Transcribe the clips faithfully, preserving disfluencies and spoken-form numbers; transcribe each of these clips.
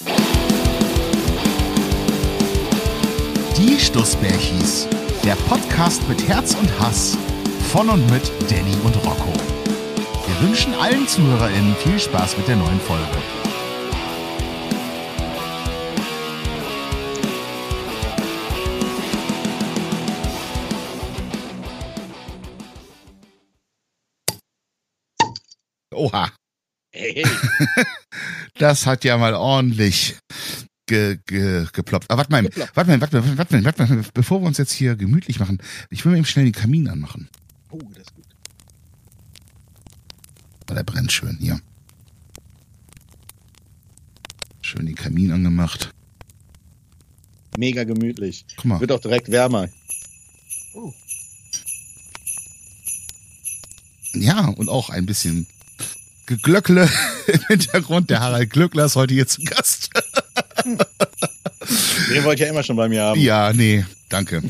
Die Stussbärchis, der Podcast mit Herz und Hass von und mit Danny und Rocco. Wir wünschen allen ZuhörerInnen viel Spaß mit der neuen Folge. Oha. Hey. Das hat ja mal ordentlich ge, ge, geploppt. Aber warte mal, Geploppt. warte mal, warte mal, warte mal, warte mal, bevor wir uns jetzt hier gemütlich machen, ich will mal eben schnell den Kamin anmachen. Oh, das ist gut. Oh, der brennt schön hier. Schön den Kamin angemacht. Mega gemütlich. Guck mal. Wird auch direkt wärmer. Oh. Ja, und auch ein bisschen Geglöckle im Hintergrund. Der Harald Glöckler ist heute hier zu Gast. Den wollte ich ja immer schon bei mir haben. Ja, nee, danke.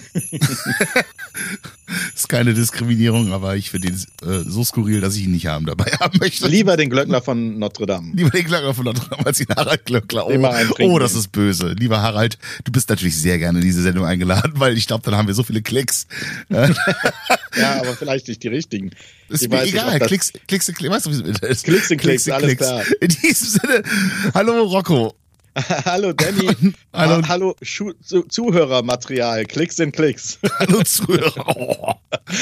Ist keine Diskriminierung, aber ich finde ihn äh, so skurril, dass ich ihn nicht haben dabei haben möchte. Lieber den Glöckner von Notre Dame. Lieber den Glöckner von Notre Dame als den Harald Glöckler. Den mal Oh, eintrinken. oh, das ist böse. Lieber Harald, du bist natürlich sehr gerne in diese Sendung eingeladen, weil ich glaube, dann haben wir so viele Klicks. Ja, aber vielleicht nicht die richtigen. Ist Ich mir weiß nicht, egal. ob das- Klicks, Klicks, Klicks, weißt du, wie es ist? Klicks und Klicks, alles klar. In diesem Sinne, hallo Rocco. Hallo Danny. Hallo. Ha- Hallo Schu- Zu- Zuhörermaterial. Klicks sind Klicks. Hallo Zuhörer. Oh.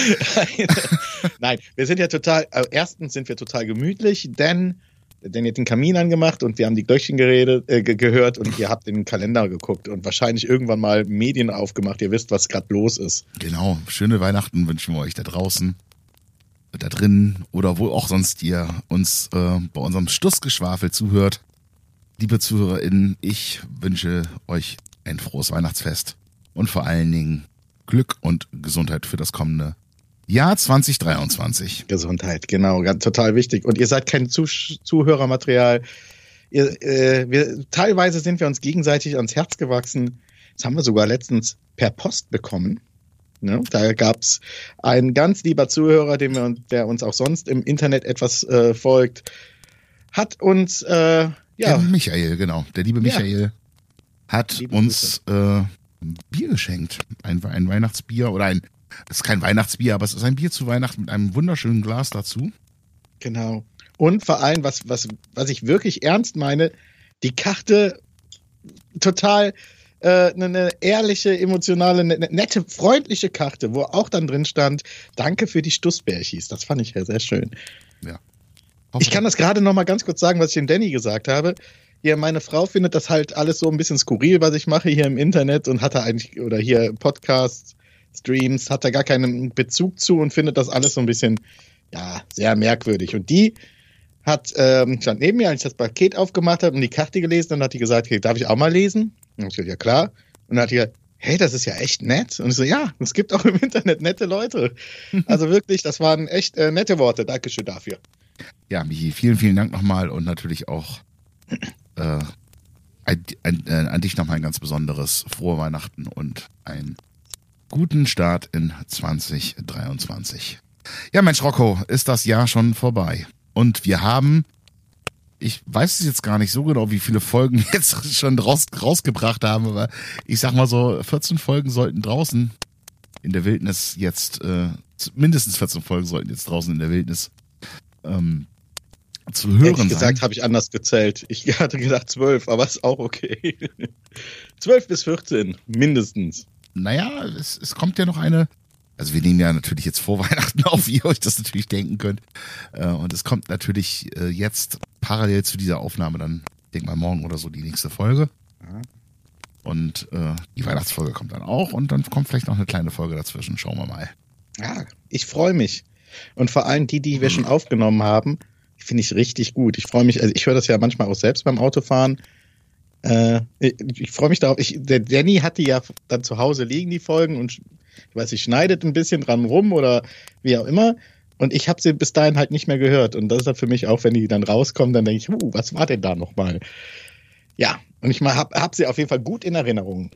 Nein, wir sind ja total, äh, erstens sind wir total gemütlich, denn Danny hat den Kamin angemacht und wir haben die Glöckchen geredet, äh, ge- gehört und ihr habt in den Kalender geguckt und wahrscheinlich irgendwann mal Medien aufgemacht. Ihr wisst, was gerade los ist. Genau, schöne Weihnachten wünschen wir euch da draußen, da drin oder wo auch sonst ihr uns äh, bei unserem Stussgeschwafel zuhört. Liebe ZuhörerInnen, ich wünsche euch ein frohes Weihnachtsfest und vor allen Dingen Glück und Gesundheit für das kommende Jahr zwanzig dreiundzwanzig. Gesundheit, genau, ganz, total wichtig. Und ihr seid kein Zuh- Zuhörermaterial. Ihr, äh, wir, teilweise sind wir uns gegenseitig ans Herz gewachsen. Das haben wir sogar letztens per Post bekommen. Ne? Da gab's ein ganz lieber Zuhörer, dem wir, der uns auch sonst im Internet etwas äh, folgt, hat uns äh, Der ja Michael, genau. Der liebe Ja. Michael hat Liebe uns äh, ein Bier geschenkt. Ein, ein Weihnachtsbier oder ein, es ist kein Weihnachtsbier, aber es ist ein Bier zu Weihnachten mit einem wunderschönen Glas dazu. genau. Und vor allem, was, was, was ich wirklich ernst meine, die Karte total äh, eine, eine ehrliche, emotionale, eine nette, freundliche Karte, wo auch dann drin stand, danke für die Stussbärchis. Das fand ich ja sehr schön. Ich kann das gerade noch mal ganz kurz sagen, was ich dem Danny gesagt habe. Ja, meine Frau findet das halt alles so ein bisschen skurril, was ich mache hier im Internet und hat da eigentlich, oder hier Podcasts, Streams, hat da gar keinen Bezug zu und findet das alles so ein bisschen, ja, sehr merkwürdig. Und die hat, ähm, stand neben mir, als ich das Paket aufgemacht habe und die Karte gelesen, dann hat die gesagt, okay, darf ich auch mal lesen? Und ich gesagt, ja klar. Und dann hat die gesagt, hey, das ist ja echt nett. Und ich so, ja, es gibt auch im Internet nette Leute. Also wirklich, das waren echt äh, nette Worte. Dankeschön dafür. Ja, Michi, vielen, vielen Dank nochmal und natürlich auch äh, ein, ein, äh, an dich nochmal ein ganz besonderes frohe Weihnachten und einen guten Start in zwanzig dreiundzwanzig. Ja, Mensch, Rocco, ist das Jahr schon vorbei. Und wir haben, ich weiß es jetzt gar nicht so genau, wie viele Folgen wir jetzt schon raus, rausgebracht haben, aber ich sag mal so, vierzehn Folgen sollten draußen in der Wildnis jetzt, äh, mindestens vierzehn Folgen sollten jetzt draußen in der Wildnis ähm, zu hören Ehrlich gesagt sein. habe ich anders gezählt. Ich hatte gedacht zwölf, aber ist auch okay. zwölf bis vierzehn, mindestens. Naja, es, es kommt ja noch eine, also wir nehmen ja natürlich jetzt vor Weihnachten auf, wie ihr euch das natürlich denken könnt. Äh, und es kommt natürlich äh, jetzt parallel zu dieser Aufnahme dann, ich denke mal morgen oder so, die nächste Folge. Ja. Und äh, die Weihnachtsfolge kommt dann auch und dann kommt vielleicht noch eine kleine Folge dazwischen. Schauen wir mal. Ja, ich freue mich. Und vor allem die, die wir schon aufgenommen haben, finde ich richtig gut. Ich freue mich, also ich höre das ja manchmal auch selbst beim Autofahren. Äh, ich ich freue mich darauf. Ich, der Danny hat die ja dann zu Hause liegen, die Folgen, und ich weiß, ich schneidet ein bisschen dran rum oder wie auch immer. Und ich habe sie bis dahin halt nicht mehr gehört. Und das ist dann für mich auch, wenn die dann rauskommen, dann denke ich, uh, was war denn da nochmal? Ja, und ich habe hab sie auf jeden Fall gut in Erinnerung.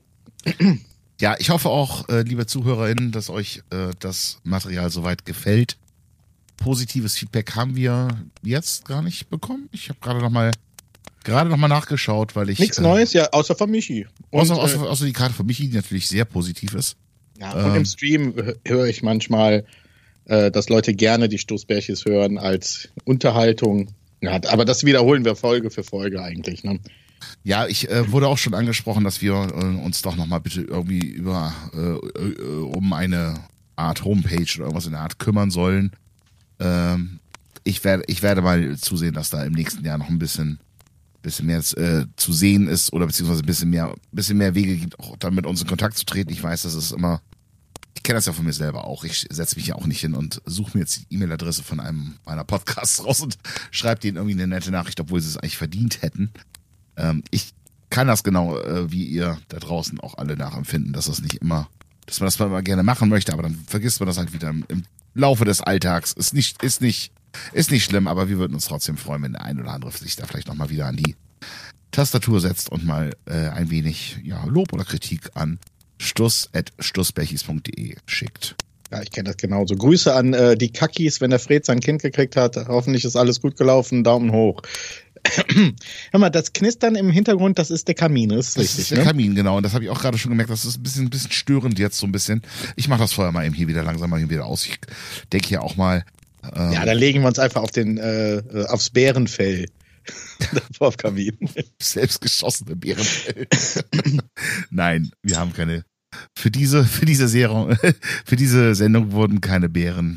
Ja, ich hoffe auch, äh, liebe ZuhörerInnen, dass euch äh, das Material soweit gefällt. Positives Feedback haben wir jetzt gar nicht bekommen. Ich habe gerade noch mal gerade nochmal nachgeschaut, weil ich... Nichts äh, Neues, ja, außer von Michi. Und, Außer, außer, äh, außer die Karte von Michi, die natürlich sehr positiv ist. ja, und ähm, im Stream höre ich manchmal, äh, dass Leute gerne die Stoßbärchis hören als Unterhaltung. Ja, aber das wiederholen wir Folge für Folge eigentlich, ne? Ja, ich äh, wurde auch schon angesprochen, dass wir äh, uns doch nochmal bitte irgendwie über äh, äh, um eine Art Homepage oder irgendwas in der Art kümmern sollen. Ähm, ich werde ich werde mal zusehen, dass da im nächsten Jahr noch ein bisschen bisschen mehr äh, zu sehen ist oder beziehungsweise ein bisschen mehr bisschen mehr Wege gibt, auch dann mit uns in Kontakt zu treten. Ich weiß, das ist immer, ich kenne das ja von mir selber auch. Ich setze mich ja auch nicht hin und suche mir jetzt die E-Mail-Adresse von einem meiner Podcasts raus und schreibe denen irgendwie eine nette Nachricht, obwohl sie es eigentlich verdient hätten. Ähm, ich kann das genau, äh, wie ihr da draußen auch alle nachempfinden, dass das nicht immer, dass man das mal gerne machen möchte, aber dann vergisst man das halt wieder im, im Laufe des Alltags. Ist nicht, ist nicht, ist nicht schlimm, aber wir würden uns trotzdem freuen, wenn der ein oder andere sich da vielleicht nochmal wieder an die Tastatur setzt und mal äh, ein wenig ja, Lob oder Kritik an stuss at stussbechis punkt de schickt. Ja, ich kenne das genauso. Grüße an äh, die Kackis, wenn der Fred sein Kind gekriegt hat. Hoffentlich ist alles gut gelaufen. Daumen hoch. Hör mal, das Knistern im Hintergrund, das ist der Kamin, ist das richtig, ist der ne? Kamin, genau. Und das habe ich auch gerade schon gemerkt, das ist ein bisschen, ein bisschen störend jetzt so ein bisschen. Ich mache das Feuer mal eben hier wieder langsam mal hier wieder aus. Ich denke ja auch mal. Ähm, Ja, dann legen wir uns einfach auf den äh, aufs Bärenfell. Davor auf Kamin. Selbstgeschossene Bärenfell. Nein, wir haben keine. Für diese, für diese Serie, für diese Sendung wurden keine Bären.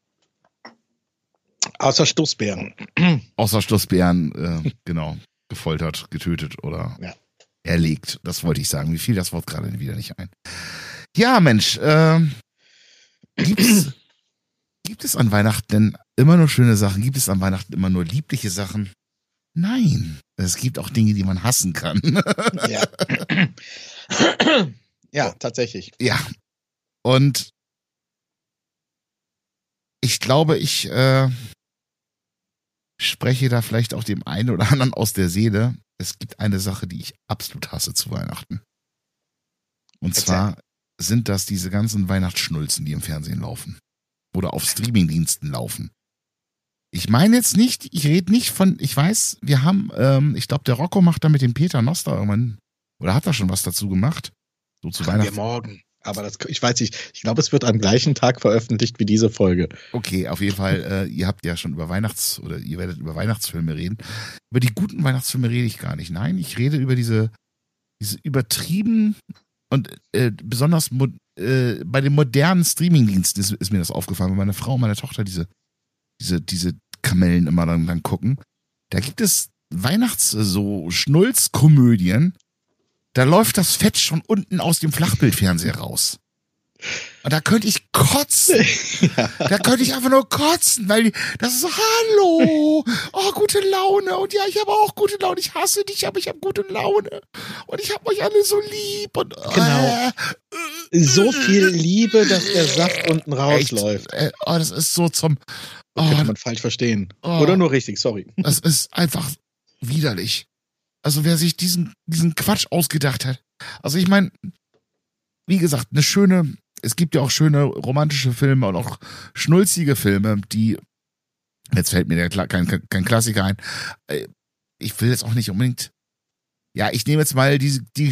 Außer Stoßbären. Außer Stoßbären, äh, genau, gefoltert, getötet oder ja. erlegt. Das wollte ich sagen. Mir fiel das Wort gerade wieder nicht ein. Ja, Mensch, äh, gibt's, gibt es an Weihnachten denn immer nur schöne Sachen? Gibt es an Weihnachten immer nur liebliche Sachen? Nein. Es gibt auch Dinge, die man hassen kann. Ja. Ja, tatsächlich. Ja. Und ich glaube, ich äh, spreche da vielleicht auch dem einen oder anderen aus der Seele. Es gibt eine Sache, die ich absolut hasse zu Weihnachten. Und Erzähl. zwar sind das diese ganzen Weihnachtsschnulzen, die im Fernsehen laufen. Oder auf Streamingdiensten laufen. Ich meine jetzt nicht, ich rede nicht von, ich weiß, wir haben, ähm, ich glaube, der Rocco macht da mit dem Peter Noster irgendwann, oder hat er schon was dazu gemacht? So zu Machen Weihnachten. wir morgen. Aber das, ich weiß nicht, ich glaube, es wird am gleichen Tag veröffentlicht wie diese Folge. Okay, auf jeden Fall, äh, ihr habt ja schon über Weihnachts- oder ihr werdet über Weihnachtsfilme reden. Über die guten Weihnachtsfilme rede ich gar nicht. Nein, ich rede über diese, diese übertrieben und äh, besonders mo- äh, bei den modernen Streamingdiensten ist, ist mir das aufgefallen, weil meine Frau und meine Tochter diese, diese, diese Kamellen immer dann, dann gucken. Da gibt es Weihnachts-, so Schnulzkomödien. Da läuft das Fett schon unten aus dem Flachbildfernseher raus. Und da könnte ich kotzen. Ja. Da könnte ich einfach nur kotzen, weil die, das ist so, hallo, oh, gute Laune. Und ja, ich habe auch gute Laune. Ich hasse dich, aber ich habe gute Laune. Und ich habe euch alle so lieb. Und, Genau. Äh, So viel Liebe, dass der Saft unten rausläuft. Echt, äh, oh, das ist so zum, Das könnte oh, man falsch verstehen. Oh. Oder nur richtig, sorry. das ist einfach widerlich. Also wer sich diesen, diesen Quatsch ausgedacht hat. Also ich meine, wie gesagt, eine schöne, es gibt ja auch schöne romantische Filme und auch schnulzige Filme, die, jetzt fällt mir der, kein, kein Klassiker ein. Ich will jetzt auch nicht unbedingt, ja, ich nehme jetzt mal die, die,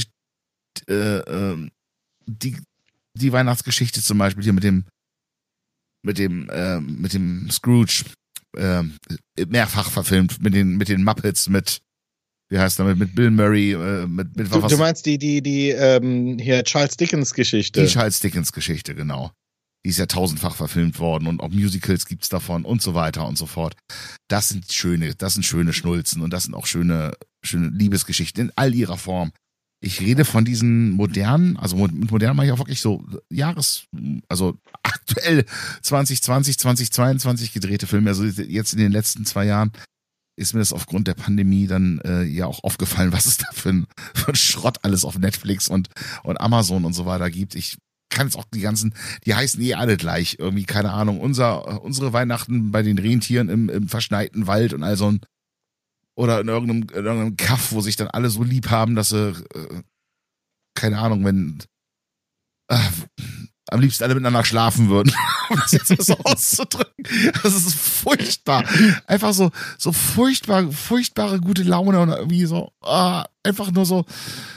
äh, die, die Weihnachtsgeschichte zum Beispiel hier mit dem, mit dem, äh, mit dem Scrooge, äh, mehrfach verfilmt, mit den, mit den Muppets, mit, wie heißt damit, mit Bill Murray, äh, mit, mit Du, was? du meinst die, die, die, ähm, hier Charles Dickens Geschichte. Die Charles Dickens Geschichte, genau. Die ist ja tausendfach verfilmt worden und auch Musicals gibt's davon und so weiter und so fort. Das sind schöne, das sind schöne Schnulzen und das sind auch schöne, schöne Liebesgeschichten in all ihrer Form. Ich rede von diesen modernen, also mit modern mache ich auch wirklich so Jahres, also aktuell zwanzig zwanzig, zwanzig zweiundzwanzig gedrehte Filme, also jetzt in den letzten zwei Jahren ist mir das aufgrund der Pandemie dann äh, ja auch aufgefallen, was es da für ein, für ein Schrott alles auf Netflix und, und Amazon und so weiter gibt. Ich kann jetzt auch die ganzen, die heißen eh alle gleich, irgendwie, keine Ahnung, unser, unsere Weihnachten bei den Rentieren im, im verschneiten Wald und all so ein, oder in irgendeinem, in irgendeinem Kaff, wo sich dann alle so lieb haben, dass sie, äh, keine Ahnung, wenn, äh, am liebsten alle miteinander schlafen würden, um das jetzt mal so auszudrücken. Das ist furchtbar. Einfach so, so furchtbar, furchtbare gute Laune und irgendwie so, ah, einfach nur so,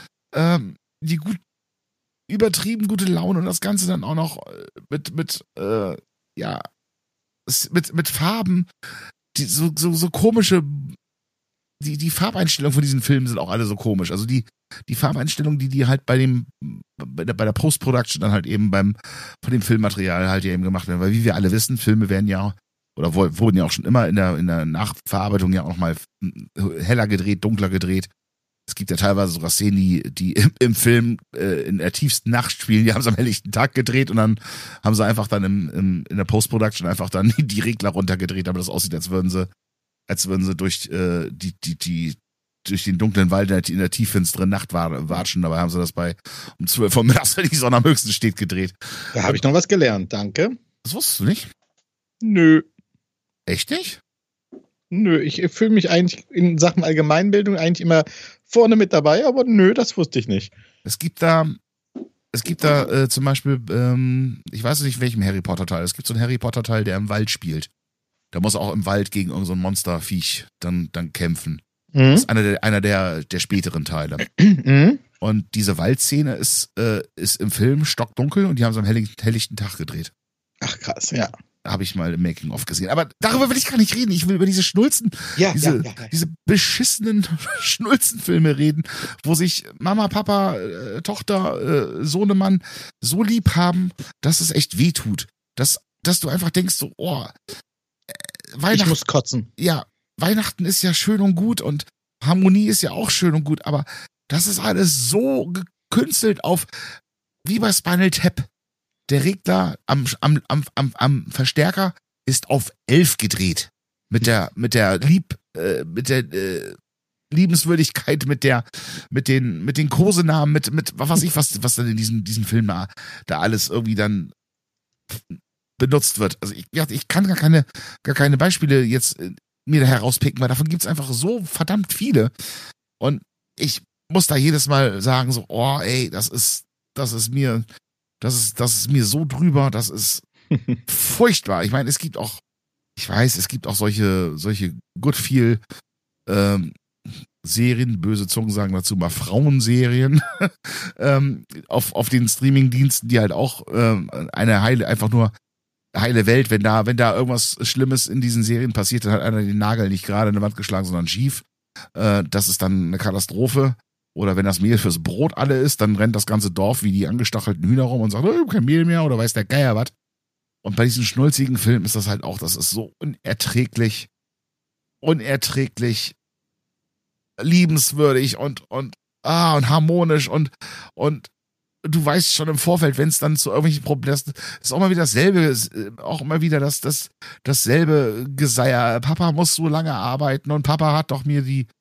ähm, die gut, übertrieben gute Laune und das Ganze dann auch noch mit, mit, äh, ja, mit, mit Farben, die so, so, so komische, die, die Farbeinstellungen von diesen Filmen sind auch alle so komisch. Also die, die Farbeinstellungen, die die halt bei dem, bei der, bei der Post-Production dann halt eben beim, von dem Filmmaterial halt eben gemacht werden. Weil wie wir alle wissen, Filme werden ja, oder wurden ja auch schon immer in der, in der Nachverarbeitung ja auch nochmal heller gedreht, dunkler gedreht. Es gibt ja teilweise sogar Szenen, die, die im, im Film äh, in der tiefsten Nacht spielen, die haben sie am helllichten Tag gedreht und dann haben sie einfach dann im, im, in der Post-Production einfach dann die Regler runtergedreht, damit das aussieht, als würden sie, als würden sie durch äh, die, die, die, durch den dunklen Wald in der tieffinsteren Nacht watschen. Dabei haben sie das bei um zwölf Uhr mittags, wenn die Sonne am höchsten steht, gedreht. Da habe ich noch was gelernt, danke. Das wusstest du nicht? Nö. Echt nicht? Nö, ich fühle mich eigentlich in Sachen Allgemeinbildung eigentlich immer vorne mit dabei, aber nö, das wusste ich nicht. Es gibt da, es gibt da äh, zum Beispiel, ähm, ich weiß nicht, welchem Harry Potter Teil. Es gibt so einen Harry Potter Teil, der im Wald spielt. Da muss auch im Wald gegen irgendein so Monsterviech dann, dann kämpfen. Mhm. Das ist einer der, einer der, der späteren Teile. Mhm. Und diese Waldszene ist, äh, ist im Film stockdunkel und die haben sie am helllichten, helllichten Tag gedreht. Ach krass, ja. Habe ich mal im Making-of gesehen. Aber darüber will ich gar nicht reden. Ich will über diese Schnulzen, ja, diese, ja, ja, ja. diese beschissenen Schnulzenfilme reden, wo sich Mama, Papa, äh, Tochter, äh, Sohnemann so lieb haben, dass es echt wehtut. Dass, dass du einfach denkst so, oh, äh, Weihnachten. Ich muss kotzen. Ja, Weihnachten ist ja schön und gut und Harmonie ist ja auch schön und gut, aber das ist alles so gekünstelt auf, wie bei Spinal Tap. Der Regler am, am, am, am, am Verstärker ist auf elf gedreht. Mit der, mit der Lieb, äh, mit der äh, Liebenswürdigkeit, mit der, mit den, mit den Kosenamen, mit, mit was weiß ich, was, was dann in diesem, diesem Film da, da alles irgendwie dann benutzt wird. Also ich, ich kann gar keine, gar keine Beispiele jetzt äh, mir da herauspicken, weil davon gibt's einfach so verdammt viele. Und ich muss da jedes Mal sagen so, oh, ey, das ist, das ist mir, Das ist, das ist mir so drüber, das ist furchtbar. Ich meine, es gibt auch, ich weiß, es gibt auch solche, solche good feel ähm, Serien, böse Zungen sagen dazu mal Frauenserien, ähm, auf, auf den Streamingdiensten, die halt auch ähm, eine heile, einfach nur heile Welt, wenn da, wenn da irgendwas Schlimmes in diesen Serien passiert, dann hat einer den Nagel nicht gerade in die Wand geschlagen, sondern schief. Äh, das ist dann eine Katastrophe. Oder wenn das Mehl fürs Brot alle ist, dann rennt das ganze Dorf wie die angestachelten Hühner rum und sagt, oh, kein Mehl mehr oder weiß der Geier was. Und bei diesen schnulzigen Filmen ist das halt auch, das ist so unerträglich, unerträglich liebenswürdig und, und, ah, und harmonisch und, und du weißt schon im Vorfeld, wenn es dann zu irgendwelchen Problemen ist, ist auch mal wieder dasselbe, auch immer wieder das, das, dasselbe Geseier. Papa muss so lange arbeiten und Papa hat doch mir die,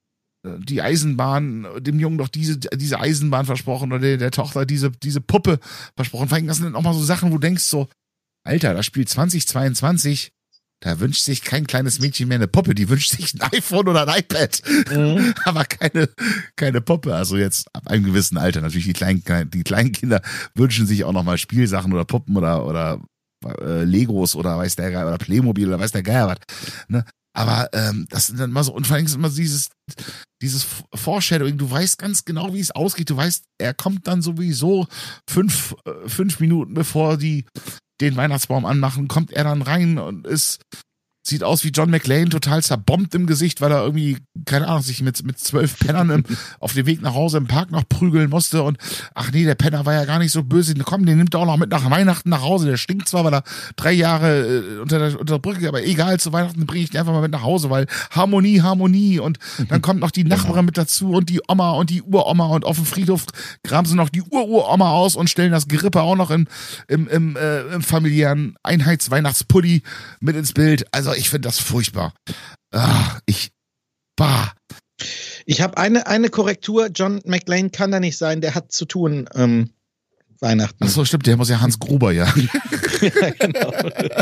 die Eisenbahn, dem Jungen doch diese, diese Eisenbahn versprochen oder der, der Tochter diese, diese Puppe versprochen. Vor allem, das sind dann auch mal so Sachen, wo du denkst so, Alter, das Spiel zwanzig zweiundzwanzig, da wünscht sich kein kleines Mädchen mehr eine Puppe, die wünscht sich ein iPhone oder ein iPad. Mhm. Aber keine, keine Puppe. Also jetzt ab einem gewissen Alter. Natürlich die kleinen, die kleinen Kinder wünschen sich auch nochmal Spielsachen oder Puppen oder, oder äh, Legos oder weiß der Geier, oder Playmobil oder weiß der Geier was. Ne? Aber ähm, das sind dann immer so, und vor allem ist immer dieses, dieses Foreshadowing, du weißt ganz genau, wie es ausgeht, du weißt, er kommt dann sowieso fünf, äh, fünf Minuten bevor die den Weihnachtsbaum anmachen, kommt er dann rein und ist, sieht aus wie John McClane, total zerbombt im Gesicht, weil er irgendwie, keine Ahnung, sich mit, mit zwölf Pennern im, auf dem Weg nach Hause im Park noch prügeln musste und ach nee, der Penner war ja gar nicht so böse, komm, den nimmt er auch noch mit nach Weihnachten nach Hause, der stinkt zwar, weil er drei Jahre äh, unter, der, unter der Brücke, aber egal, zu Weihnachten bringe ich den einfach mal mit nach Hause, weil Harmonie, Harmonie und dann kommt noch die Nachbarin mit dazu und die Oma und die Uroma und auf dem Friedhof graben sie noch die Ururoma aus und stellen das Gerippe auch noch im, im, im, äh, im familiären Einheitsweihnachtspulli mit ins Bild, also ich finde das furchtbar. Ah, ich, bah. Ich habe eine, eine Korrektur. John McClane kann da nicht sein. Der hat zu tun ähm, Weihnachten. Ach so, stimmt. Der muss ja Hans Gruber jagen. Ja, genau.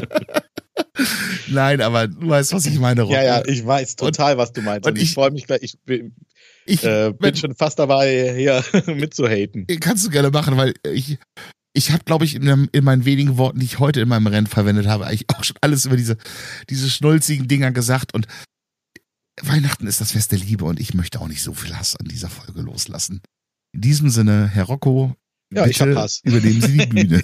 Nein, aber du weißt, was ich meine, Rob. Ja, ja, ich weiß total, und, was du meinst. Und, und ich, ich freue mich gleich. Ich bin, ich, äh, bin wenn, schon fast dabei, hier mitzuhaten. Kannst du gerne machen, weil ich ich habe, glaube ich, in, dem, in meinen wenigen Worten, die ich heute in meinem Rennen verwendet habe, eigentlich auch schon alles über diese, diese schnulzigen Dinger gesagt. Und Weihnachten ist das Fest der Liebe und ich möchte auch nicht so viel Hass an dieser Folge loslassen. In diesem Sinne, Herr Rocco, ja, bitte ich hab Hass. Übernehmen Sie die Bühne.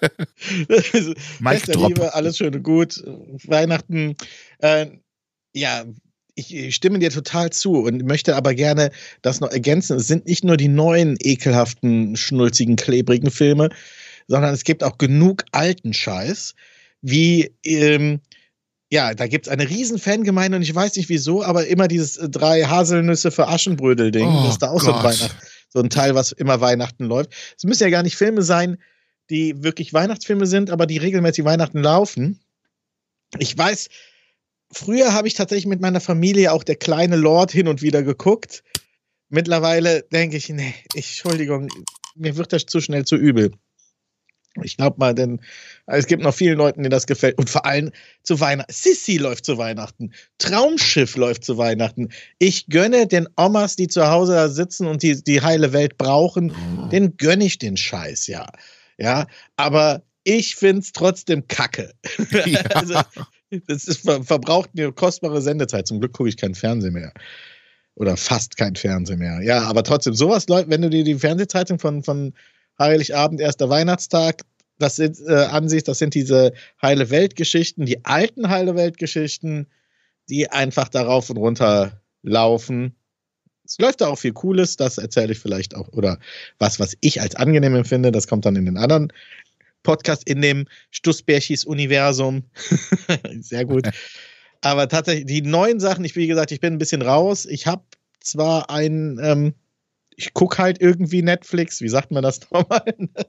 Fest der Liebe, alles schön und gut. Weihnachten, äh, ja, ich stimme dir total zu und möchte aber gerne das noch ergänzen. Es sind nicht nur die neuen, ekelhaften, schnulzigen, klebrigen Filme, sondern es gibt auch genug alten Scheiß, wie, ähm, ja, da gibt es eine riesen Fangemeinde und ich weiß nicht wieso, aber immer dieses äh, drei Haselnüsse für Aschenbrödel-Ding, Oh, das ist da auch so ein, Weihnacht, so ein Teil, was immer Weihnachten läuft. Es müssen ja gar nicht Filme sein, die wirklich Weihnachtsfilme sind, aber die regelmäßig Weihnachten laufen. Ich weiß, früher habe ich tatsächlich mit meiner Familie auch Der kleine Lord hin und wieder geguckt. Mittlerweile denke ich, nee, ich, Entschuldigung, mir wird das zu schnell zu übel. Ich glaube mal, denn es gibt noch vielen Leuten, denen das gefällt. Und vor allem zu Weihnachten. Sissi läuft zu Weihnachten. Traumschiff läuft zu Weihnachten. Ich gönne den Omas, die zu Hause da sitzen und die, die heile Welt brauchen, den gönne ich den Scheiß, ja. Ja, aber ich find's trotzdem kacke. Ja. Also, das ist, ver verbraucht mir kostbare Sendezeit. Zum Glück gucke ich kein Fernsehen mehr. Oder fast kein Fernsehen mehr. Ja, aber trotzdem, sowas läuft, wenn du dir die Fernsehzeitung von, von Heiligabend, erster Weihnachtstag, das sind, äh, ansiehst, das sind diese heile Weltgeschichten, die alten heile Weltgeschichten, die einfach darauf und runter laufen. Es läuft da auch viel Cooles, das erzähle ich vielleicht auch, oder was, was ich als angenehm empfinde, das kommt dann in den anderen Podcast in dem Stussbärchis-Universum. Sehr gut. Aber tatsächlich, die neuen Sachen, ich wie gesagt, ich bin ein bisschen raus. Ich habe zwar ein, ähm, ich gucke halt irgendwie Netflix, wie sagt man das nochmal?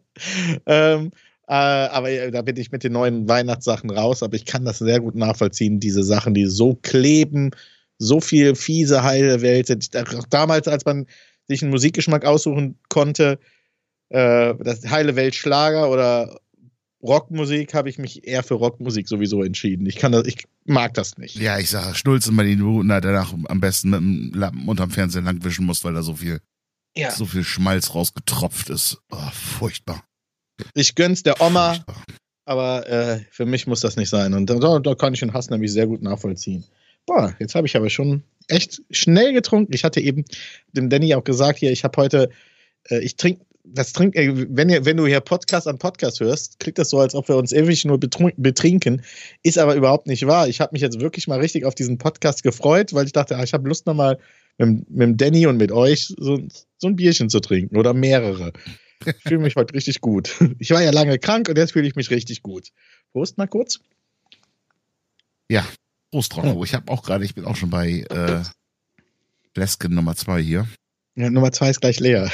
ähm, äh, aber da bin ich mit den neuen Weihnachtssachen raus, aber ich kann das sehr gut nachvollziehen, diese Sachen, die so kleben, so viel fiese heile Welt. Damals, als man sich einen Musikgeschmack aussuchen konnte, äh, das heile Welt Schlager oder Rockmusik, habe ich mich eher für Rockmusik sowieso entschieden. Ich kann das, ich mag das nicht. Ja, ich sage, schnulzen bei den Minuten, danach am besten mit dem Lappen unterm Fernseher langwischen muss, weil da so viel, ja. so viel Schmalz rausgetropft ist. Oh, furchtbar. Ich gönn's der Oma, furchtbar. aber äh, für mich muss das nicht sein. Und da, da kann ich den Hass nämlich sehr gut nachvollziehen. Boah, jetzt habe ich aber schon echt schnell getrunken. Ich hatte eben dem Danny auch gesagt, hier, ich habe heute, äh, ich trinke Das trinkt, wenn, ihr, wenn du hier Podcast an Podcast hörst, klingt das so, als ob wir uns ewig nur betrinken. Ist aber überhaupt nicht wahr. Ich habe mich jetzt wirklich mal richtig auf diesen Podcast gefreut, weil ich dachte, ich habe Lust nochmal mit, mit dem Danny und mit euch so, so ein Bierchen zu trinken oder mehrere. Ich fühle mich heute richtig gut. Ich war ja lange krank und jetzt fühle ich mich richtig gut. Prost mal kurz. Ja, Prost drauf. Oh. Ich habe auch gerade, ich bin auch schon bei äh, Bläsken Nummer zwei hier. Ja, Nummer zwei ist gleich leer.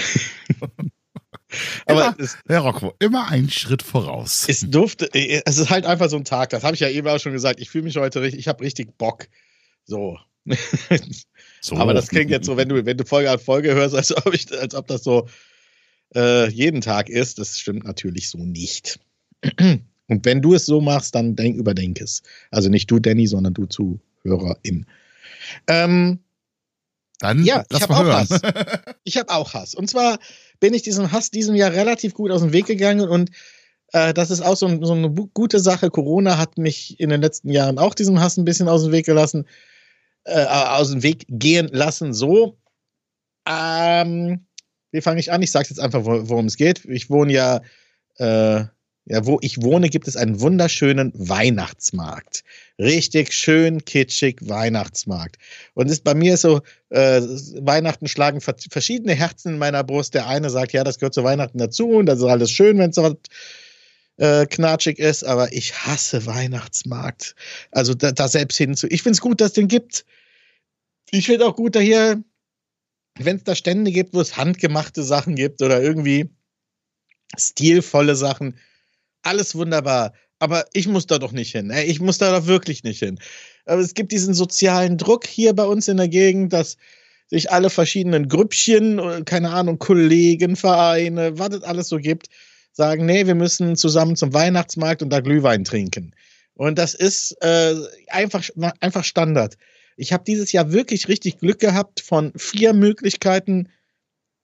Aber immer, es, Herr Rocco, immer einen Schritt voraus. Es durfte, es ist halt einfach so ein Tag, das habe ich ja eben auch schon gesagt, ich fühle mich heute richtig, ich habe richtig Bock. So. so. Aber das klingt jetzt so, wenn du, wenn du Folge an Folge hörst, als ob, ich, als ob das so äh, jeden Tag ist. Das stimmt natürlich so nicht. Und wenn du es so machst, dann denk, überdenk es. Also nicht du, Danny, sondern du Zuhörerin. Ähm, Dann ja, ich habe auch hören. Hass. Ich habe auch Hass. Und zwar bin ich diesem Hass diesem Jahr relativ gut aus dem Weg gegangen und äh, das ist auch so, ein, so eine gute Sache. Corona hat mich in den letzten Jahren auch diesem Hass ein bisschen aus dem Weg gelassen, äh, aus dem Weg gehen lassen. So, ähm, wie fange ich an? Ich sage jetzt einfach, worum es geht. Ich wohne ja, äh, ja, wo ich wohne, gibt es einen wunderschönen Weihnachtsmarkt. Richtig schön kitschig Weihnachtsmarkt. Und ist bei mir so, äh, Weihnachten schlagen verschiedene Herzen in meiner Brust. Der eine sagt, ja, das gehört zu Weihnachten dazu und das ist alles schön, wenn es so äh, knatschig ist, aber ich hasse Weihnachtsmarkt. Also da, da selbst hinzu. Ich finde es gut, dass es den gibt. Ich finde auch gut, da hier, wenn es da Stände gibt, wo es handgemachte Sachen gibt oder irgendwie stilvolle Sachen, alles wunderbar, aber ich muss da doch nicht hin. Ich muss da doch wirklich nicht hin. Aber es gibt diesen sozialen Druck hier bei uns in der Gegend, dass sich alle verschiedenen Grüppchen, keine Ahnung, Kollegen, Vereine, was es alles so gibt, sagen, nee, wir müssen zusammen zum Weihnachtsmarkt und da Glühwein trinken. Und das ist äh, einfach, einfach Standard. Ich habe dieses Jahr wirklich richtig Glück gehabt, von vier Möglichkeiten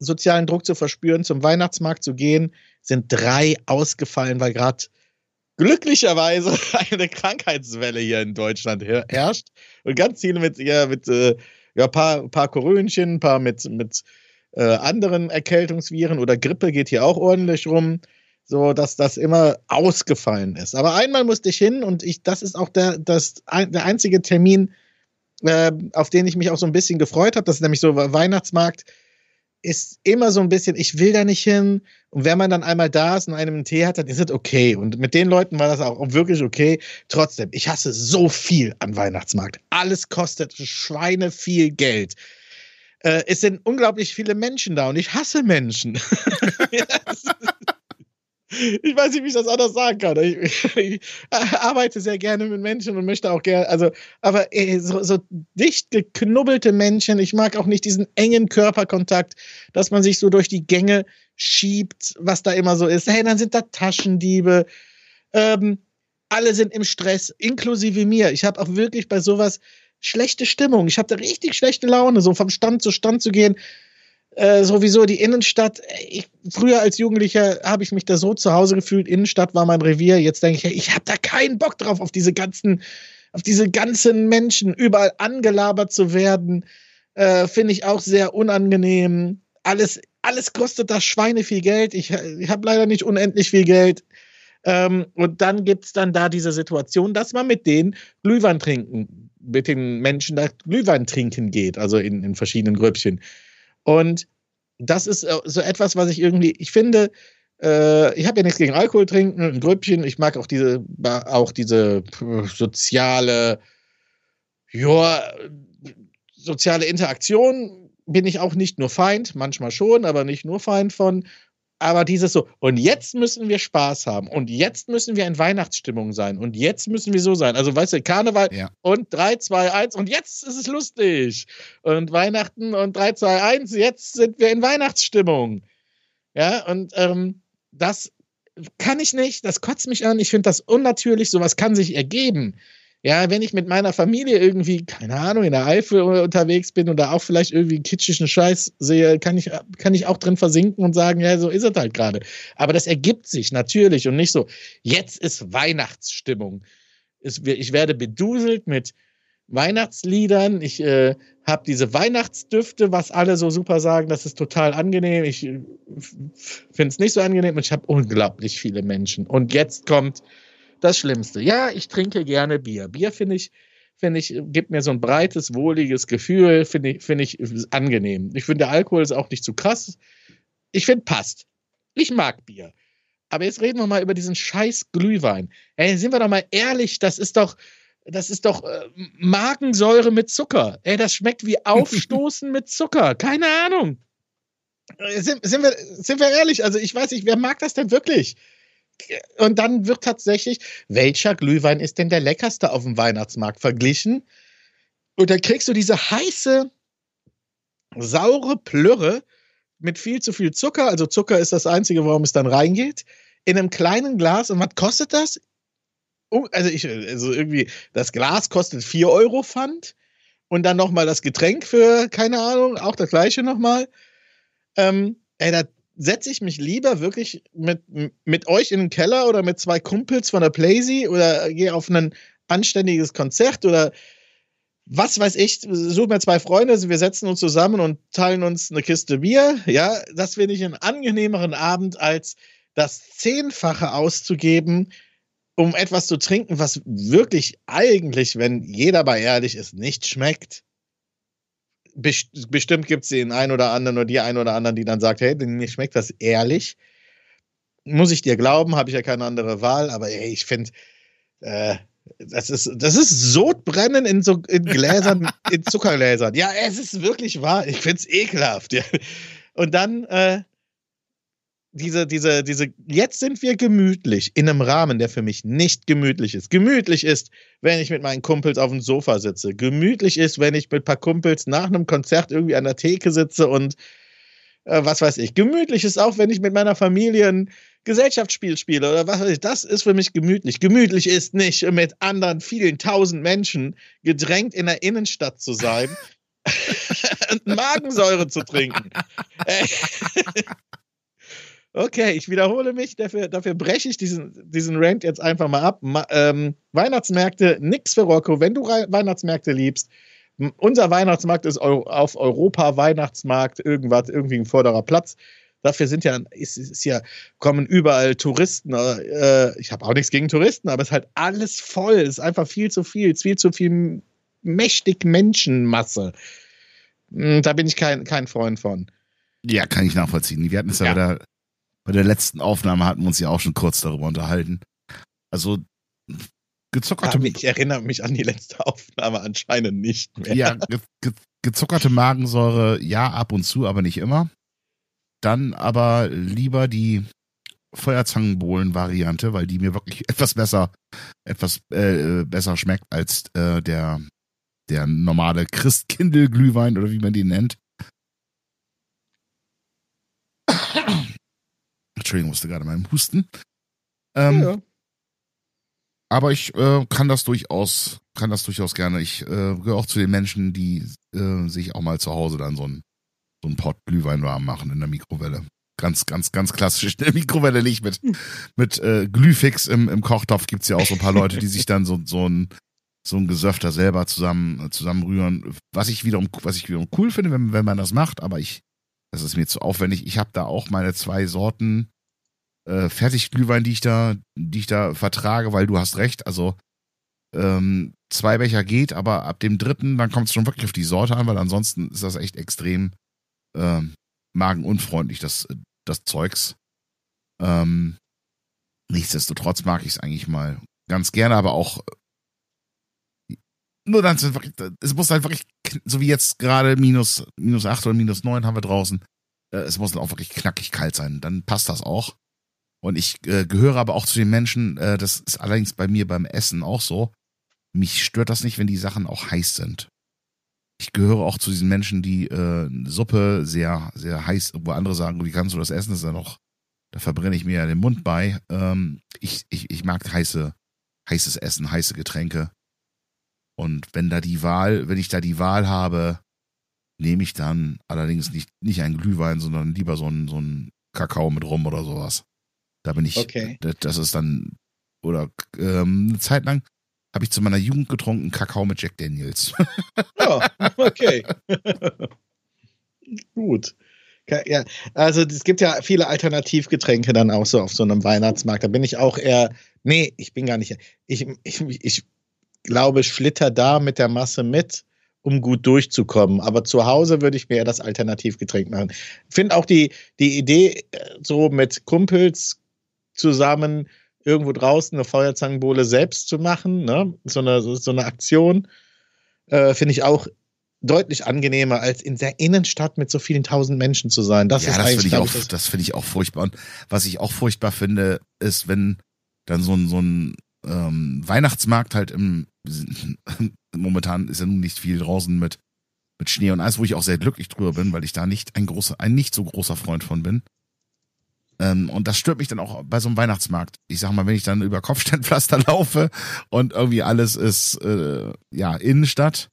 sozialen Druck zu verspüren, zum Weihnachtsmarkt zu gehen, sind drei ausgefallen, weil gerade glücklicherweise eine Krankheitswelle hier in Deutschland her- herrscht und ganz viele mit, ja, mit äh, ja, paar, paar Korönchen, ein paar mit, mit äh, anderen Erkältungsviren oder Grippe geht hier auch ordentlich rum, so dass das immer ausgefallen ist. Aber einmal musste ich hin und ich, das ist auch der, das, der einzige Termin, äh, auf den ich mich auch so ein bisschen gefreut habe. Das ist nämlich so Weihnachtsmarkt. Ist immer so ein bisschen, ich will da nicht hin. Und wenn man dann einmal da ist und einem einen Tee hat, dann ist es okay. Und mit den Leuten war das auch wirklich okay. Trotzdem, ich hasse so viel am Weihnachtsmarkt. Alles kostet Schweine viel Geld. Äh, es sind unglaublich viele Menschen da und ich hasse Menschen. Ich weiß nicht, wie ich das anders sagen kann. Ich, ich, ich arbeite sehr gerne mit Menschen und möchte auch gerne, also, aber ey, so, so dicht geknubbelte Menschen, ich mag auch nicht diesen engen Körperkontakt, dass man sich so durch die Gänge schiebt, was da immer so ist. Hey, dann sind da Taschendiebe, ähm, alle sind im Stress, inklusive mir. Ich habe auch wirklich bei sowas schlechte Stimmung. Ich habe da richtig schlechte Laune, so vom Stand zu Stand zu gehen. Äh, sowieso die Innenstadt, ich, früher als Jugendlicher habe ich mich da so zu Hause gefühlt, Innenstadt war mein Revier, jetzt denke ich, ich habe da keinen Bock drauf, auf diese ganzen, auf diese ganzen Menschen, überall angelabert zu werden, äh, finde ich auch sehr unangenehm, alles, alles kostet da Schweine viel Geld, ich, ich habe leider nicht unendlich viel Geld, ähm, und dann gibt es dann da diese Situation, dass man mit denen Glühwein trinken, mit den Menschen da Glühwein trinken geht, also in, in verschiedenen Gröbchen. Und das ist so etwas, was ich irgendwie, ich finde, äh, ich habe ja nichts gegen Alkohol trinken, ein Gröbchen, ich mag auch diese, auch diese soziale, ja, soziale Interaktion, bin ich auch nicht nur Feind, manchmal schon, aber nicht nur Feind von. Aber dieses so, und jetzt müssen wir Spaß haben und jetzt müssen wir in Weihnachtsstimmung sein und jetzt müssen wir so sein. Also, weißt du, Karneval ja. Und drei, zwei, eins und jetzt ist es lustig. Und Weihnachten und drei, zwei, eins, jetzt sind wir in Weihnachtsstimmung. Ja, und ähm, das kann ich nicht, das kotzt mich an. Ich finde das unnatürlich, sowas kann sich ergeben. Ja, wenn ich mit meiner Familie irgendwie, keine Ahnung, in der Eifel unterwegs bin oder auch vielleicht irgendwie kitschischen Scheiß sehe, kann ich, kann ich auch drin versinken und sagen, ja, so ist es halt gerade. Aber das ergibt sich natürlich und nicht so, jetzt ist Weihnachtsstimmung. Ich werde beduselt mit Weihnachtsliedern, ich äh, habe diese Weihnachtsdüfte, was alle so super sagen, das ist total angenehm. Ich äh, finde es nicht so angenehm und ich habe unglaublich viele Menschen. Und jetzt kommt das Schlimmste. Ja, ich trinke gerne Bier. Bier finde ich, finde ich, gibt mir so ein breites, wohliges Gefühl, finde ich, finde ich angenehm. Ich finde, der Alkohol ist auch nicht zu krass. Ich finde, passt. Ich mag Bier. Aber jetzt reden wir mal über diesen scheiß Glühwein. Ey, sind wir doch mal ehrlich, das ist doch, das ist doch äh, Magensäure mit Zucker. Ey, das schmeckt wie Aufstoßen mit Zucker. Keine Ahnung. Sind, sind, wir, sind wir ehrlich? Also ich weiß nicht, wer mag das denn wirklich? Und dann wird tatsächlich, welcher Glühwein ist denn der leckerste auf dem Weihnachtsmarkt verglichen? Und dann kriegst du diese heiße, saure Plörre mit viel zu viel Zucker. Also Zucker ist das Einzige, warum es dann reingeht. In einem kleinen Glas. Und was kostet das? Also, ich, also irgendwie, das Glas kostet vier Euro Pfand. Und dann nochmal das Getränk für, keine Ahnung, auch das gleiche nochmal. Ähm, ey, da setze ich mich lieber wirklich mit, mit euch in den Keller oder mit zwei Kumpels von der Playsee oder gehe auf ein anständiges Konzert oder was weiß ich, suche mir zwei Freunde, wir setzen uns zusammen und teilen uns eine Kiste Bier. Ja, das finde ich einen angenehmeren Abend, als das Zehnfache auszugeben, um etwas zu trinken, was wirklich eigentlich, wenn jeder mal ehrlich ist, nicht schmeckt. Bestimmt gibt es den einen oder anderen oder die einen oder anderen, die dann sagt, hey, mir schmeckt das ehrlich. Muss ich dir glauben, habe ich ja keine andere Wahl, aber ey, ich finde, äh, das ist, das ist Sodbrennen in so in Gläsern, in Zuckergläsern. Ja, es ist wirklich wahr. Ich finde es ekelhaft. Ja. Und dann äh, diese, diese, diese, jetzt sind wir gemütlich in einem Rahmen, der für mich nicht gemütlich ist. Gemütlich ist, wenn ich mit meinen Kumpels auf dem Sofa sitze. Gemütlich ist, wenn ich mit ein paar Kumpels nach einem Konzert irgendwie an der Theke sitze und äh, was weiß ich. Gemütlich ist auch, wenn ich mit meiner Familie ein Gesellschaftsspiel spiele oder was weiß ich. Das ist für mich gemütlich. Gemütlich ist nicht, mit anderen vielen tausend Menschen gedrängt in der Innenstadt zu sein und Magensäure zu trinken. Okay, ich wiederhole mich, dafür, dafür breche ich diesen, diesen Rant jetzt einfach mal ab. Ma, ähm, Weihnachtsmärkte, nix für Rocco. Wenn du Re- Weihnachtsmärkte liebst, m- unser Weihnachtsmarkt ist Eu- auf Europa-Weihnachtsmarkt, irgendwas, irgendwie ein vorderer Platz. Dafür sind ja, ist, ist ja, kommen überall Touristen. Äh, ich habe auch nichts gegen Touristen, aber es ist halt alles voll. Es ist einfach viel zu viel, es ist viel zu viel mächtig Menschenmasse. Hm, Da bin ich kein, kein Freund von. Ja, kann ich nachvollziehen. Wir hatten es ja, Ja. bei der, bei der letzten Aufnahme hatten wir uns ja auch schon kurz darüber unterhalten. Also gezuckerte, Aber ich erinnere mich an die letzte Aufnahme anscheinend nicht mehr. ja, ge, ge, gezuckerte Magensäure, ja, ab und zu, aber nicht immer. Dann aber lieber die Feuerzangenbowlen-Variante, weil die mir wirklich etwas besser, etwas äh, besser schmeckt als äh, der, der normale Christkindl-Glühwein oder wie man den nennt. Entschuldigung, musste gerade meinem Husten. Ähm, Ja. Aber ich äh, kann das durchaus, kann das durchaus gerne. Ich äh, gehöre auch zu den Menschen, die äh, sich auch mal zu Hause dann so ein so ein Pott Glühwein warm machen in der Mikrowelle. Ganz, ganz, ganz klassisch in der Mikrowelle, nicht mit mit äh, Glühfix im, im Kochtopf. Gibt's ja auch so ein paar Leute, die sich dann so so ein so ein Gesöfter selber zusammen zusammenrühren. Was ich wiederum, was ich wiederum cool finde, wenn wenn man das macht. Aber ich, das ist mir zu aufwendig. Ich habe da auch meine zwei Sorten äh, Fertigglühwein, die ich da, die ich da vertrage, weil du hast recht. Also ähm, zwei Becher geht, aber ab dem dritten, dann kommt es schon wirklich auf die Sorte an, weil ansonsten ist das echt extrem ähm, magenunfreundlich, das, das Zeugs. Ähm, nichtsdestotrotz mag ich es eigentlich mal ganz gerne, aber auch nur dann, es muss halt wirklich, so wie jetzt gerade minus, minus acht oder minus neun haben wir draußen, äh, es muss dann auch wirklich knackig kalt sein, dann passt das auch. Und ich äh, gehöre aber auch zu den Menschen, äh, das ist allerdings bei mir beim Essen auch so, mich stört das nicht, wenn die Sachen auch heiß sind. Ich gehöre auch zu diesen Menschen, die äh, Suppe sehr, sehr heiß, wo andere sagen, wie kannst du das essen? Das ist ja noch, da verbrenne ich mir ja den Mund bei. Ähm, ich, ich, ich mag heiße, heißes Essen, heiße Getränke. Und wenn da die Wahl, wenn ich da die Wahl habe, nehme ich dann allerdings nicht, nicht einen Glühwein, sondern lieber so einen, so einen Kakao mit Rum oder sowas. Da bin ich, Okay. das, das ist dann, oder ähm, eine Zeit lang habe ich zu meiner Jugend getrunken Kakao mit Jack Daniels. Ja, okay. Gut. Ja, also es gibt ja viele Alternativgetränke dann auch so auf so einem Weihnachtsmarkt. Da bin ich auch eher, nee, ich bin gar nicht, ich, ich, ich glaube, ich flitter da mit der Masse mit, um gut durchzukommen. Aber zu Hause würde ich mir eher das Alternativgetränk machen. Finde auch die, die Idee, so mit Kumpels zusammen irgendwo draußen eine Feuerzangenbowle selbst zu machen, ne? So eine, so eine Aktion, äh, finde ich auch deutlich angenehmer, als in der Innenstadt mit so vielen tausend Menschen zu sein. Das ja, ist das eigentlich, finde ich glaub auch, ich, das, das finde ich auch furchtbar. Und was ich auch furchtbar finde, ist, wenn dann so ein, so ein ähm, Weihnachtsmarkt halt im, momentan ist ja nun nicht viel draußen mit, mit Schnee und Eis, wo ich auch sehr glücklich drüber bin, weil ich da nicht ein großer, ein nicht so großer Freund von bin. Ähm, und das stört mich dann auch bei so einem Weihnachtsmarkt. Ich sag mal, wenn ich dann über Kopfsteinpflaster laufe und irgendwie alles ist, äh, ja, Innenstadt,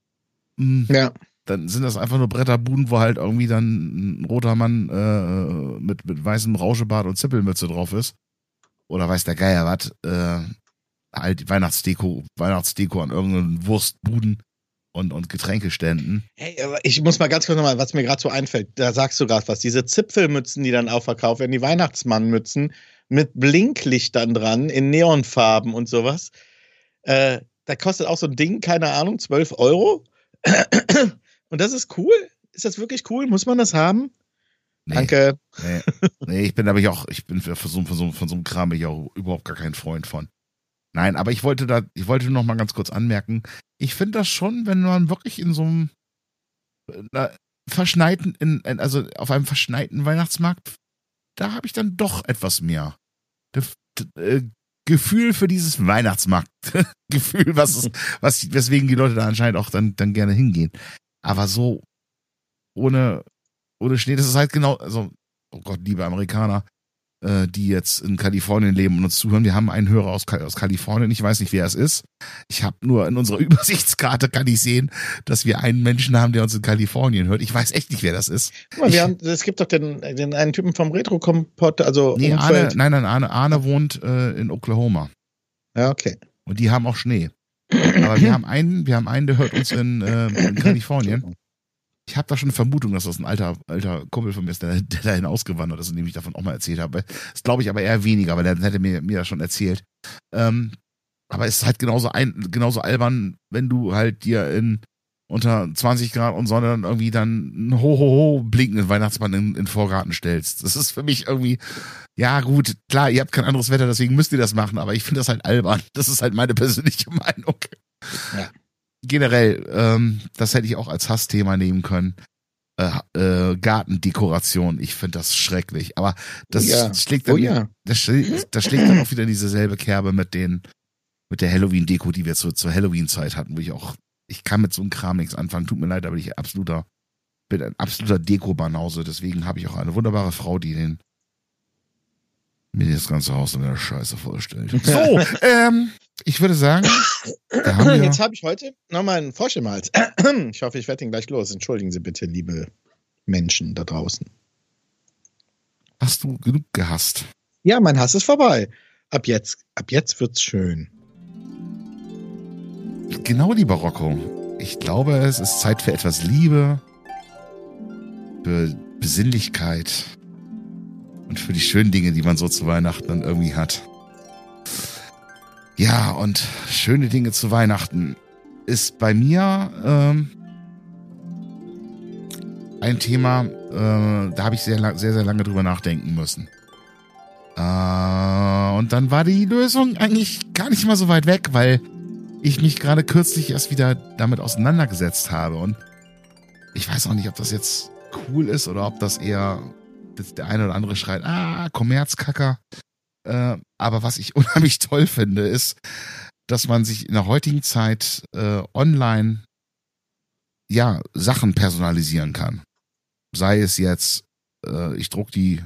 mh, ja. dann sind das einfach nur Bretterbuden, wo halt irgendwie dann ein roter Mann äh, mit, mit weißem Rauschebart und Zippelmütze drauf ist. Oder weiß der Geier was, äh, halt Weihnachtsdeko, Weihnachtsdeko an irgendeinen Wurstbuden und, und Getränkeständen. Hey, aber ich muss mal ganz kurz nochmal, was mir gerade so einfällt, da sagst du gerade was, diese Zipfelmützen, die dann auch verkauft werden, die Weihnachtsmannmützen mit Blinklichtern dran in Neonfarben und sowas, äh, da kostet auch so ein Ding, keine Ahnung, zwölf Euro. Und das ist cool? Ist das wirklich cool? Muss man das haben? Nee, Danke. Nee, nee, ich bin aber ich auch, ich bin von so, von, so, von so einem Kram bin ich auch überhaupt gar kein Freund von. Nein, aber ich wollte da, ich wollte noch mal ganz kurz anmerken, ich finde das schon, wenn man wirklich in so einem na, verschneiten, in, also auf einem verschneiten Weihnachtsmarkt, da habe ich dann doch etwas mehr das, äh, Gefühl für dieses Weihnachtsmarktgefühl, was es, was, weswegen die Leute da anscheinend auch dann, dann gerne hingehen. Aber so ohne, ohne Schnee, das ist halt genau, also, oh Gott, liebe Amerikaner, äh, die jetzt in Kalifornien leben und uns zuhören. Wir haben einen Hörer aus, aus Kalifornien, ich weiß nicht, wer es ist. Ich habe nur in unserer Übersichtskarte kann ich sehen, dass wir einen Menschen haben, der uns in Kalifornien hört. Ich weiß echt nicht, wer das ist. Mal, ich, wir haben, es gibt doch den, den einen Typen vom Retro-Kompott, also nee, Umfeld. Arne, nein, nein, Arne, Arne wohnt äh, in Oklahoma. Ja, okay. Und die haben auch Schnee. Aber wir haben einen, wir haben einen, der hört uns in, äh, in Kalifornien. Ich habe da schon eine Vermutung, dass das ein alter, alter Kumpel von mir ist, der, der dahin ausgewandert ist und dem ich davon auch mal erzählt habe. Das glaube ich aber eher weniger, weil der hätte mir, mir das schon erzählt. Ähm, aber es ist halt genauso ein, genauso albern, wenn du halt dir in unter zwanzig Grad und Sonne dann irgendwie dann einen ho, ho, ho blinkenden Weihnachtsmann in, in den Vorgarten stellst. Das ist für mich irgendwie, ja gut, klar, ihr habt kein anderes Wetter, deswegen müsst ihr das machen, aber ich finde das halt albern. Das ist halt meine persönliche Meinung. Ja. Generell, ähm, das hätte ich auch als Hassthema nehmen können. Äh, äh, Gartendekoration, ich finde das schrecklich. Aber das oh ja. schlägt dann, oh ja. das, schlägt, das schlägt dann auch wieder in dieselbe Kerbe mit den, mit der Halloween-Deko, die wir zu, zur Halloween-Zeit hatten, wo ich auch, ich kann mit so einem Kram nichts anfangen. Tut mir leid, aber ich absoluter, bin ein absoluter Deko-Banause. Deswegen habe ich auch eine wunderbare Frau, die den mir das ganze Haus in der Scheiße vorstellt. So, ähm, ich würde sagen, da haben wir jetzt habe ich heute nochmal einen Frosch im Hals. Ich hoffe, ich werde ihn gleich los. Entschuldigen Sie bitte, liebe Menschen da draußen. Hast du genug gehasst? Ja, mein Hass ist vorbei. Ab jetzt, ab jetzt wird's schön. Genau, lieber Rocco. Ich glaube, es ist Zeit für etwas Liebe, für Besinnlichkeit und für die schönen Dinge, die man so zu Weihnachten dann irgendwie hat. Ja, und schöne Dinge zu Weihnachten ist bei mir ähm, ein Thema, äh, da habe ich sehr, sehr, sehr lange drüber nachdenken müssen. Äh, und dann war die Lösung eigentlich gar nicht mal so weit weg, weil ich mich gerade kürzlich erst wieder damit auseinandergesetzt habe. Und ich weiß auch nicht, ob das jetzt cool ist oder ob das eher dass der eine oder andere schreit, ah, Kommerzkacker. Äh, aber was ich unheimlich toll finde, ist, dass man sich in der heutigen Zeit äh, online ja Sachen personalisieren kann. Sei es jetzt, äh, ich druck die,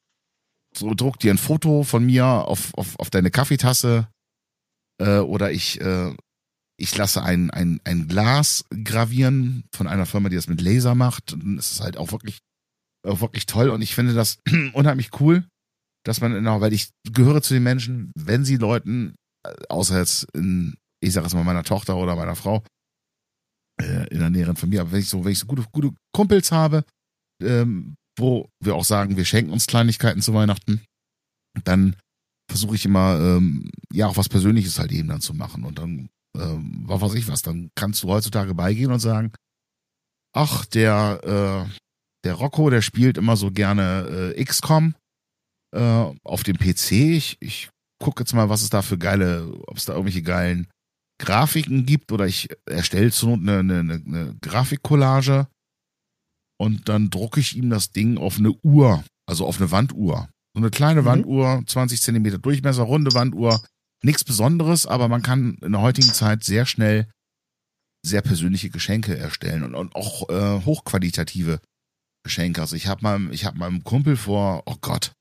so druck dir ein Foto von mir auf auf, auf deine Kaffeetasse äh, oder ich äh, ich lasse ein ein ein Glas gravieren von einer Firma, die das mit Laser macht. Und es ist halt auch wirklich auch wirklich toll und ich finde das unheimlich cool, dass man, genau, weil ich gehöre zu den Menschen, wenn sie Leuten, außer jetzt in, ich sage es mal meiner Tochter oder meiner Frau, äh, in der näheren Familie, aber wenn ich so, wenn ich so gute, gute Kumpels habe, ähm, wo wir auch sagen, wir schenken uns Kleinigkeiten zu Weihnachten, dann versuche ich immer, ähm, ja, auch was Persönliches halt eben dann zu machen und dann, ähm, was weiß ich was, dann kannst du heutzutage beigehen und sagen, ach, der, äh, Der Rocco, der spielt immer so gerne äh, X COM äh, auf dem P C. Ich, ich gucke jetzt mal, was es da für geile, ob es da irgendwelche geilen Grafiken gibt oder ich erstelle zur Not eine, eine, eine Grafikcollage und dann drucke ich ihm das Ding auf eine Uhr, also auf eine Wanduhr. So eine kleine mhm. Wanduhr, zwanzig Zentimeter Durchmesser, runde Wanduhr. Nichts Besonderes, aber man kann in der heutigen Zeit sehr schnell sehr persönliche Geschenke erstellen und, und auch äh, hochqualitative Geschenke. Also ich habe mal, ich habe meinem Kumpel vor, oh Gott,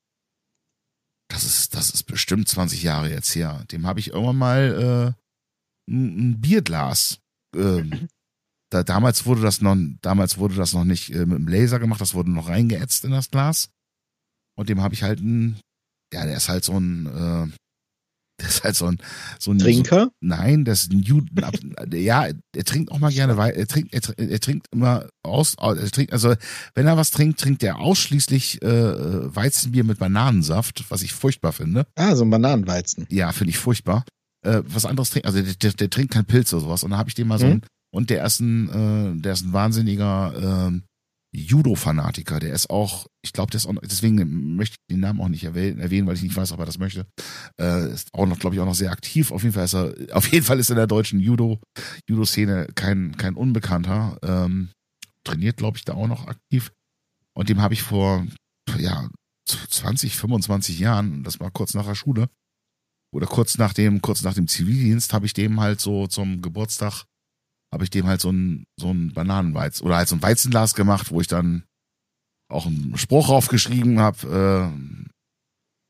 das ist, das ist bestimmt zwanzig Jahre jetzt her. Dem habe ich irgendwann mal äh, ein, ein Bierglas. Ähm, da, damals wurde das noch, damals wurde das noch nicht äh, mit dem Laser gemacht, das wurde noch reingeätzt in das Glas. Und dem habe ich halt ein, ja, der ist halt so ein, äh, der ist halt so ein, so ein Trinker? So, nein, das ist ein Juden. Ja, er trinkt auch mal gerne Wein. Er trinkt, er, er trinkt immer aus. Er trinkt, also wenn er was trinkt, trinkt er ausschließlich äh, Weizenbier mit Bananensaft, was ich furchtbar finde. Ah, so ein Bananenweizen. Ja, finde ich furchtbar. Äh, was anderes trinkt, also der, der, der trinkt kein Pilz oder sowas. Und dann habe ich dem mal so mhm. ein, und der ist ein, äh, der ist ein wahnsinniger äh, Judo-Fanatiker, der ist auch, ich glaube, der ist auch, deswegen möchte ich den Namen auch nicht erwähnen, weil ich nicht weiß, ob er das möchte. Äh, ist auch noch, glaube ich, auch noch sehr aktiv. Auf jeden Fall ist er, auf jeden Fall ist er in der deutschen Judo, Judo-Szene kein, kein Unbekannter. Ähm, trainiert, glaube ich, da auch noch aktiv. Und dem habe ich vor, ja, zwanzig, fünfundzwanzig Jahren, das war kurz nach der Schule, oder kurz nach dem, kurz nach dem Zivildienst, habe ich dem halt so zum Geburtstag habe ich dem halt so ein, so ein Bananenweizen oder halt so ein Weizenglas gemacht, wo ich dann auch einen Spruch aufgeschrieben habe,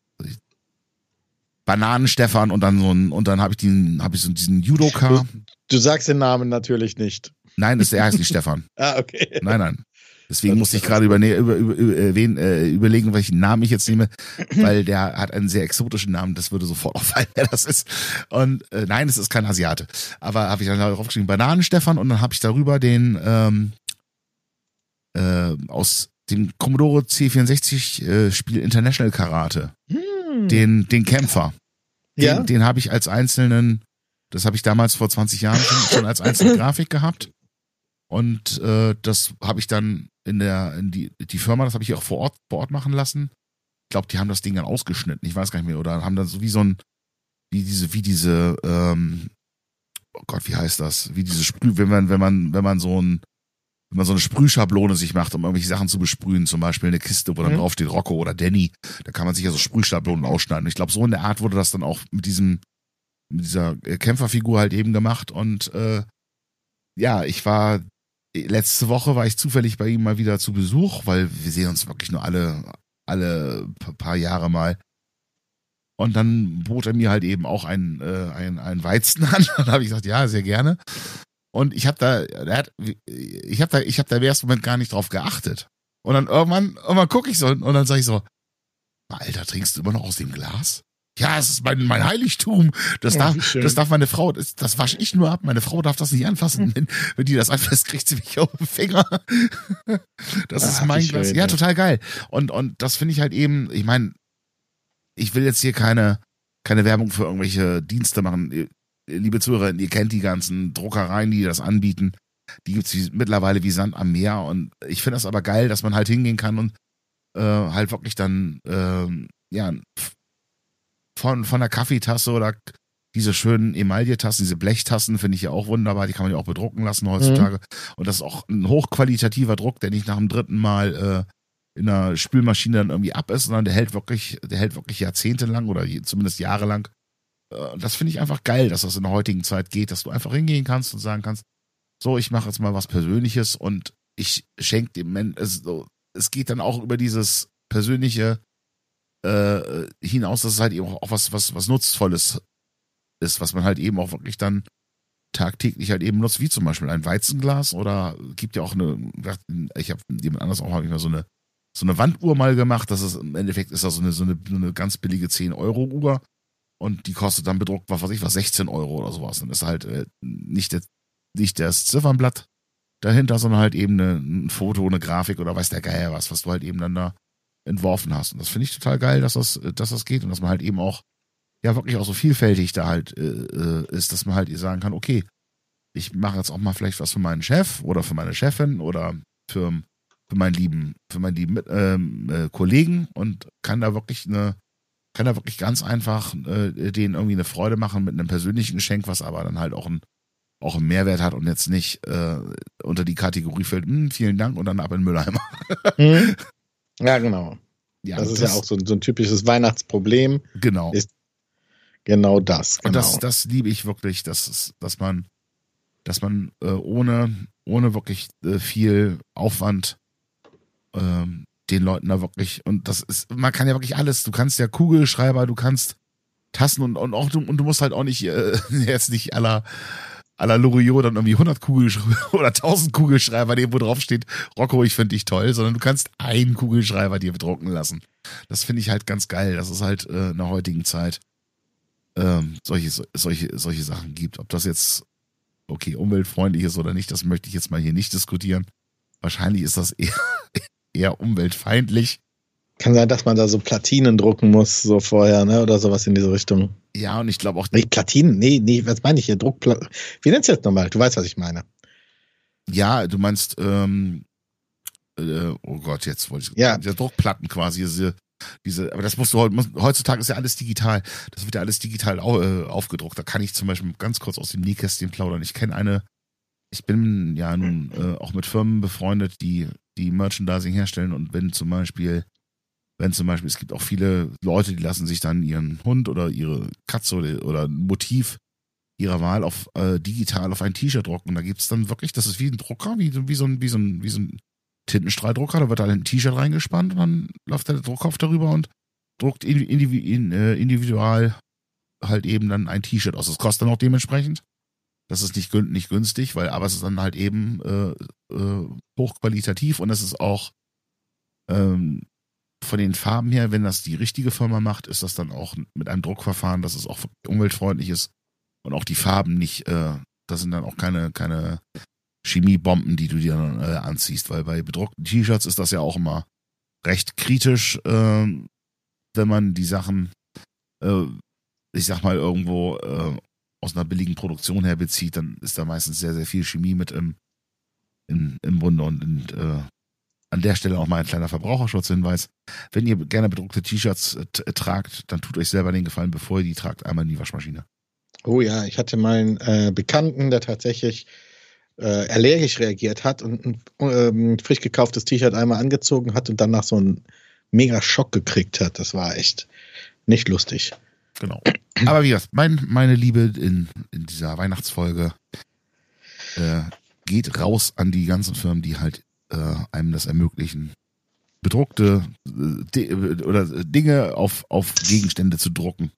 Bananenstefan und dann so ein, und dann habe ich den, habe ich so diesen Judoka. Du, du sagst den Namen natürlich nicht. Nein, das, der heißt nicht Stefan. Ah, okay. Nein, nein. Deswegen musste ich gerade über, über, über, über, wen, äh, überlegen, welchen Namen ich jetzt nehme, weil der hat einen sehr exotischen Namen, das würde sofort auffallen, wer das ist. Und äh, nein, es ist kein Asiate. Aber habe ich dann draufgeschrieben, Bananenstefan, und dann habe ich darüber den ähm, äh, aus dem Commodore C vierundsechzig äh, Spiel International Karate. Hm. Den, den Kämpfer. Den, Ja? den habe ich als einzelnen, das habe ich damals vor zwanzig Jahren schon, schon als einzelne Grafik gehabt. Und äh, das habe ich dann in der, in die, die Firma, das habe ich auch vor Ort, vor Ort machen lassen. Ich glaube, die haben das Ding dann ausgeschnitten, ich weiß gar nicht mehr, oder haben dann so wie so ein, wie diese, wie diese, ähm, oh Gott, wie heißt das? Wie diese Sprüh, wenn man, wenn man, wenn man so ein, wenn man so eine Sprühschablone sich macht, um irgendwelche Sachen zu besprühen, zum Beispiel eine Kiste, wo dann Mhm. drauf steht Rocco oder Danny, da kann man sich ja so Sprühschablonen ausschneiden. Und ich glaube, so in der Art wurde das dann auch mit diesem, mit dieser Kämpferfigur halt eben gemacht. Und äh, ja, ich war letzte Woche war ich zufällig bei ihm mal wieder zu Besuch, weil wir sehen uns wirklich nur alle alle paar Jahre mal. Und dann bot er mir halt eben auch ein äh, ein, ein Weizen an. Dann habe ich gesagt, ja, sehr gerne. Und ich habe da, der hat, ich habe da, ich habe da im ersten Moment gar nicht drauf geachtet. Und dann irgendwann, irgendwann gucke ich so und dann sage ich so, Alter, trinkst du immer noch aus dem Glas? Ja, es ist mein, mein Heiligtum. Das, Oh, darf, wie schön. das darf meine Frau, das, das wasche ich nur ab. Meine Frau darf das nicht anfassen. Wenn, wenn die das anfasst, kriegt sie mich auf den Finger. Das ist Ah, mein wie Glas. schön, Ja, ja. total geil. Und, und das finde ich halt eben, ich meine, ich will jetzt hier keine, keine Werbung für irgendwelche Dienste machen. Liebe Zuhörer, ihr kennt die ganzen Druckereien, die das anbieten. Die gibt's wie, mittlerweile wie Sand am Meer. Und ich finde das aber geil, dass man halt hingehen kann und äh, halt wirklich dann, ähm, ja, von, von der Kaffeetasse oder diese schönen Emaille-Tassen, diese Blechtassen finde ich ja auch wunderbar. Die kann man ja auch bedrucken lassen heutzutage. Mhm. Und das ist auch ein hochqualitativer Druck, der nicht nach dem dritten Mal äh, in einer Spülmaschine dann irgendwie ab ist, sondern der hält wirklich, der hält wirklich jahrzehntelang oder je, zumindest jahrelang. Äh, das finde ich einfach geil, dass das in der heutigen Zeit geht, dass du einfach hingehen kannst und sagen kannst, so, ich mache jetzt mal was Persönliches und ich schenke dem Menschen, also, es geht dann auch über dieses persönliche äh, hinaus, dass es halt eben auch was, was, was Nutzvolles ist, was man halt eben auch wirklich dann tagtäglich halt eben nutzt, wie zum Beispiel ein Weizenglas oder gibt ja auch eine, ich habe jemand anders auch, habe ich mal so eine so eine Wanduhr mal gemacht, das ist im Endeffekt ist das so eine, so eine, so eine ganz billige zehn Euro Uhr und die kostet dann bedruckt, was weiß ich, was sechzehn Euro oder sowas. Dann ist halt äh, nicht, der, nicht das Ziffernblatt dahinter, sondern halt eben eine, ein Foto, eine Grafik oder weiß der Geier was, was du halt eben dann da entworfen hast. Und das finde ich total geil, dass das, dass das geht und dass man halt eben auch, ja, wirklich auch so vielfältig da halt äh, ist, dass man halt sagen kann, okay, ich mache jetzt auch mal vielleicht was für meinen Chef oder für meine Chefin oder für, für meinen lieben, für meinen lieben ähm, äh, Kollegen und kann da wirklich eine, kann da wirklich ganz einfach äh, denen irgendwie eine Freude machen mit einem persönlichen Geschenk, was aber dann halt auch ein auch einen Mehrwert hat und jetzt nicht äh, unter die Kategorie fällt, hm, vielen Dank und dann ab in den Mülleimer. Hm? Ja, genau. Ja, das ist das, ja auch so, so ein typisches Weihnachtsproblem. Genau. Ist genau das. Genau. Und das, das liebe ich wirklich, dass, es, dass man, dass man äh, ohne, ohne wirklich äh, viel Aufwand ähm, den Leuten da wirklich, und das ist, man kann ja wirklich alles, du kannst ja Kugelschreiber, du kannst Tassen und, und auch, du, und du musst halt auch nicht, äh, jetzt nicht aller à la Loriot dann irgendwie hundert Kugelschreiber oder tausend Kugelschreiber nehmen, wo drauf steht, Rocco, ich finde dich toll, sondern du kannst einen Kugelschreiber dir bedrucken lassen. Das finde ich halt ganz geil, dass es halt äh, in der heutigen Zeit ähm, solche, solche, solche Sachen gibt. Ob das jetzt, okay, umweltfreundlich ist oder nicht, das möchte ich jetzt mal hier nicht diskutieren. Wahrscheinlich ist das eher, eher umweltfeindlich. Kann sein, dass man da so Platinen drucken muss, so vorher, ne, oder sowas in diese Richtung. Ja, und ich glaube auch... Nee, Platinen, nee, nee, was meine ich hier? Druckpla- Wie nennst du das nochmal? Du weißt, was ich meine. Ja, du meinst, ähm, äh, oh Gott, jetzt wollte ich... Ja. Diese Druckplatten quasi, diese, diese, aber das musst du heute, heutzutage ist ja alles digital. Das wird ja alles digital au, äh, aufgedruckt. Da kann ich zum Beispiel ganz kurz aus dem Nähkästchen plaudern. Ich kenne eine, ich bin ja nun äh, auch mit Firmen befreundet, die, die Merchandising herstellen und wenn zum Beispiel Wenn zum Beispiel, es gibt auch viele Leute, die lassen sich dann ihren Hund oder ihre Katze oder, oder ein Motiv ihrer Wahl auf äh, digital auf ein T-Shirt drucken. Und da gibt es dann wirklich, das ist wie ein Drucker, wie, wie, so ein, wie, so ein, wie so ein Tintenstrahldrucker, da wird halt ein T-Shirt reingespannt und dann läuft der Druckkopf darüber und druckt individual halt eben dann ein T-Shirt aus. Das kostet dann auch dementsprechend. Das ist nicht, gün- nicht günstig, weil aber es ist dann halt eben äh, äh, hochqualitativ und es ist auch ähm, von den Farben her, wenn das die richtige Firma macht, ist das dann auch mit einem Druckverfahren, dass es auch umweltfreundlich ist und auch die Farben nicht, äh, das sind dann auch keine, keine Chemiebomben, die du dir dann äh, anziehst, weil bei bedruckten T-Shirts ist das ja auch immer recht kritisch, äh, wenn man die Sachen, äh, ich sag mal, irgendwo äh, aus einer billigen Produktion her bezieht, dann ist da meistens sehr, sehr viel Chemie mit im, im, im Bunde und, und äh, an der Stelle auch mal ein kleiner Verbraucherschutzhinweis. Wenn ihr gerne bedruckte T-Shirts äh, t- tragt, dann tut euch selber den Gefallen, bevor ihr die tragt, einmal in die Waschmaschine. Oh ja, ich hatte mal einen äh, Bekannten, der tatsächlich äh, allergisch reagiert hat und ein ähm, frisch gekauftes T-Shirt einmal angezogen hat und danach so einen mega Schock gekriegt hat. Das war echt nicht lustig. Genau. Aber wie gesagt, mein, meine Liebe in, in dieser Weihnachtsfolge äh, geht raus an die ganzen Firmen, die halt äh, einem das ermöglichen, bedruckte äh, di- oder Dinge auf, auf Gegenstände zu drucken.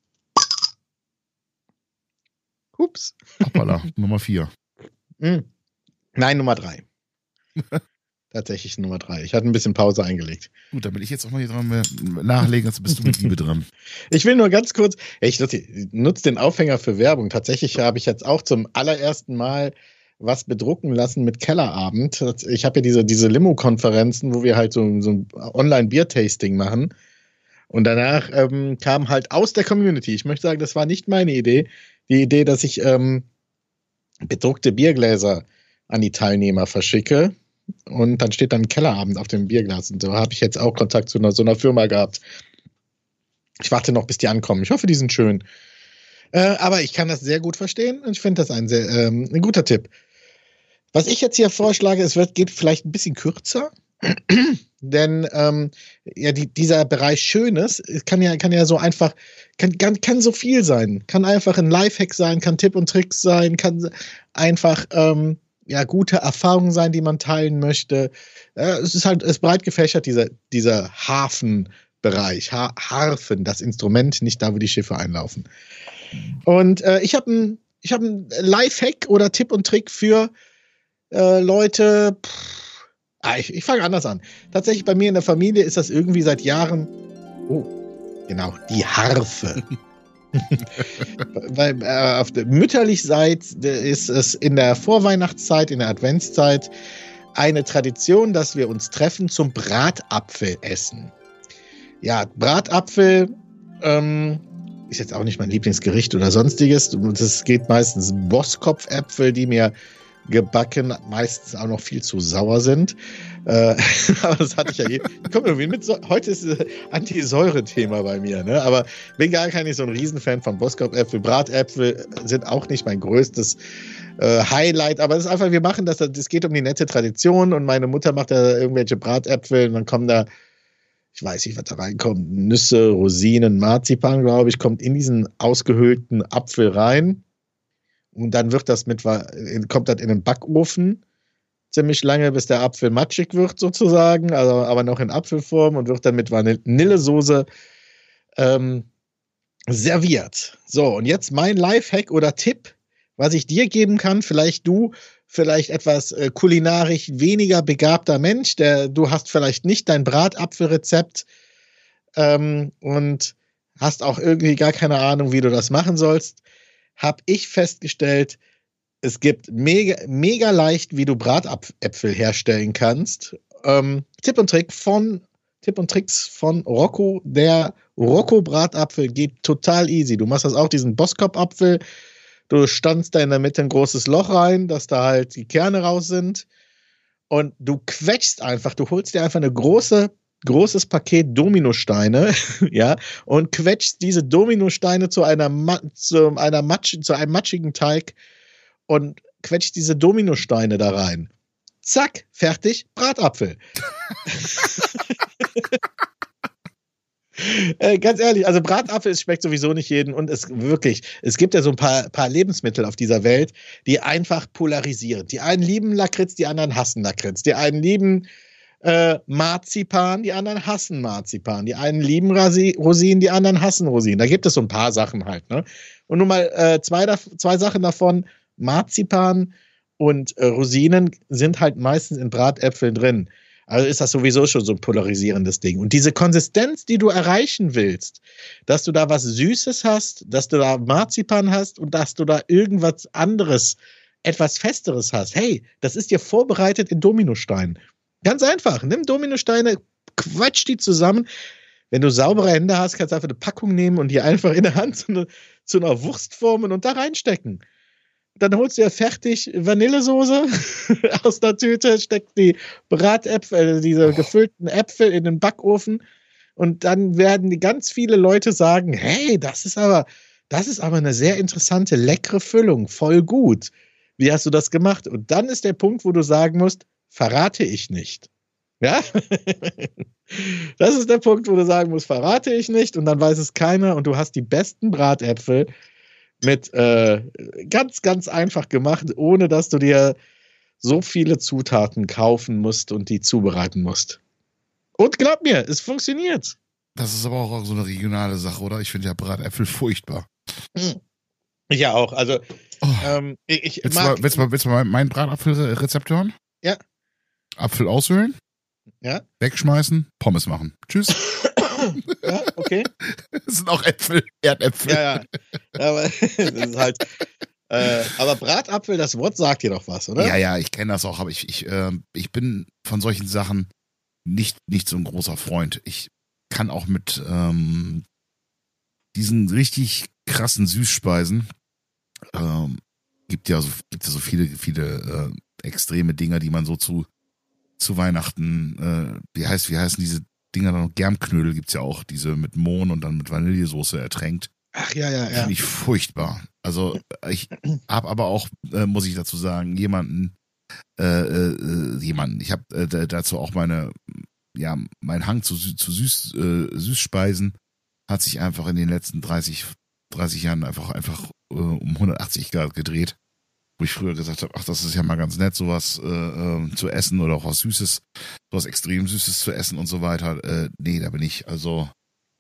Ups. Hoppala, Nummer vier. Hm. Nein, Nummer drei. Tatsächlich Nummer drei. Ich hatte ein bisschen Pause eingelegt. Gut, damit ich jetzt auch mal hier dran mehr nachlegen, jetzt bist du mit Liebe dran. Ich will nur ganz kurz, ich nutze, nutze den Aufhänger für Werbung. Tatsächlich habe ich jetzt auch zum allerersten Mal was bedrucken lassen mit Kellerabend. Ich habe ja diese, diese Limo-Konferenzen, wo wir halt so, so ein Online-Bier-Tasting machen. Und danach ähm, kam halt aus der Community, ich möchte sagen, das war nicht meine Idee, die Idee, dass ich ähm, bedruckte Biergläser an die Teilnehmer verschicke. Und dann steht dann Kellerabend auf dem Bierglas. Und so habe ich jetzt auch Kontakt zu einer, so einer Firma gehabt. Ich warte noch, bis die ankommen. Ich hoffe, die sind schön. Äh, aber ich kann das sehr gut verstehen und ich finde das ein, sehr, ähm, ein guter Tipp. Was ich jetzt hier vorschlage, es wird, geht vielleicht ein bisschen kürzer. Denn ähm, ja, die, dieser Bereich Schönes kann ja, kann ja so einfach, kann, kann, kann so viel sein. Kann einfach ein Lifehack sein, kann Tipp und Tricks sein, kann einfach ähm, ja, gute Erfahrungen sein, die man teilen möchte. Äh, es ist halt, es ist breit gefächert, dieser, dieser Hafenbereich, ha Harfen, das Instrument, nicht da, wo die Schiffe einlaufen. Und äh, ich habe ein, ich hab ein Lifehack oder Tipp und Trick für äh, Leute. Pff, ah, ich ich fange anders an. Tatsächlich bei mir in der Familie ist das irgendwie seit Jahren. Oh, genau, die Harfe. Weil äh, auf der mütterlichen Seite ist es in der Vorweihnachtszeit, in der Adventszeit eine Tradition, dass wir uns treffen zum Bratapfel essen. Ja, Bratapfel ähm, ist jetzt auch nicht mein Lieblingsgericht oder sonstiges. Das geht meistens Bosskopfäpfel, die mir gebacken meistens auch noch viel zu sauer sind. Äh, aber das hatte ich ja eh. Komm irgendwie mit. So heute ist äh, Antisäure-Thema bei mir, ne? Aber bin gar kein nicht so ein Riesenfan von Bosskopfäpfel. Bratäpfel sind auch nicht mein größtes äh, Highlight, aber es ist einfach, wir machen das, es geht um die nette Tradition und meine Mutter macht da irgendwelche Bratäpfel und dann kommen da, ich weiß nicht, was da reinkommt, Nüsse, Rosinen, Marzipan, glaube ich, kommt in diesen ausgehöhlten Apfel rein. Und dann wird das mit, kommt das in den Backofen ziemlich lange, bis der Apfel matschig wird sozusagen, also aber noch in Apfelform und wird dann mit Vanillesoße ähm, serviert. So, und jetzt mein Lifehack oder Tipp, was ich dir geben kann, vielleicht du, vielleicht etwas äh, kulinarisch weniger begabter Mensch, der, du hast vielleicht nicht dein Bratapfelrezept ähm, und hast auch irgendwie gar keine Ahnung, wie du das machen sollst, habe ich festgestellt, es gibt mega, mega leicht, wie du Bratäpfel herstellen kannst. Ähm, Tipp und Trick von Tipp und Tricks von Rocco. Der Rocco-Bratapfel geht total easy. Du machst das auch, diesen Bosskopfapfel. Du stanzt da in der Mitte ein großes Loch rein, dass da halt die Kerne raus sind. Und du quetschst einfach, du holst dir einfach eine große großes Paket Dominosteine, ja, und quetscht diese Dominosteine zu einer, zu einer Matsch, zu einem matschigen Teig und quetscht diese Dominosteine da rein. Zack, fertig, Bratapfel. äh, ganz ehrlich, also Bratapfel, es schmeckt sowieso nicht jeden und es wirklich, es gibt ja so ein paar, paar Lebensmittel auf dieser Welt, die einfach polarisieren. Die einen lieben Lakritz, die anderen hassen Lakritz. Die einen lieben äh, Marzipan, die anderen hassen Marzipan. Die einen lieben Rasi- Rosinen, die anderen hassen Rosinen. Da gibt es so ein paar Sachen halt, ne? Und nun mal äh, zwei, zwei Sachen davon, Marzipan und äh, Rosinen sind halt meistens in Bratäpfeln drin. Also ist das sowieso schon so ein polarisierendes Ding. Und diese Konsistenz, die du erreichen willst, dass du da was Süßes hast, dass du da Marzipan hast und dass du da irgendwas anderes, etwas Festeres hast. Hey, das ist dir vorbereitet in Dominosteinen. Ganz einfach. Nimm Dominosteine, quatsch die zusammen. Wenn du saubere Hände hast, kannst du einfach eine Packung nehmen und die einfach in der Hand zu, eine, zu einer Wurst formen und da reinstecken. Dann holst du ja fertig Vanillesoße aus der Tüte, steckst die Bratäpfel, diese gefüllten Äpfel in den Backofen und dann werden die ganz viele Leute sagen, hey, das ist aber, das ist aber eine sehr interessante, leckere Füllung, voll gut. Wie hast du das gemacht? Und dann ist der Punkt, wo du sagen musst, verrate ich nicht. Ja? Das ist der Punkt, wo du sagen musst, verrate ich nicht und dann weiß es keiner und du hast die besten Bratäpfel mit äh, ganz, ganz einfach gemacht, ohne dass du dir so viele Zutaten kaufen musst und die zubereiten musst. Und glaub mir, es funktioniert. Das ist aber auch so eine regionale Sache, oder? Ich finde ja Bratäpfel furchtbar. Ich ja auch. Also, oh. ähm, ich, ich willst, mag, du mal, willst, du mal, willst du mal mein Bratapfelrezept hören? Ja. Apfel aushöhlen, ja. wegschmeißen, Pommes machen. Tschüss. Ja, okay. Das sind auch Äpfel, Erdäpfel. Ja, ja. Aber, das ist halt, äh, aber Bratapfel, das Wort sagt dir doch was, oder? Ja, ja, ich kenne das auch, aber ich, ich, äh, ich bin von solchen Sachen nicht, nicht so ein großer Freund. Ich kann auch mit ähm, diesen richtig krassen Süßspeisen, ähm, gibt ja so, gibt ja so viele, viele äh, extreme Dinger, die man so zu, zu Weihnachten, äh, wie heißt, wie heißen diese Dinger noch? Germknödel gibt's ja auch, diese mit Mohn und dann mit Vanillesoße ertränkt. Ach ja, ja, ja. Finde ich furchtbar. Also ich habe aber auch, äh, muss ich dazu sagen, jemanden, äh, äh, jemanden, ich habe äh, dazu auch meine, ja, mein Hang zu, zu Süß, äh, Süßspeisen hat sich einfach in den letzten dreißig, dreißig Jahren einfach, einfach äh, um hundertachtzig Grad gedreht. Wo ich früher gesagt habe, ach, das ist ja mal ganz nett, sowas äh, äh, zu essen oder auch was Süßes, sowas extrem Süßes zu essen und so weiter. Äh, nee, da bin ich also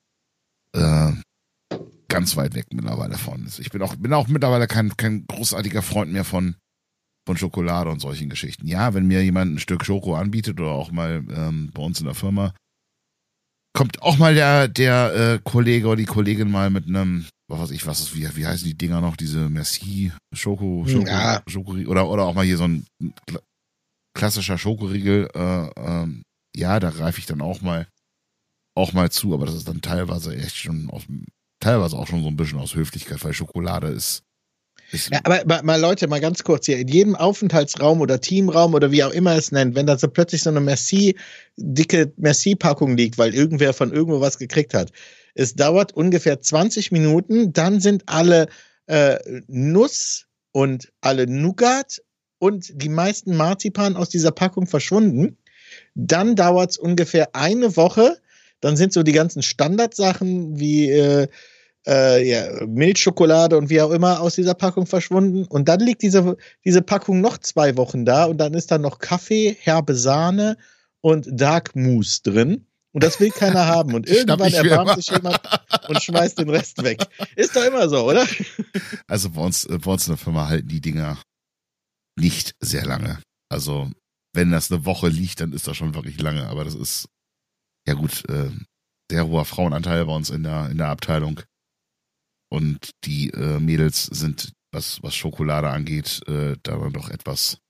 äh, ganz weit weg mittlerweile von. Ich bin auch, bin auch mittlerweile kein, kein großartiger Freund mehr von, von Schokolade und solchen Geschichten. Ja, wenn mir jemand ein Stück Schoko anbietet oder auch mal ähm, bei uns in der Firma, kommt auch mal der, der äh, Kollege oder die Kollegin mal mit einem, was weiß ich, was ist, wie, wie heißen die Dinger noch, diese Merci Schoko, Schoko, ja. Schokoriegel oder, oder auch mal hier so ein klassischer Schokoriegel, äh, ähm, ja, da greife ich dann auch mal, auch mal zu, aber das ist dann teilweise echt schon aus, teilweise auch schon so ein bisschen aus Höflichkeit, weil Schokolade ist, ist ja, aber mal, mal Leute, mal ganz kurz hier, in jedem Aufenthaltsraum oder Teamraum oder wie auch immer es nennt, wenn da so plötzlich so eine Merci, dicke Merci-Packung liegt, weil irgendwer von irgendwo was gekriegt hat. Es dauert ungefähr zwanzig Minuten, dann sind alle äh, Nuss und alle Nougat und die meisten Marzipan aus dieser Packung verschwunden. Dann dauert es ungefähr eine Woche, dann sind so die ganzen Standardsachen wie äh, äh, ja, Milchschokolade und wie auch immer aus dieser Packung verschwunden. Und dann liegt diese, diese Packung noch zwei Wochen da und dann ist da noch Kaffee, herbe Sahne und Dark Mousse drin. Und das will keiner haben. Und irgendwann erbarmt sich jemand und schmeißt den Rest weg. Ist doch immer so, oder? Also bei uns, bei uns in der Firma halten die Dinger nicht sehr lange. Also wenn das eine Woche liegt, dann ist das schon wirklich lange. Aber das ist, ja gut, äh, sehr hoher Frauenanteil bei uns in der, in der Abteilung. Und die äh, Mädels sind, was, was Schokolade angeht, äh, da dann doch etwas,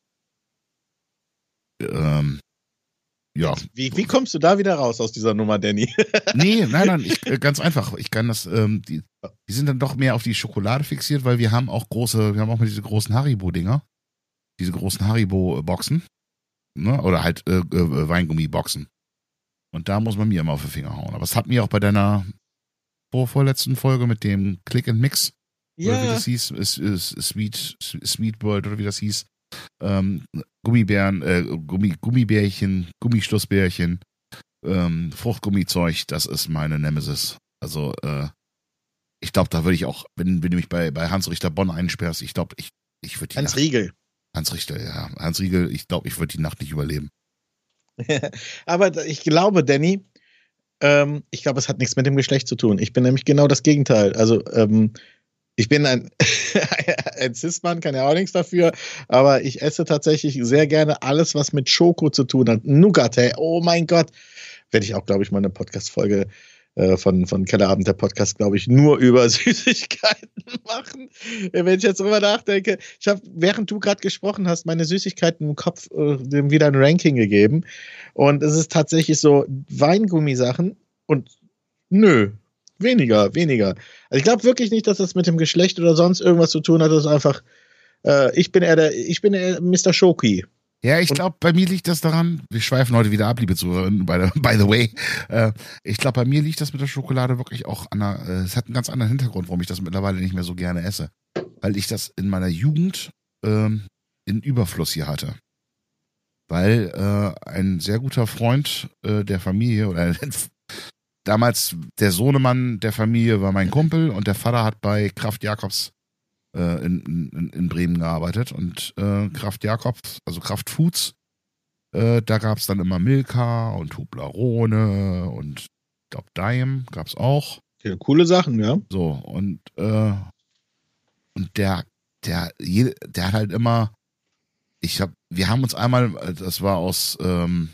ähm, ja. Wie, wie kommst du da wieder raus aus dieser Nummer, Danny? Nee, nein, nein, ich, äh, ganz einfach. Ich kann das, ähm, die, die sind dann doch mehr auf die Schokolade fixiert, weil wir haben auch große, wir haben auch mal diese großen Haribo-Dinger. Diese großen Haribo-Boxen. Ne? Oder halt äh, äh, Weingummi-Boxen. Und da muss man mir immer auf den Finger hauen. Aber es hat mir auch bei deiner vor, vorletzten Folge mit dem Click and Mix, Ja. oder wie das hieß, ist, ist Sweet, Sweet World oder wie das hieß, ähm, Gummibären, äh, Gummi, Gummibärchen, Gummischlussbärchen, ähm, Fruchtgummizeug, das ist meine Nemesis. Also, äh, ich glaube, da würde ich auch, wenn, wenn du mich bei, bei Hans Richter Bonn einsperrst, ich glaube, ich, ich würde die Hans Nacht, Riegel. Hans Richter, ja, Hans Riegel, ich glaube, ich würde die Nacht nicht überleben. Aber ich glaube, Danny, ähm, ich glaube, es hat nichts mit dem Geschlecht zu tun. Ich bin nämlich genau das Gegenteil. Also, ähm, ich bin ein, ein Cis-Mann, kann ja auch nichts dafür, aber ich esse tatsächlich sehr gerne alles, was mit Schoko zu tun hat. Nougat, hey, oh mein Gott. Werde ich auch, glaube ich, mal eine Podcast-Folge äh, von, von Kellerabend, der Podcast, glaube ich, nur über Süßigkeiten machen. Wenn ich jetzt drüber nachdenke. Ich habe, während du gerade gesprochen hast, meine Süßigkeiten im Kopf äh, dem wieder ein Ranking gegeben. Und es ist tatsächlich so Weingummisachen und nö, weniger, weniger. Also ich glaube wirklich nicht, dass das mit dem Geschlecht oder sonst irgendwas zu tun hat. Das ist einfach, äh, ich bin eher der, ich bin eher Mister Schoki. Ja, ich glaube, bei mir liegt das daran, wir schweifen heute wieder ab, liebe Zuhörerinnen, by the, by the way. Äh, ich glaube, bei mir liegt das mit der Schokolade wirklich auch an einer, äh, es hat einen ganz anderen Hintergrund, warum ich das mittlerweile nicht mehr so gerne esse. Weil ich das in meiner Jugend ähm, in Überfluss hier hatte. Weil äh, ein sehr guter Freund äh, der Familie, oder damals der Sohnemann der Familie war mein Kumpel und der Vater hat bei Kraft Jacobs In, in, in Bremen gearbeitet und äh, Kraft Jacobs, also Kraft Foods, äh, da gab es dann immer Milka und Toblerone und ich glaube Daim gab es auch. Ja, coole Sachen, ja. So, und äh, und der, der, der hat halt immer, ich hab, wir haben uns einmal, das war aus, ähm,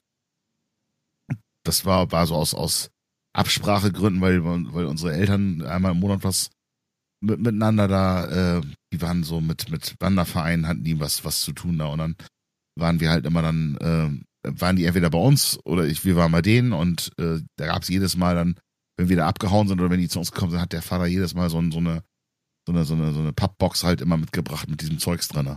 das war, war so aus, aus Absprachegründen, weil, weil unsere Eltern einmal im Monat was Mit, miteinander da, äh, die waren so mit, mit Wandervereinen, hatten die was, was zu tun da und dann waren wir halt immer dann, äh, waren die entweder bei uns oder ich, wir waren bei denen und äh, da gab's jedes Mal dann, wenn wir da abgehauen sind oder wenn die zu uns gekommen sind, hat der Vater jedes Mal so, ein, so eine, so eine, so eine, so eine Pappbox halt immer mitgebracht mit diesem Zeugs drin.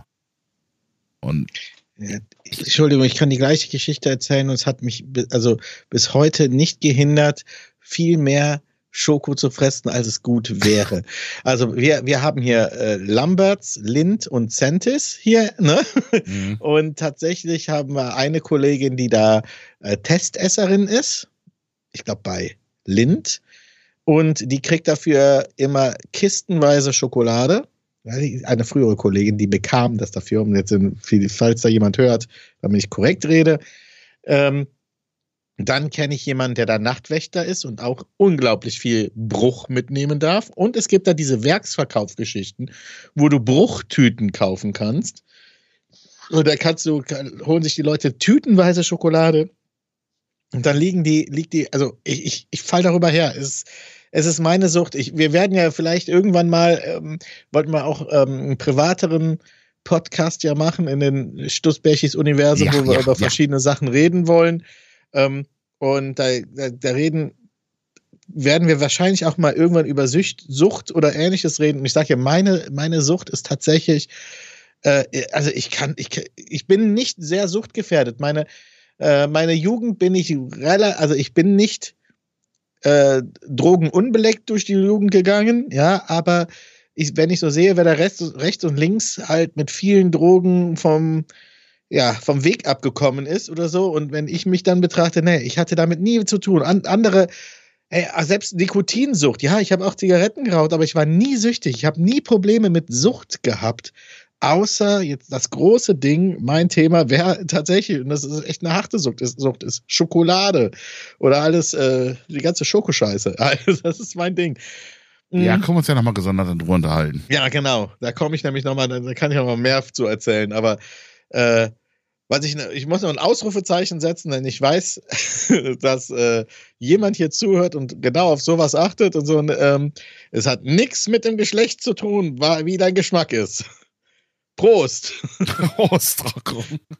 Und ja, Entschuldigung, ich kann die gleiche Geschichte erzählen und es hat mich also bis heute nicht gehindert, viel mehr Schoko zu fressen, als es gut wäre. Also wir, wir haben hier äh, Lamberts, Lindt und Centis hier, ne? Mhm. Und tatsächlich haben wir eine Kollegin, die da äh, Testesserin ist. Ich glaube bei Lindt. Und die kriegt dafür immer kistenweise Schokolade. Eine frühere Kollegin, die bekam das dafür. Und jetzt, falls da jemand hört, damit ich korrekt rede. Ähm, Dann kenne ich jemanden, der da Nachtwächter ist und auch unglaublich viel Bruch mitnehmen darf. Und es gibt da diese Werksverkaufsgeschichten, wo du Bruchtüten kaufen kannst. Und da kannst du, holen sich die Leute tütenweise Schokolade. Und dann liegen die, liegt die, also ich, ich, ich fall darüber her. Es, es ist meine Sucht. Ich, wir werden ja vielleicht irgendwann mal, ähm, wollten wir auch ähm, einen privateren Podcast ja machen in den Stussbärchis-Universum, ja, wo wir ja, über ja. verschiedene Sachen reden wollen. Ähm, und da, da, da reden, werden wir wahrscheinlich auch mal irgendwann über Sucht, Sucht oder Ähnliches reden. Und ich sage ja, meine, meine Sucht ist tatsächlich, äh, also ich kann, ich, ich bin nicht sehr suchtgefährdet. Meine, äh, meine Jugend bin ich relativ, also ich bin nicht äh, drogenunbeleckt durch die Jugend gegangen, ja, aber ich, wenn ich so sehe, wer da rechts, rechts und links halt mit vielen Drogen vom ja, vom Weg abgekommen ist oder so. Und wenn ich mich dann betrachte, nee, ich hatte damit nie zu tun. An, andere, ey, selbst Nikotinsucht, ja, ich habe auch Zigaretten geraucht, aber ich war nie süchtig. Ich habe nie Probleme mit Sucht gehabt. Außer jetzt das große Ding, mein Thema wäre tatsächlich, und das ist echt eine harte Sucht, ist, Sucht ist Schokolade oder alles, äh, die ganze Schokoscheiße. Also, das ist mein Ding. Ja, können wir uns ja nochmal gesondert drüber unterhalten. Ja, genau. Da komme ich nämlich nochmal, da kann ich auch mal mehr zu erzählen, aber Äh, was ich, ich muss noch ein Ausrufezeichen setzen, denn ich weiß, dass äh, jemand hier zuhört und genau auf sowas achtet und so. Und, ähm, es hat nichts mit dem Geschlecht zu tun, wie dein Geschmack ist. Prost! Prost, Rocco.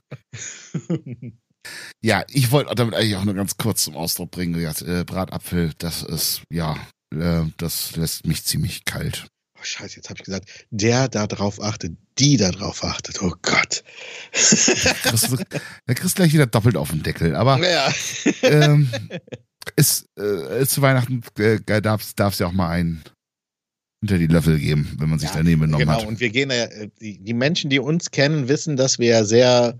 Ja, ich wollte damit eigentlich auch nur ganz kurz zum Ausdruck bringen, ja, äh, Bratapfel, das ist, ja, äh, das lässt mich ziemlich kalt. Oh, scheiße, jetzt habe ich gesagt, der da drauf achtet, die da drauf achtet. Oh Gott. Da kriegst du, da kriegst du gleich wieder doppelt auf den Deckel. Aber ja. ähm, ist, äh, ist zu Weihnachten äh, darf es ja auch mal einen hinter die Löffel geben, wenn man sich ja, daneben genommen genau. hat. Genau, und wir gehen ja, die, die Menschen, die uns kennen, wissen, dass wir ja sehr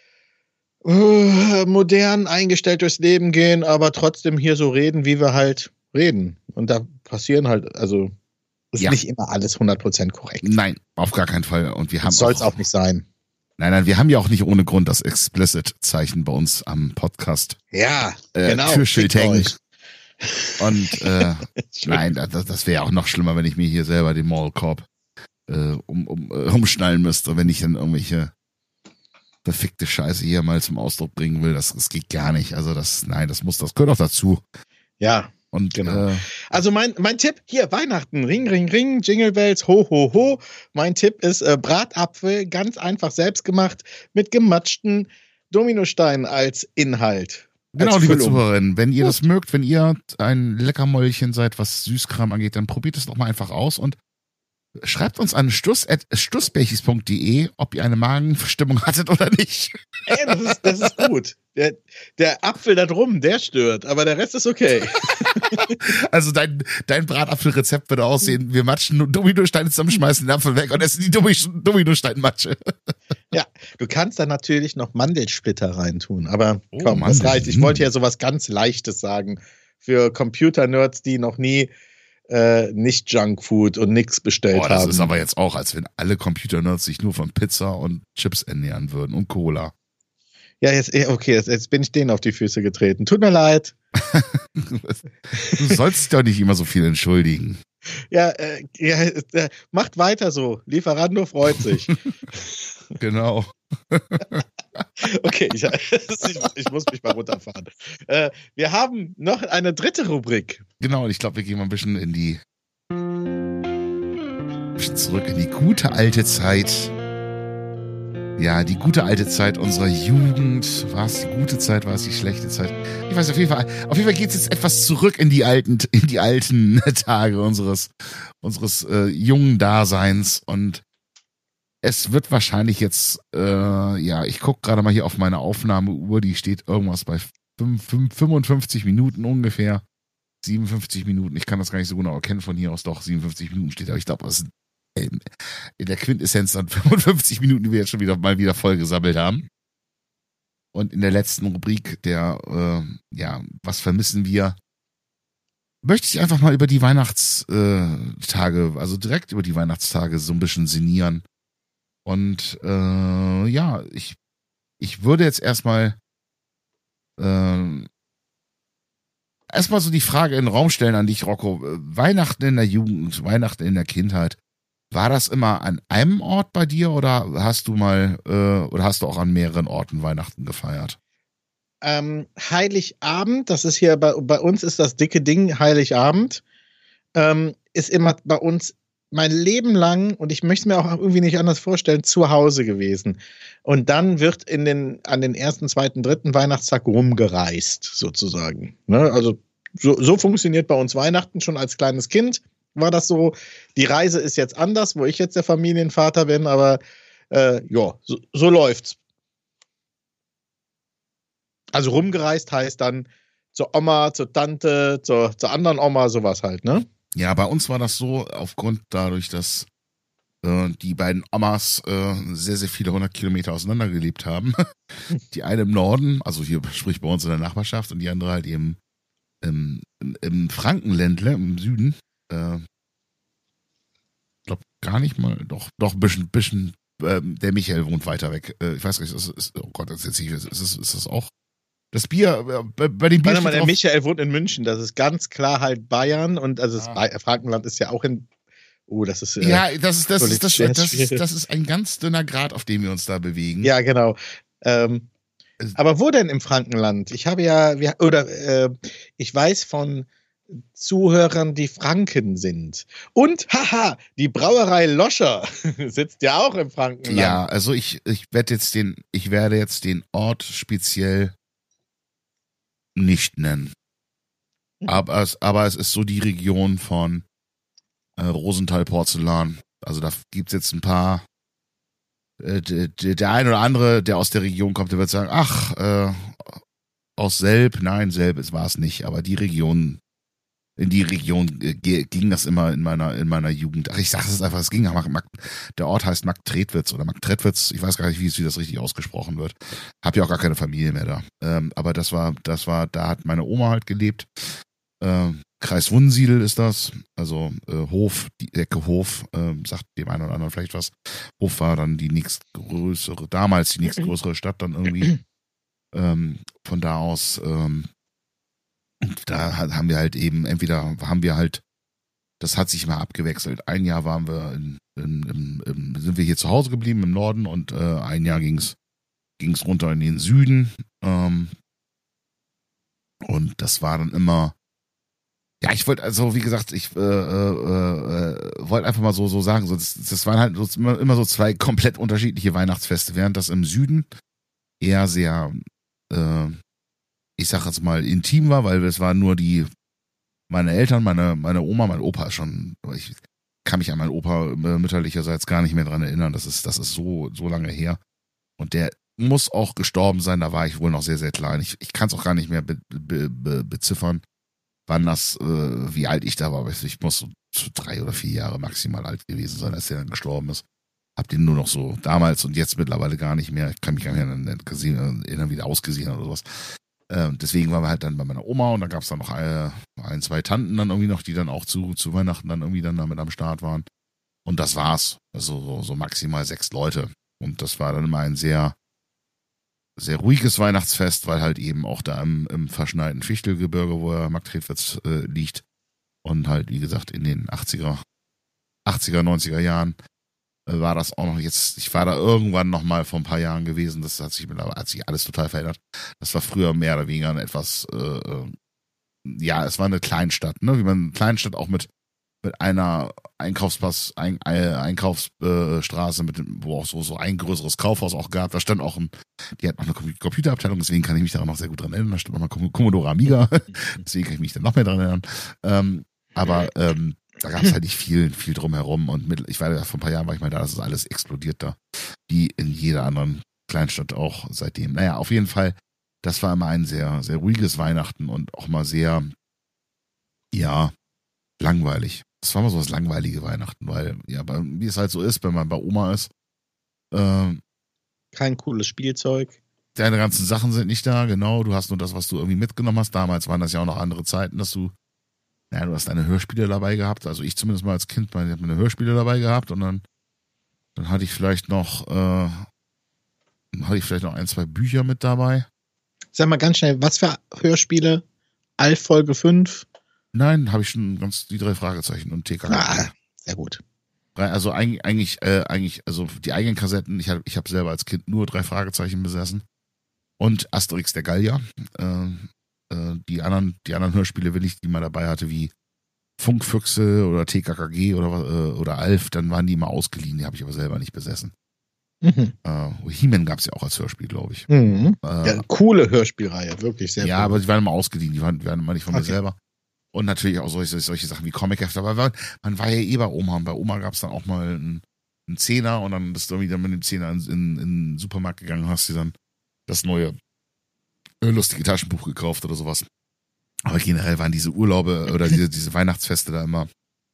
uh, modern eingestellt durchs Leben gehen, aber trotzdem hier so reden, wie wir halt reden. Und da passieren halt, also ist ja nicht immer alles hundert Prozent korrekt. Nein, auf gar keinen Fall. Und wir haben soll es auch, auch nicht sein. Nein, nein, wir haben ja auch nicht ohne Grund das Explicit-Zeichen bei uns am Podcast. Ja, äh, genau. Türschild Fickt hängen. euch. Und äh, nein, das, das wäre auch noch schlimmer, wenn ich mir hier selber den Maulkorb äh, um, um, äh, umschnallen müsste, wenn ich dann irgendwelche verfickte Scheiße hier mal zum Ausdruck bringen will. Das, das geht gar nicht. Also das, nein, das muss, das gehört auch dazu. Ja, Und genau. äh, Also mein, mein Tipp, hier, Weihnachten, Ring, Ring, Ring, Jingle Bells, ho, ho, ho. Mein Tipp ist äh, Bratapfel, ganz einfach selbst gemacht, mit gematschten Dominosteinen als Inhalt. genau, als liebe Füllung. Zuhörerinnen, wenn ihr das mögt, wenn ihr ein Leckermäulchen seid, was Süßkram angeht, dann probiert es doch mal einfach aus und schreibt uns an stuss at stussbächis punkt de, ob ihr eine Magenverstimmung hattet oder nicht. Ey, das ist, das ist gut. Der, der Apfel da drum, der stört, aber der Rest ist okay. Also dein, dein Bratapfelrezept würde aussehen, wir matschen Dominosteine zusammen, schmeißen den Apfel weg und essen die Domi- Dominosteinmatsche. Ja, du kannst da natürlich noch Mandelsplitter reintun, aber Oh, komm, das Mandeln. reicht. Ich wollte ja sowas ganz Leichtes sagen für Computer-Nerds, die noch nie äh, nicht Junkfood und nichts bestellt Boah, das haben. ist aber jetzt auch, als wenn alle Computer-Nerds sich nur von Pizza und Chips ernähren würden und Cola. Ja, jetzt, okay, jetzt, jetzt bin ich denen auf die Füße getreten. Tut mir leid. Du sollst dich doch nicht immer so viel entschuldigen. Ja, äh, ja äh, macht weiter so. Lieferando freut sich. Genau. Okay, ich, ich, ich muss mich mal runterfahren. Äh, wir haben noch eine dritte Rubrik. Genau, und ich glaube, wir gehen mal ein bisschen in die ein bisschen zurück in die gute alte Zeit. Ja, die gute alte Zeit unserer Jugend. War es die gute Zeit, war es die schlechte Zeit? Ich weiß auf jeden Fall. Auf jeden Fall geht es jetzt etwas zurück in die alten, in die alten Tage unseres, unseres äh, jungen Daseins. Und es wird wahrscheinlich jetzt, äh, ja, ich gucke gerade mal hier auf meine Aufnahmeuhr, die steht irgendwas bei fünf, fünf, fünfundfünfzig Minuten ungefähr. siebenundfünfzig Minuten, ich kann das gar nicht so genau erkennen von hier aus, doch siebenundfünfzig Minuten steht, aber ich glaube, das ist in der Quintessenz dann fünfundfünfzig Minuten, die wir jetzt schon wieder mal wieder voll gesammelt haben. Und in der letzten Rubrik, der, äh, ja, was vermissen wir, möchte ich einfach mal über die Weihnachtstage, also direkt über die Weihnachtstage so ein bisschen sinnieren. Und äh, ja, ich, ich würde jetzt erstmal äh, erstmal so die Frage in den Raum stellen an dich, Rocco. Weihnachten in der Jugend, Weihnachten in der Kindheit, war das immer an einem Ort bei dir oder hast du mal äh, oder hast du auch an mehreren Orten Weihnachten gefeiert? Ähm, Heiligabend, das ist hier bei, bei uns ist das dicke Ding, Heiligabend, ähm, ist immer bei uns mein Leben lang, und ich möchte es mir auch irgendwie nicht anders vorstellen, zu Hause gewesen. Und dann wird in den, an den ersten, zweiten, dritten Weihnachtstag rumgereist, sozusagen. Ne? Also so, so funktioniert bei uns Weihnachten schon als kleines Kind. War das so, die Reise ist jetzt anders, wo ich jetzt der Familienvater bin, aber äh, ja, so, so läuft's. Also rumgereist heißt dann zur Oma, zur Tante, zur, zur anderen Oma, sowas halt, ne? Ja, bei uns war das so, aufgrund dadurch, dass äh, die beiden Omas äh, sehr, sehr viele hundert Kilometer auseinander gelebt haben. Die eine im Norden, also hier sprich bei uns in der Nachbarschaft, und die andere halt eben im, im, im Frankenländle, im Süden. Äh, ich glaube gar nicht mal, doch, doch ein bisschen, bisschen, äh, der Michael wohnt weiter weg. Äh, ich weiß gar nicht, ist, ist, oh Gott, das ist jetzt nicht, ist, ist, ist das auch das Bier, äh, bei, bei dem Bier Warte mal, steht der drauf- Michael wohnt in München, das ist ganz klar halt Bayern, und also das Ah. Ba- Frankenland ist ja auch in, oh, das ist, äh, Ja, das ist, das ist, das, politisch das, sehr ist, das ist ein ganz dünner Grad, auf dem wir uns da bewegen. ja, genau. Ähm, Es- aber wo denn im Frankenland? Ich habe ja, wir, oder äh, ich weiß von Zuhörern, die Franken sind. Und, haha, die Brauerei Loscher sitzt ja auch im Frankenland. Ja, also ich, ich werde jetzt den, ich werde jetzt den Ort speziell nicht nennen. Aber es, aber es ist so die Region von äh, Rosenthal Porzellan. Also da gibt's jetzt ein paar, äh, der, der ein oder andere, der aus der Region kommt, der wird sagen, ach, äh, aus Selb, nein, Selb, es war es nicht, aber die Region, in die Region äh, ging das immer in meiner in meiner Jugend. Ach, ich sage es einfach, es ging nach Mark, der Ort heißt Marktredwitz oder Marktredwitz, ich weiß gar nicht, wie, es, wie das richtig ausgesprochen wird. Hab ja auch gar keine Familie mehr da. Ähm, aber das war, das war, da hat meine Oma halt gelebt. Ähm, Kreis Wunsiedel ist das, also äh, Hof, die Ecke Hof, äh, sagt dem einen oder anderen vielleicht was. Hof war dann die nächstgrößere, damals die nächstgrößere Stadt dann irgendwie. Ähm, von da aus, ähm, da haben wir halt eben, entweder haben wir halt, das hat sich mal abgewechselt. Ein Jahr waren wir in, in, in, in sind wir hier zu Hause geblieben im Norden und äh, ein Jahr ging's ging's runter in den Süden. Ähm, und das war dann immer, ja, ich wollte, also wie gesagt, ich äh, äh, äh, wollte einfach mal so so sagen, so, das, das waren halt so, immer, immer so zwei komplett unterschiedliche Weihnachtsfeste, während das im Süden eher sehr, äh, ich sag jetzt mal, intim war, weil es waren nur die, meine Eltern, meine meine Oma, mein Opa ist schon, ich kann mich an meinen Opa äh, mütterlicherseits gar nicht mehr dran erinnern, das ist, das ist so, so lange her. Und der muss auch gestorben sein, da war ich wohl noch sehr, sehr klein. Ich, ich kann es auch gar nicht mehr be, be, be, beziffern, wann das, äh, wie alt ich da war. Aber ich muss so, so drei oder vier Jahre maximal alt gewesen sein, als der dann gestorben ist. Hab den nur noch so damals und jetzt mittlerweile gar nicht mehr. Ich kann mich gar nicht erinnern, erinnern wie der ausgesehen hat oder sowas. Ähm, deswegen waren wir halt dann bei meiner Oma und dann gab es dann noch ein, ein, zwei Tanten dann irgendwie noch, die dann auch zu, zu Weihnachten dann irgendwie dann damit am Start waren. Und das war's. Also so, so maximal sechs Leute. Und das war dann immer ein sehr, sehr ruhiges Weihnachtsfest, weil halt eben auch da im, im verschneiten Fichtelgebirge, wo er Marktredwitz äh, liegt und halt, wie gesagt, in den achtziger, achtziger, neunziger Jahren äh, war das auch noch jetzt, ich war da irgendwann noch mal vor ein paar Jahren gewesen, das hat sich mittlerweile, hat sich alles total verändert. Das war früher mehr oder weniger ein etwas, äh, ja, es war eine Kleinstadt, ne, wie man eine Kleinstadt auch mit mit einer Einkaufspass, ein, eine Einkaufsstraße, mit dem, wo auch so, so ein größeres Kaufhaus auch gab. Da stand auch ein, die hat noch eine Computerabteilung, deswegen kann ich mich daran noch sehr gut dran erinnern. Da stand noch mal Commodore Amiga, deswegen kann ich mich dann noch mehr dran erinnern. Ähm, aber ähm, da gab es halt nicht viel, viel drumherum. Und mit, ich war ja vor ein paar Jahren, war ich mal da, das ist alles explodiert da. Wie in jeder anderen Kleinstadt auch seitdem. Naja, auf jeden Fall, das war immer ein sehr, sehr ruhiges Weihnachten und auch mal sehr, ja, langweilig. Das war mal so das langweilige Weihnachten, weil, ja, bei, wie es halt so ist, wenn man bei Oma ist, äh, kein cooles Spielzeug. Deine ganzen Sachen sind nicht da, genau. Du hast nur das, was du irgendwie mitgenommen hast. Damals waren das ja auch noch andere Zeiten, dass du, naja, du hast deine Hörspiele dabei gehabt. Also ich zumindest mal als Kind, ich habe meine Hörspiele dabei gehabt und dann, dann hatte ich vielleicht noch, äh, hatte ich vielleicht noch ein, zwei Bücher mit dabei. Sag mal ganz schnell, was für Hörspiele? Alf Folge fünf? Nein, habe ich schon ganz die drei Fragezeichen und T K K. Ah, sehr gut. Also eigentlich, eigentlich, äh, eigentlich, also die eigenen Kassetten, ich habe ich hab selber als Kind nur drei Fragezeichen besessen. Und Asterix der Gallier. Äh, äh, die anderen, die anderen Hörspiele, wenn ich die mal dabei hatte, wie Funkfüchse oder T K K G oder, äh, oder Alf, dann waren die immer ausgeliehen, die habe ich aber selber nicht besessen. Mhm. Äh, He-Man gab es ja auch als Hörspiel, glaube ich. Mhm. Äh, ja, coole Hörspielreihe, wirklich sehr Ja, cool. Aber die waren immer ausgeliehen, die waren, die waren immer nicht von okay. mir selber. Und natürlich auch solche, solche Sachen wie Comic-Hefte. Aber man, man war ja eh bei Oma. Und bei Oma gab es dann auch mal einen, einen Zehner und dann bist du wieder mit dem Zehner in, in, in den Supermarkt gegangen und hast dir dann das neue äh, lustige Taschenbuch gekauft oder sowas. Aber generell waren diese Urlaube oder diese, diese Weihnachtsfeste da immer,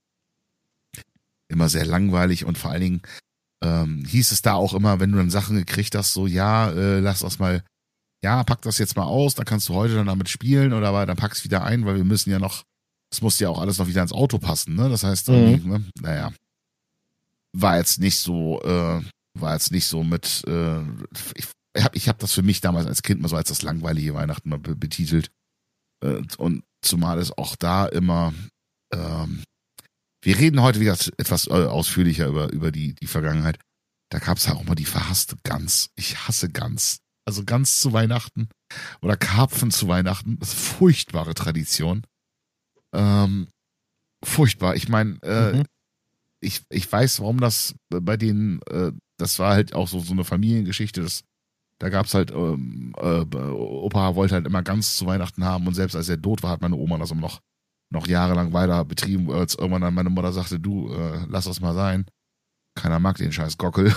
immer sehr langweilig und vor allen Dingen ähm, hieß es da auch immer, wenn du dann Sachen gekriegt hast, so ja, äh, lass das mal, ja, pack das jetzt mal aus, dann kannst du heute dann damit spielen oder aber dann pack's wieder ein, weil wir müssen ja noch, das muss ja auch alles noch wieder ins Auto passen, ne? Das heißt, mhm. ne, naja, war jetzt nicht so, äh, war jetzt nicht so mit, äh, ich hab, ich hab das für mich damals als Kind mal so als das langweilige Weihnachten mal betitelt. Äh, und zumal es auch da immer, ähm, wir reden heute wieder etwas ausführlicher über, über die, die Vergangenheit. Da gab's ja auch mal die verhasste Gans. Ich hasse Gans. Also Gans zu Weihnachten oder Karpfen zu Weihnachten. Das ist eine furchtbare Tradition. Ähm, furchtbar. Ich meine, äh, mhm. ich, ich weiß, warum das bei denen, äh, das war halt auch so, so eine Familiengeschichte. Das, da gab's halt, ähm, äh, Opa wollte halt immer Gans zu Weihnachten haben und selbst als er tot war, hat meine Oma das immer noch noch jahrelang weiter betrieben, als irgendwann dann meine Mutter sagte, du, äh, lass das mal sein. Keiner mag den scheiß Gockel.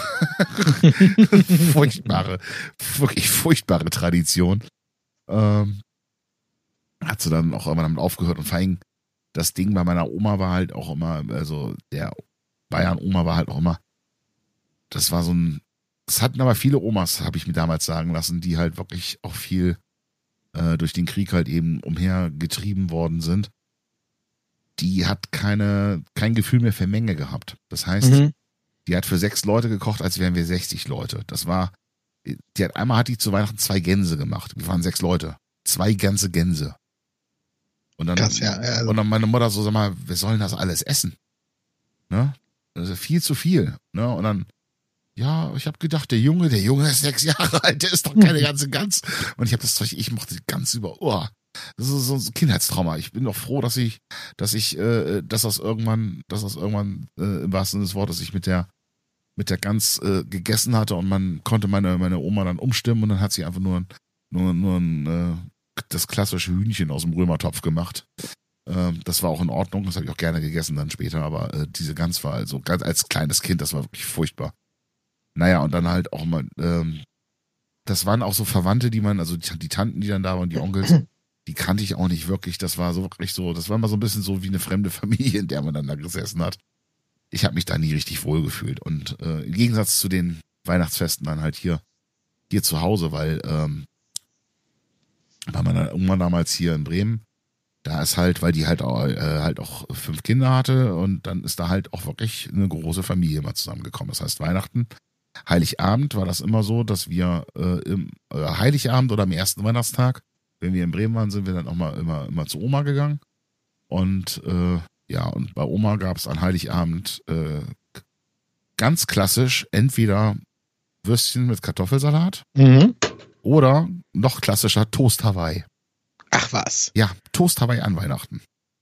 Furchtbare, wirklich furchtbare Tradition. Ähm, hat sie dann auch irgendwann damit aufgehört und vor allem das Ding bei meiner Oma war halt auch immer, also der Bayern-Oma war halt auch immer, das war so ein, das hatten aber viele Omas, habe ich mir damals sagen lassen, die halt wirklich auch viel äh, durch den Krieg halt eben umhergetrieben worden sind. die hat keine, kein Gefühl mehr für Menge gehabt. Das heißt, Mhm. die hat für sechs Leute gekocht, als wären wir sechzig Leute. Das war, die hat einmal hat die zu Weihnachten zwei Gänse gemacht. Wir waren sechs Leute. Zwei ganze Gänse. Und dann, Krass, ja, ja. und dann meine Mutter so, sag mal, wir sollen das alles essen. Ne? Das ist viel zu viel. Ne? Und dann, ja, ich habe gedacht, der Junge, der Junge ist sechs Jahre alt, der ist doch keine ganze Gans. Und ich habe das Zeug, ich mochte die Gans über, oh, das ist so ein Kindheitstrauma. Ich bin doch froh, dass ich, dass ich, äh, dass das irgendwann, dass das irgendwann äh, im wahrsten Sinne des Wortes ich mit der, mit der Gans äh, gegessen hatte und man konnte meine, meine Oma dann umstimmen und dann hat sie einfach nur, nur, nur ein, äh, das klassische Hühnchen aus dem Römertopf gemacht. Ähm, das war auch in Ordnung, das habe ich auch gerne gegessen dann später, aber äh, diese Gans war also ganz als kleines Kind, das war wirklich furchtbar. Naja, und dann halt auch mal, ähm, das waren auch so Verwandte, die man, also die, die Tanten, die dann da waren, die Onkels, die kannte ich auch nicht wirklich. Das war so wirklich so, das war mal so ein bisschen so wie eine fremde Familie, in der man dann da gesessen hat. Ich habe mich da nie richtig wohl gefühlt. Und äh, im Gegensatz zu den Weihnachtsfesten dann halt hier, hier zu Hause, weil ähm, bei meiner Oma damals hier in Bremen, da ist halt, weil die halt auch, äh, halt auch fünf Kinder hatte und dann ist da halt auch wirklich eine große Familie mal zusammengekommen. Das heißt, Weihnachten, Heiligabend war das immer so, dass wir äh, im äh, Heiligabend oder am ersten Weihnachtstag, wenn wir in Bremen waren, sind wir dann auch mal immer, immer zu Oma gegangen. Und äh, ja, und bei Oma gab es an Heiligabend äh, ganz klassisch entweder Würstchen mit Kartoffelsalat Mhm. oder noch klassischer Toast Hawaii. Ach was. Ja, Toast Hawaii an Weihnachten.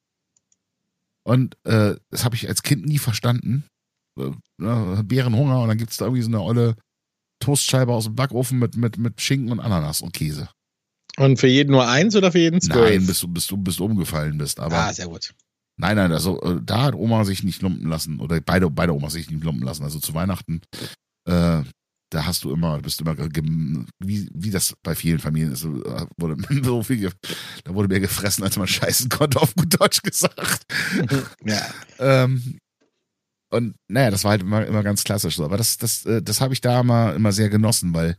Und äh, das habe ich als Kind nie verstanden. Äh, ne, Bärenhunger und dann gibt's da irgendwie so eine olle Toastscheibe aus dem Backofen mit, mit, mit Schinken und Ananas und Käse. Und für jeden nur eins oder für jeden zwölf? Nein, bis du, bis du, bis du umgefallen bist. Aber Ah, sehr gut. nein, nein, also äh, da hat Oma sich nicht lumpen lassen oder beide, beide Omas sich nicht lumpen lassen. Also zu Weihnachten, äh, da hast du immer, bist du immer, ge- wie, wie das bei vielen Familien ist, äh, wurde so viel, ge- da wurde mehr gefressen, als man scheißen konnte, auf gut Deutsch gesagt. Ja. Ähm, und naja, das war halt immer, immer ganz klassisch so. Aber das, das, äh, das habe ich da immer, immer sehr genossen, weil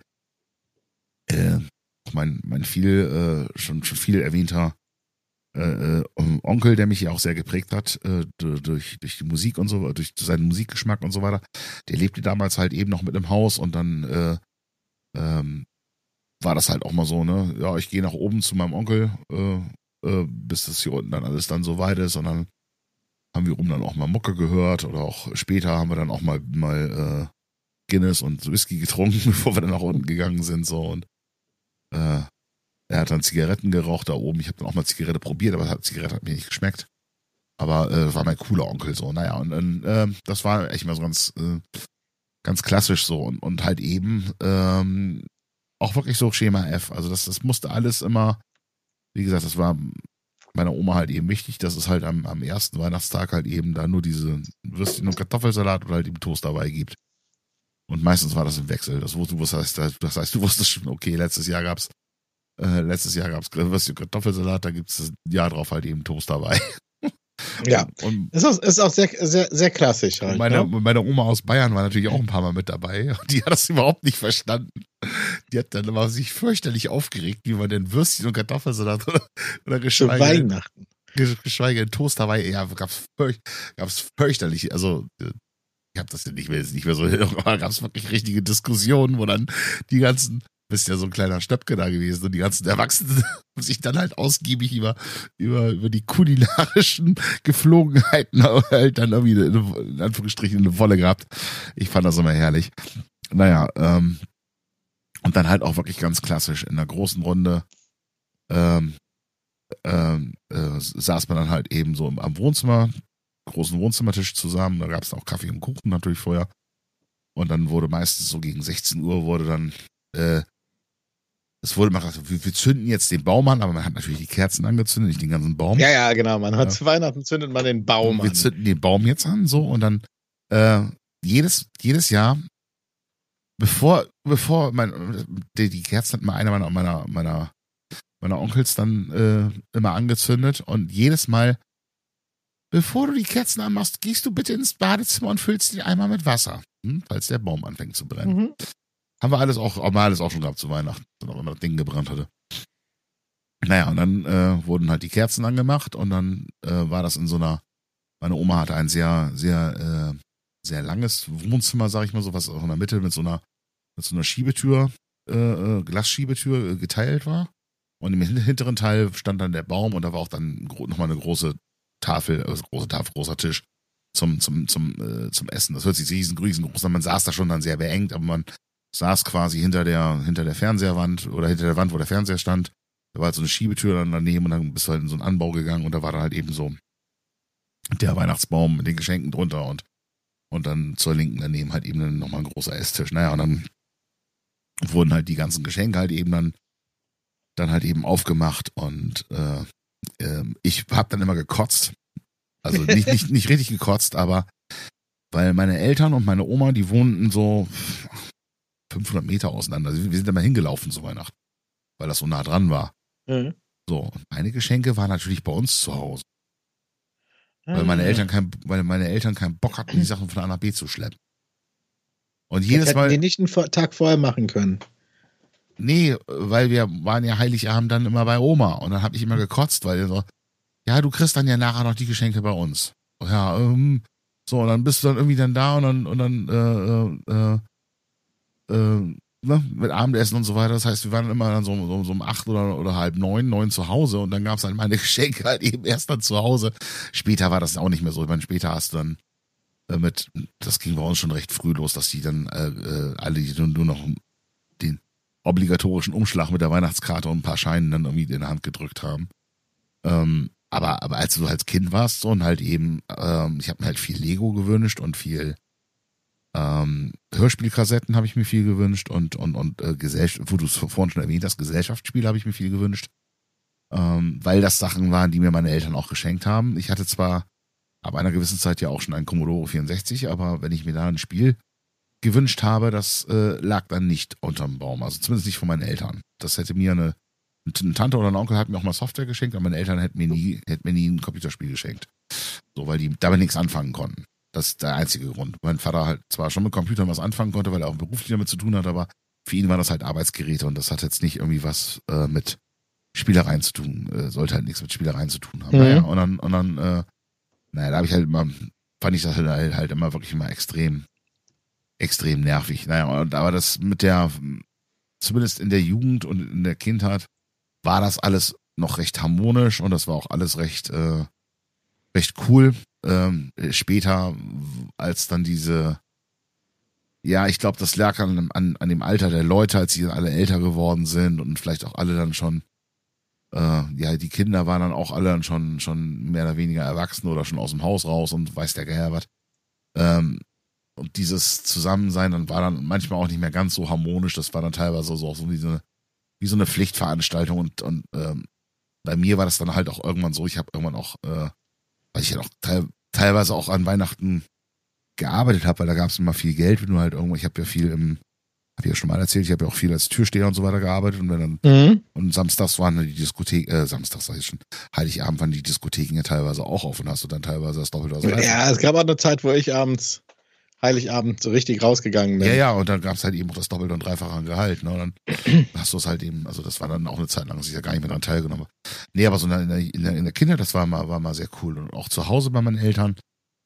äh, mein, mein viel, äh, schon, schon viel erwähnter äh, äh, Onkel, der mich ja auch sehr geprägt hat, äh, durch, durch die Musik und so, durch seinen Musikgeschmack und so weiter, der lebte damals halt eben noch mit im Haus und dann äh, ähm, war das halt auch mal so, ne, ja, ich gehe nach oben zu meinem Onkel, äh, äh, bis das hier unten dann alles dann so weit ist und dann haben wir oben dann auch mal Mucke gehört oder auch später haben wir dann auch mal, mal äh, Guinness und Whisky getrunken, bevor wir dann nach unten gegangen sind, so und äh, er hat dann Zigaretten geraucht da oben. Ich habe dann auch mal Zigarette probiert, aber Zigarette hat mir nicht geschmeckt. Aber äh, war mein cooler Onkel so. Naja, und dann, äh, das war echt mal so ganz, äh, ganz klassisch so. Und, und halt eben ähm, auch wirklich so Schema F. Also das, das musste alles immer, wie gesagt, das war meiner Oma halt eben wichtig, dass es halt am, am ersten Weihnachtstag halt eben da nur diese Würstchen und Kartoffelsalat oder halt eben Toast dabei gibt. Und meistens war das im Wechsel. Das, das, heißt, das heißt, du wusstest schon, okay, letztes Jahr gab's Äh, letztes Jahr gab's Würstchen Kartoffelsalat, da gibt's das Jahr drauf halt eben Toast dabei. Ja, und, ist auch, ist auch sehr, sehr, sehr klassisch halt. und meine, Ne? meine Oma aus Bayern war natürlich auch ein paar Mal mit dabei. Die hat das überhaupt nicht verstanden. Die hat dann immer sich fürchterlich aufgeregt, wie man denn Würstchen und Kartoffelsalat oder, oder Zu geschweige, Weihnachten. geschweige denn Toast dabei. Ja, gab's, fürch, gab's fürchterlich. Also ich habe das ja nicht mehr, nicht mehr so, aber gab's wirklich richtige Diskussionen, wo dann die ganzen bist ja so ein kleiner Stöpke da gewesen und die ganzen Erwachsenen haben sich dann halt ausgiebig über, über, über die kulinarischen Geflogenheiten halt dann irgendwie in Anführungsstrichen eine Wolle gehabt. Ich fand das immer herrlich. Naja, ähm, und dann halt auch wirklich ganz klassisch in einer großen Runde ähm, ähm, äh, saß man dann halt eben so am Wohnzimmer, großen Wohnzimmertisch zusammen, da gab es auch Kaffee und Kuchen natürlich vorher. Und dann wurde meistens so gegen sechzehn Uhr wurde dann äh, es wurde mal gesagt, wir, wir zünden jetzt den Baum an, aber man hat natürlich die Kerzen angezündet, nicht den ganzen Baum. Ja, ja, genau. Man hat Ja. zu Weihnachten zündet man den Baum wir an. zünden den Baum jetzt an, so, und dann äh, jedes, jedes Jahr, bevor, bevor mein, die, die Kerzen hat mal einer meiner, meiner, meiner, meiner Onkels dann äh, immer angezündet und jedes Mal, bevor du die Kerzen anmachst, gehst du bitte ins Badezimmer und füllst den Eimer mit Wasser, hm, falls der Baum anfängt zu brennen. Mhm. Haben wir alles auch, haben wir alles auch schon gehabt zu Weihnachten, wenn auch immer das Ding gebrannt hatte. Naja, und dann äh, wurden halt die Kerzen angemacht und dann äh, war das in so einer, meine Oma hatte ein sehr, sehr, äh, sehr langes Wohnzimmer, sag ich mal so, was auch in der Mitte mit so einer, mit so einer Schiebetür, äh, äh, Glasschiebetür äh, geteilt war. Und im hinteren Teil stand dann der Baum und da war auch dann nochmal eine große Tafel, also große Tafel, großer Tisch zum, zum, zum, äh, zum Essen. Das hört sich riesen, riesengroß an. Man saß da schon dann sehr beengt, aber man saß quasi hinter der, hinter der Fernseherwand oder hinter der Wand, wo der Fernseher stand. Da war halt so eine Schiebetür dann daneben und dann bist du halt in so einen Anbau gegangen und da war dann halt eben so der Weihnachtsbaum mit den Geschenken drunter und, und dann zur Linken daneben halt eben nochmal ein großer Esstisch. Naja, und dann wurden halt die ganzen Geschenke halt eben dann, dann halt eben aufgemacht und äh, äh, ich hab dann immer gekotzt. Also nicht, nicht, nicht richtig gekotzt, aber weil meine Eltern und meine Oma, die wohnten so fünfhundert Meter auseinander. Also wir sind immer hingelaufen zu Weihnachten, weil das so nah dran war. Mhm. So, und meine Geschenke waren natürlich bei uns zu Hause. Weil Ah. meine Eltern kein, weil meine Eltern keinen Bock hatten, die Sachen von A nach B zu schleppen. Und Das jedes hätten Mal. die nicht einen Vor- Tag vorher machen können. Nee, weil wir waren ja Heiligabend dann immer bei Oma. Und dann habe ich immer gekotzt, weil so, ja, du kriegst dann ja nachher noch die Geschenke bei uns. Ja, ähm, so, und dann bist du dann irgendwie dann da und dann, und dann, äh, äh, äh, ne, mit Abendessen und so weiter. Das heißt, wir waren immer dann so, so, so um acht oder, oder halb neun, neun zu Hause und dann gab's halt meine Geschenke halt eben erst dann zu Hause. Später war das auch nicht mehr so. Ich meine, später hast du dann äh, mit, das ging bei uns schon recht früh los, dass die dann äh, äh, alle die nur, nur noch den obligatorischen Umschlag mit der Weihnachtskarte und ein paar Scheinen dann irgendwie in der Hand gedrückt haben. Ähm, aber, aber als du als Kind warst so und halt eben, ähm, ich habe mir halt viel Lego gewünscht und viel ähm, Hörspielkassetten habe ich mir viel gewünscht und und und äh, Gesellschaft, wo du es vorhin schon erwähnt hast, Gesellschaftsspiele habe ich mir viel gewünscht, ähm, weil das Sachen waren, die mir meine Eltern auch geschenkt haben. Ich hatte zwar ab einer gewissen Zeit ja auch schon einen Commodore vierundsechzig, aber wenn ich mir da ein Spiel gewünscht habe, das äh, lag dann nicht unterm Baum, also zumindest nicht von meinen Eltern. Das hätte mir eine, eine Tante oder ein Onkel hat mir auch mal Software geschenkt, aber meine Eltern hätten mir nie, hätten mir nie ein Computerspiel geschenkt. So, weil die damit nichts anfangen konnten. Das ist der einzige Grund. Mein Vater halt zwar schon mit Computern was anfangen konnte, weil er auch beruflich damit zu tun hat, aber für ihn waren das halt Arbeitsgeräte und das hat jetzt nicht irgendwie was äh, mit Spielereien zu tun, äh, sollte halt nichts mit Spielereien zu tun haben. Mhm. Naja, und dann, und dann, äh, naja, da habe ich halt immer, fand ich das halt, halt immer wirklich immer extrem, extrem nervig. Naja, und, aber das mit der, zumindest in der Jugend und in der Kindheit, war das alles noch recht harmonisch und das war auch alles recht, äh, recht cool. Ähm, später, als dann diese, ja, ich glaube, das lag an, an, an dem Alter der Leute, als sie dann alle älter geworden sind und vielleicht auch alle dann schon, äh, ja, die Kinder waren dann auch alle dann schon, schon mehr oder weniger erwachsen oder schon aus dem Haus raus und weiß der Geier was. Ähm, und dieses Zusammensein, dann war dann manchmal auch nicht mehr ganz so harmonisch, das war dann teilweise so auch so wie so eine, wie so eine Pflichtveranstaltung und, und ähm, bei mir war das dann halt auch irgendwann so, ich habe irgendwann auch, äh, weil ich ja auch teil, teilweise auch an Weihnachten gearbeitet habe, weil da gab es immer viel Geld, wenn du halt irgendwo, ich habe ja viel im, habe ich ja schon mal erzählt, ich habe ja auch viel als Türsteher und so weiter gearbeitet und wenn dann, Mhm. und samstags waren dann die Diskothek, äh, samstags sag ich schon, Heiligabend waren die Diskotheken ja teilweise auch auf und hast du dann teilweise das Doppelte aus. Ja, es gab auch eine Zeit, wo ich abends, Heiligabend, so richtig rausgegangen bin. Ja, ja, und dann gab es halt eben auch das Doppelte und Dreifache an Gehalt, ne? Und dann hast du es halt eben, also das war dann auch eine Zeit lang, dass ich ja gar nicht mehr daran teilgenommen habe. Nee, aber so in der, in der, in der Kindheit, das war mal, war mal sehr cool. Und auch zu Hause bei meinen Eltern,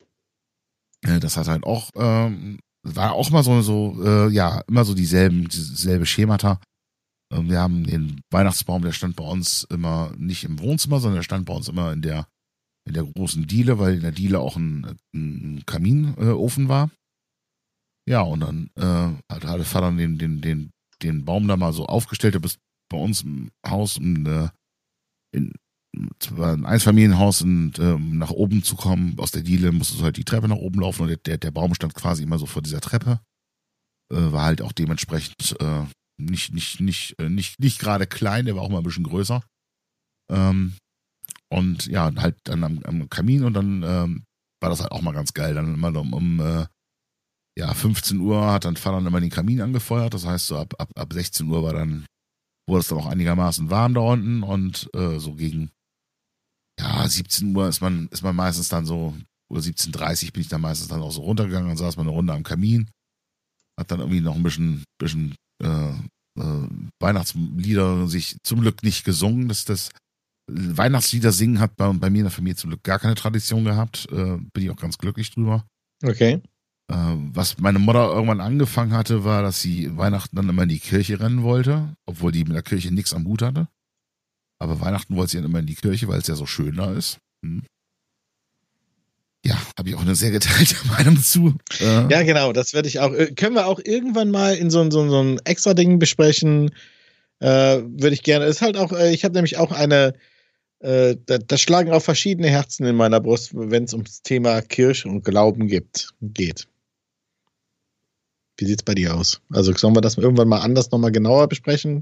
äh, das hat halt auch, ähm, war auch mal so, so, äh, ja, immer so dieselben, dieselbe Schemata. Ähm, wir haben den Weihnachtsbaum, der stand bei uns immer nicht im Wohnzimmer, sondern der stand bei uns immer in der, in der großen Diele, weil in der Diele auch ein, ein Kaminofen äh, war. Ja, und dann äh, hat, hat Vater den, den, den, den Baum da mal so aufgestellt. Du bist bei uns im Haus, um äh, in ein Einfamilienhaus und äh, nach oben zu kommen, aus der Diele musstest du halt die Treppe nach oben laufen und der, der Baum stand quasi immer so vor dieser Treppe. Äh, war halt auch dementsprechend äh, nicht, nicht, nicht, äh, nicht, nicht gerade klein, der war auch mal ein bisschen größer. Ähm, und ja, halt dann am, am Kamin und dann ähm, war das halt auch mal ganz geil. Dann immer um, um äh, ja, fünfzehn Uhr hat dann Vater dann immer den Kamin angefeuert. Das heißt, so ab, ab, ab sechzehn Uhr war dann, wurde es dann auch einigermaßen warm da unten und äh, so gegen, ja, siebzehn Uhr ist man, ist man meistens dann so, oder siebzehn Uhr dreißig bin ich dann meistens dann auch so runtergegangen und saß mal eine Runde am Kamin. Hat dann irgendwie noch ein bisschen, bisschen, äh, äh, Weihnachtslieder sich zum Glück nicht gesungen. Das, das Weihnachtslieder singen hat bei, bei mir in der Familie zum Glück gar keine Tradition gehabt. Äh, bin ich auch ganz glücklich drüber. Okay. Äh, was meine Mutter irgendwann angefangen hatte, war, dass sie Weihnachten dann immer in die Kirche rennen wollte, obwohl die mit der Kirche nichts am Hut hatte. Aber Weihnachten wollte sie dann immer in die Kirche, weil es ja so schön da ist. Hm. Ja, habe ich auch eine sehr geteilte Meinung zu. Äh, Ja, genau, das werde ich auch. äh, Können wir auch irgendwann mal in so, ein- so, ein- so ein extra Ding besprechen. Äh, würde ich gerne. Ist halt auch, äh, ich habe nämlich auch eine, äh, da, da schlagen auch verschiedene Herzen in meiner Brust, wenn es ums Thema Kirche und Glauben gibt, geht. Wie sieht's bei dir aus? Also sollen wir das irgendwann mal anders nochmal genauer besprechen?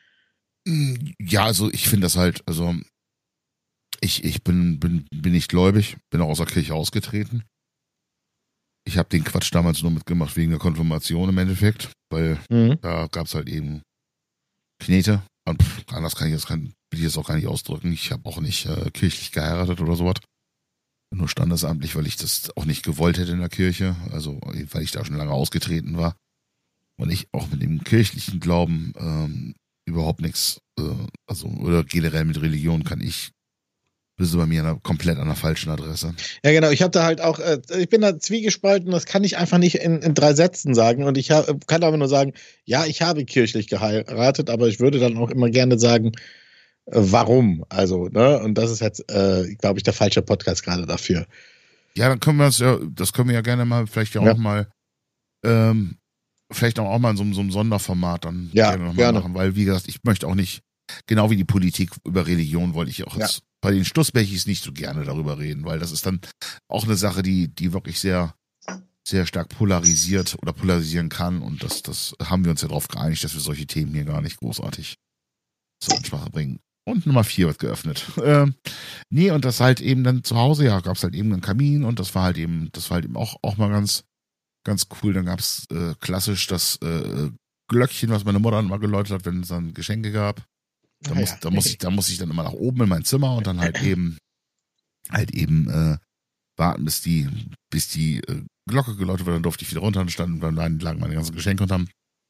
Ja, also ich finde das halt, also ich, ich bin, bin, bin nicht gläubig, bin auch aus der Kirche ausgetreten. Ich habe den Quatsch damals nur mitgemacht wegen der Konfirmation im Endeffekt, weil Mhm. da gab's halt eben Knete. Und pff, anders kann ich das kann, will ich das auch gar nicht ausdrücken. Ich habe auch nicht äh, kirchlich geheiratet oder sowas. Nur standesamtlich, weil ich das auch nicht gewollt hätte in der Kirche. Also weil ich da schon lange ausgetreten war. Und ich auch mit dem kirchlichen Glauben ähm, überhaupt nichts, äh, also oder generell mit Religion kann ich, bist du bei mir an einer, komplett an der falschen Adresse. Ja, genau. Ich habe da halt auch, äh, ich bin da zwiegespalten, das kann ich einfach nicht in, in drei Sätzen sagen. Und ich hab, kann aber nur sagen, ja, ich habe kirchlich geheiratet, aber ich würde dann auch immer gerne sagen, äh, warum. Also, ne? Und das ist jetzt, äh, glaube ich, der falsche Podcast gerade dafür. Ja, dann können wir das ja, das können wir ja gerne mal, vielleicht ja, Ja. auch mal, ähm, vielleicht auch mal in so, so einem Sonderformat dann Ja, gerne nochmal gerne. machen, weil wie gesagt, ich möchte auch nicht, genau wie die Politik über Religion wollte ich auch Ja. jetzt bei den Stussbechis nicht so gerne darüber reden, weil das ist dann auch eine Sache, die, die wirklich sehr, sehr stark polarisiert oder polarisieren kann und das, das haben wir uns ja darauf geeinigt, dass wir solche Themen hier gar nicht großartig zur Ansprache bringen. Und Nummer vier wird geöffnet. Ähm, nee, und das halt eben dann zu Hause, ja, gab's halt eben einen Kamin und das war halt eben, das war halt eben auch, auch mal ganz, ganz cool. Dann gab's äh, klassisch das äh, Glöckchen, was meine Mutter dann mal geläutet hat, wenn es dann Geschenke gab. Da Ah, muss, ja. da muss ich, da muss ich dann immer nach oben in mein Zimmer und dann halt eben, halt eben äh, warten, bis die, bis die äh, Glocke geläutet wird, dann durfte ich wieder runter und standen dann lagen meine ganzen Geschenke unterm,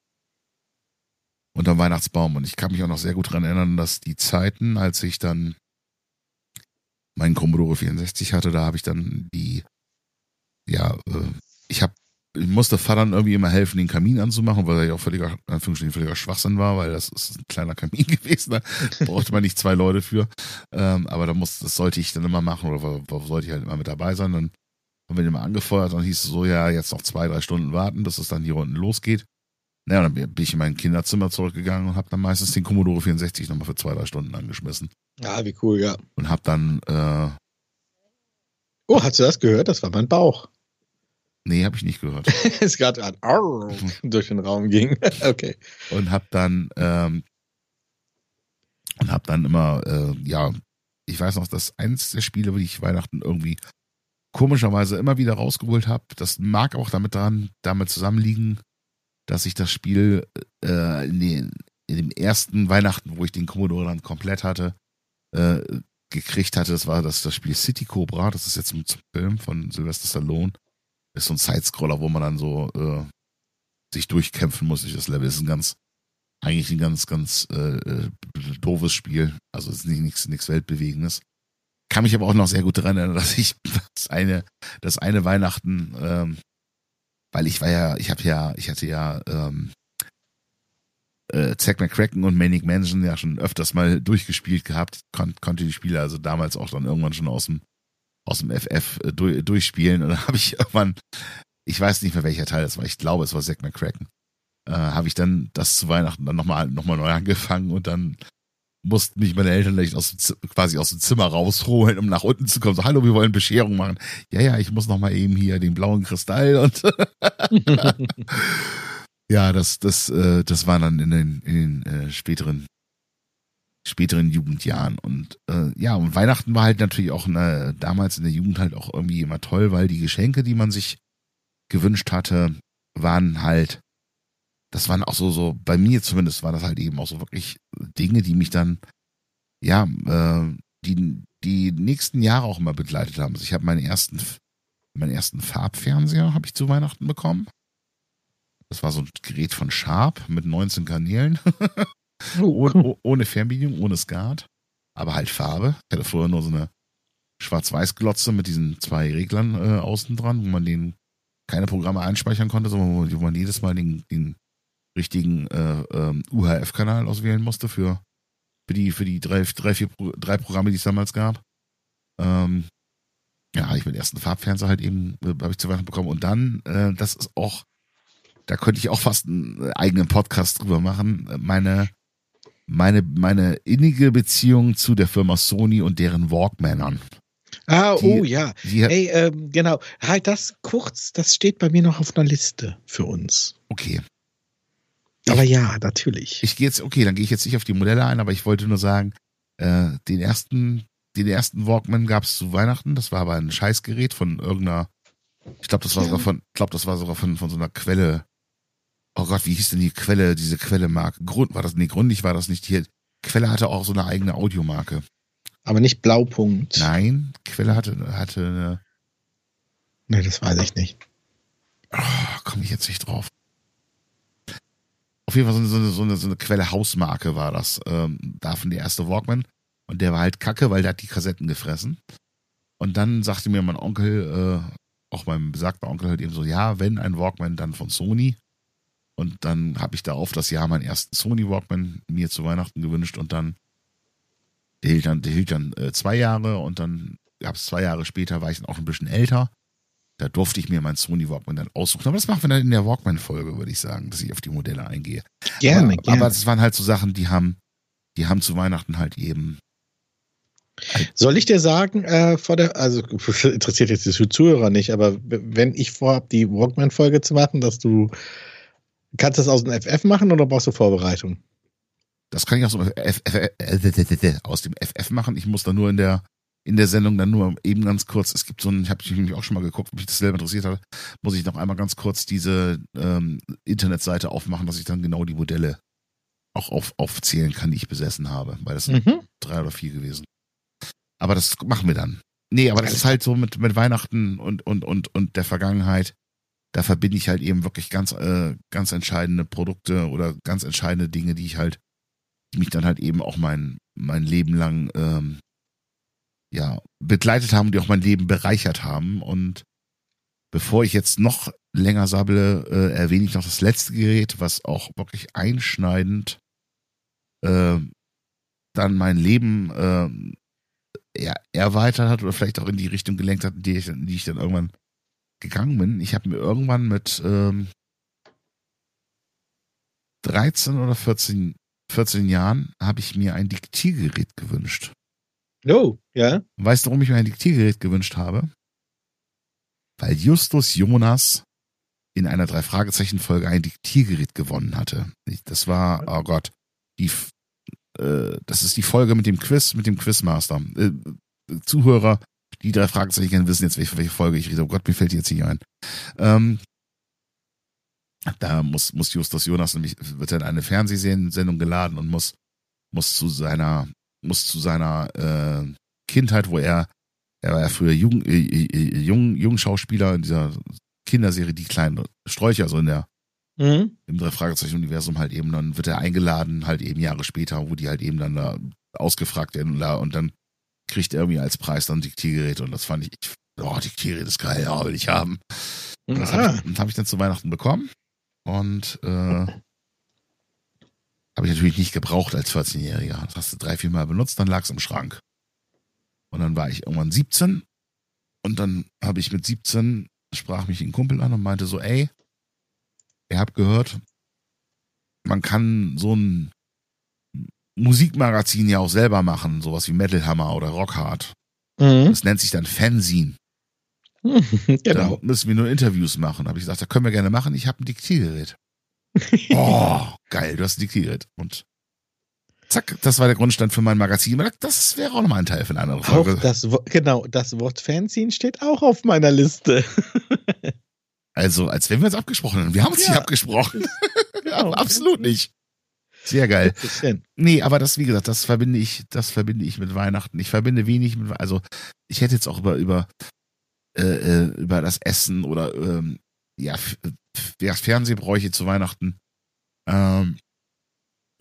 unterm Weihnachtsbaum. Und ich kann mich auch noch sehr gut daran erinnern, dass die Zeiten, als ich dann meinen Commodore vierundsechzig hatte, da habe ich dann die, ja, äh, ich habe ich musste Vatern irgendwie immer helfen, den Kamin anzumachen, weil er ja auch völliger, in Anführungsstrichen, völliger Schwachsinn war, weil das ist ein kleiner Kamin gewesen, da brauchte man nicht zwei Leute für. Ähm, aber da muss, das sollte ich dann immer machen oder wo sollte ich halt immer mit dabei sein. Dann haben wir den mal angefeuert, dann hieß es so, ja, jetzt noch zwei, drei Stunden warten, bis es dann hier unten losgeht. Naja, dann bin ich in mein Kinderzimmer zurückgegangen und habe dann meistens den Commodore vierundsechzig nochmal für zwei, drei Stunden angeschmissen. Ah, wie cool, ja. Und habe dann, äh, Oh, hast du das gehört? Das war mein Bauch. nee, habe ich nicht gehört. Es gerade ein Arr durch den Raum ging. Okay. Und hab dann ähm, und hab dann immer äh, ja, ich weiß noch, dass eins der Spiele, die ich Weihnachten irgendwie komischerweise immer wieder rausgeholt habe, das mag auch damit dran damit zusammenliegen, dass ich das Spiel äh, in, den, in dem ersten Weihnachten, wo ich den Commodore dann komplett hatte, äh, gekriegt hatte. Das war das das Spiel City Cobra. Das ist jetzt ein Film von Sylvester Stallone. Ist so ein Sidescroller, wo man dann so äh, sich durchkämpfen muss durch das Level. Das ist ein ganz, eigentlich ein ganz, ganz äh, äh, doofes Spiel. Also es ist nicht nichts, nichts Weltbewegendes. Kann mich aber auch noch sehr gut daran erinnern, dass ich das eine, das eine Weihnachten, ähm, weil ich war ja, ich habe ja, ich hatte ja ähm, äh, Zack McCracken und Manic Mansion ja schon öfters mal durchgespielt gehabt, Kon- konnte die Spiele also damals auch dann irgendwann schon aus dem aus dem F F äh, durch, durchspielen und dann habe ich irgendwann, ich weiß nicht mehr welcher Teil das war, ich glaube es war Zack McCracken, äh, habe ich dann das zu Weihnachten dann nochmal noch mal neu angefangen und dann mussten mich meine Eltern gleich aus dem Z- quasi aus dem Zimmer rausholen, um nach unten zu kommen. So, hallo, wir wollen Bescherung machen. Ja, ja, ich muss noch mal eben hier den blauen Kristall und ja, das, das, äh, das war dann in den, in den äh, späteren, späteren Jugendjahren. Und äh, ja, und Weihnachten war halt natürlich auch eine, damals in der Jugend halt auch irgendwie immer toll, weil die Geschenke, die man sich gewünscht hatte, waren halt, das waren auch so, so, bei mir zumindest war das halt eben auch so wirklich Dinge, die mich dann, ja, äh, die, die nächsten Jahre auch immer begleitet haben. Also ich habe meinen ersten, meinen ersten Farbfernseher habe ich zu Weihnachten bekommen. Das war so ein Gerät von Sharp mit neunzehn Kanälen. Oh. ohne, ohne Fernbedienung, ohne Skat, aber halt Farbe. Ich hatte früher nur so eine Schwarz-Weiß-Glotze mit diesen zwei Reglern äh, außen dran, wo man den keine Programme einspeichern konnte, sondern wo, wo man jedes Mal den, den richtigen äh, ähm, U H F-Kanal auswählen musste für, für die, für die drei, drei, vier, drei Programme, die es damals gab. Ähm, ja, habe ich meinen ersten Farbfernseher halt eben, äh, habe ich zu Weihnachten bekommen. Und dann, äh, das ist auch, da könnte ich auch fast einen eigenen Podcast drüber machen, meine, meine, meine innige Beziehung zu der Firma Sony und deren Walkmanern. Ah, Die- oh ja. die- Ey, ähm, genau. Halt das kurz, das steht bei mir noch auf einer Liste für uns. Okay. Aber ja, natürlich. Ich gehe jetzt, okay, dann gehe ich jetzt nicht auf die Modelle ein, aber ich wollte nur sagen, äh, den ersten, den ersten Walkman gab es zu Weihnachten, das war aber ein Scheißgerät von irgendeiner, ich glaube, das war Ja. sogar von, ich glaube, das war sogar von, von so einer Quelle. Oh Gott, wie hieß denn die Quelle, diese Quelle-Marke? Grund, war das, nee, Grundig war das nicht hier. Quelle hatte auch so eine eigene Audiomarke. Aber nicht Blaupunkt. Nein, Quelle hatte, hatte eine, Nee, das weiß ich nicht. oh, komme ich jetzt nicht drauf. Auf jeden Fall so eine, so eine, so eine Quelle Hausmarke war das. Ähm, davon der erste Walkman. Und der war halt kacke, weil der hat die Kassetten gefressen. Und dann sagte mir mein Onkel, äh, auch mein besagter Onkel halt eben so, ja, wenn ein Walkman, dann von Sony. Und dann habe ich da auf das Jahr meinen ersten Sony Walkman mir zu Weihnachten gewünscht und dann, der hielt dann, der hielt dann äh, zwei Jahre und dann gab es zwei Jahre später, war ich dann auch ein bisschen älter. Da durfte ich mir meinen Sony Walkman dann aussuchen. Aber das machen wir dann in der Walkman-Folge, würde ich sagen, dass ich auf die Modelle eingehe. Gerne, aber, gerne. aber das waren halt so Sachen, die haben, die haben zu Weihnachten halt eben. Soll ich dir sagen, äh, vor der, also interessiert jetzt die Zuhörer nicht, aber wenn ich vorhab, die Walkman-Folge zu machen, dass du kannst das aus dem F F machen oder brauchst du Vorbereitung? Das kann ich aus dem F F, aus dem F F machen. Ich muss da nur in der in der Sendung dann nur eben ganz kurz, es gibt so ein, ich habe nämlich auch schon mal geguckt, ob mich das selber interessiert hat, muss ich noch einmal ganz kurz diese ähm, Internetseite aufmachen, dass ich dann genau die Modelle auch auf, aufzählen kann, die ich besessen habe, weil das sind Mhm. drei oder vier gewesen. Aber das machen wir dann. Nee, aber das ist halt so mit, mit Weihnachten und, und, und, und der Vergangenheit. Da verbinde ich halt eben wirklich ganz, äh, ganz entscheidende Produkte oder ganz entscheidende Dinge, die ich halt, die mich dann halt eben auch mein, mein Leben lang, ähm, ja, begleitet haben, die auch mein Leben bereichert haben. Und bevor ich jetzt noch länger sabbele, äh, erwähne ich noch das letzte Gerät, was auch wirklich einschneidend, äh, dann mein Leben, äh, ja, erweitert hat oder vielleicht auch in die Richtung gelenkt hat, in die ich, in die ich dann irgendwann gegangen bin. Ich habe mir irgendwann mit ähm, dreizehn oder vierzehn, vierzehn Jahren habe ich mir ein Diktiergerät gewünscht. Oh, ja. Weißt du, warum ich mir ein Diktiergerät gewünscht habe? Weil Justus Jonas in einer Drei-Fragezeichen-Folge ein Diktiergerät gewonnen hatte. Das war, oh Gott, die, äh, das ist die Folge mit dem Quiz, mit dem Quizmaster. Äh, Zuhörer, die drei Fragezeichen kennen, wissen jetzt, welche, welche Folge ich rede. Oh Gott, mir fällt die jetzt nicht ein. Ähm, da muss, muss Justus Jonas nämlich, wird er in eine Fernsehsendung geladen und muss, muss zu seiner, muss zu seiner äh, Kindheit, wo er, er war ja früher Jung, äh, äh, Jung, Jungschauspieler in dieser Kinderserie Die kleinen Sträucher, so in der, Mhm. im drei Fragezeichen-Universum halt eben, dann wird er eingeladen, halt eben Jahre später, wo die halt eben dann da ausgefragt werden und, da, und dann kriegt er irgendwie als Preis dann ein Diktiergerät und das fand ich, ich oh, Diktiergerät ist geil, ja, will ich haben. Und das habe ich, hab ich dann zu Weihnachten bekommen und äh, habe ich natürlich nicht gebraucht als vierzehnjähriger. Das hast du drei, vier Mal benutzt, dann lag es im Schrank. Und dann war ich irgendwann siebzehn und dann habe ich mit siebzehn, sprach mich ein Kumpel an und meinte so, ey, ihr habt gehört, man kann so ein Musikmagazin ja auch selber machen, sowas wie Metal Hammer oder Rockhard. Mhm. Das nennt sich dann Fanzine. Genau. Da müssen wir nur Interviews machen. Da habe ich gesagt, da können wir gerne machen. Ich habe ein Diktiergerät. Oh, geil, du hast ein Diktiergerät. Und zack, das war der Grundstein für mein Magazin. Das wäre auch nochmal ein Teil für eine andere Folge. Auch das, Wo- genau, das Wort Fanzine steht auch auf meiner Liste. Also, als wenn wir uns abgesprochen hätten. Wir haben uns Ja. nicht abgesprochen. Genau. Absolut nicht. Sehr geil. Bisschen. Nee, aber das, wie gesagt, das verbinde ich, das verbinde ich mit Weihnachten. Ich verbinde wenig mit, also ich hätte jetzt auch über, über, äh, äh, über das Essen oder, ähm, ja, f- f- ja, Fernsehbräuche zu Weihnachten, ähm,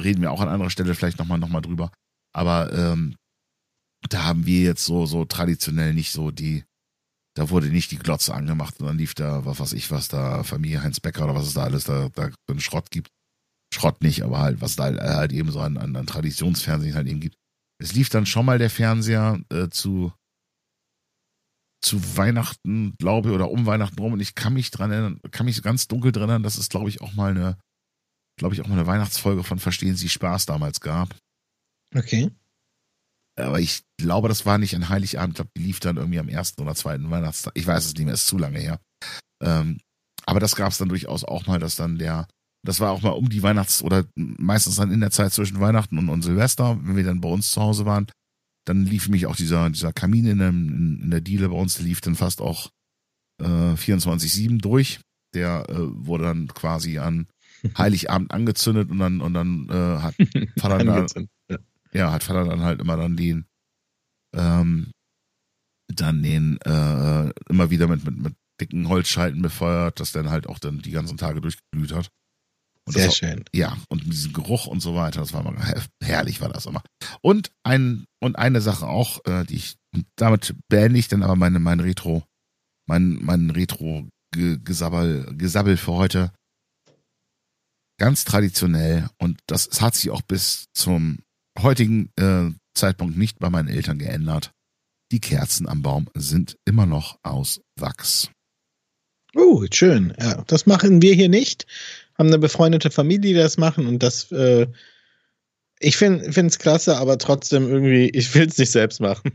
reden wir auch an anderer Stelle vielleicht nochmal noch mal drüber. Aber ähm, da haben wir jetzt so, so traditionell nicht so die, da wurde nicht die Glotze angemacht und dann lief da, was weiß ich, was da, Familie Heinz Becker oder was es da alles da, da so einen Schrott gibt. Schrott nicht, aber halt, was da halt, halt eben so an, an, an Traditionsfernsehen halt eben gibt. Es lief dann schon mal der Fernseher äh, zu zu Weihnachten, glaube ich, oder um Weihnachten rum und ich kann mich dran erinnern, kann mich ganz dunkel dran erinnern, dass es, glaube ich, auch mal eine, glaube ich, auch mal eine Weihnachtsfolge von Verstehen Sie Spaß damals gab. Okay. Aber ich glaube, das war nicht ein Heiligabend, ich glaube, die lief dann irgendwie am ersten oder zweiten Weihnachtstag. Ich weiß es nicht mehr, ist zu lange her. Ähm, aber das gab es dann durchaus auch mal, dass dann der, das war auch mal um die Weihnachts- oder meistens dann in der Zeit zwischen Weihnachten und, und Silvester, wenn wir dann bei uns zu Hause waren, dann lief nämlich auch dieser, dieser Kamin in der, in, in der Diele bei uns, der lief dann fast auch äh, vierundzwanzig sieben durch. Der äh, wurde dann quasi an Heiligabend angezündet und dann, und dann äh, hat Vater dann, ja. ja, hat Vater dann halt immer dann den, ähm, dann den äh, immer wieder mit, mit, mit dicken Holzscheiten befeuert, dass dann halt auch dann die ganzen Tage durchgeglüht hat. Und Sehr das, schön. Ja, und diesen Geruch und so weiter, das war mal herrlich, war das immer. Und ein und eine Sache auch, äh, die ich, und damit beende ich dann aber meine mein Retro, mein mein Retro Gesabbel Gesabbel für heute. Ganz traditionell und das, das hat sich auch bis zum heutigen äh, Zeitpunkt nicht bei meinen Eltern geändert. Die Kerzen am Baum sind immer noch aus Wachs. Oh, schön. Ja, das machen wir hier nicht. Haben eine befreundete Familie, die das machen und das, äh, ich finde es klasse, aber trotzdem irgendwie, ich will es nicht selbst machen.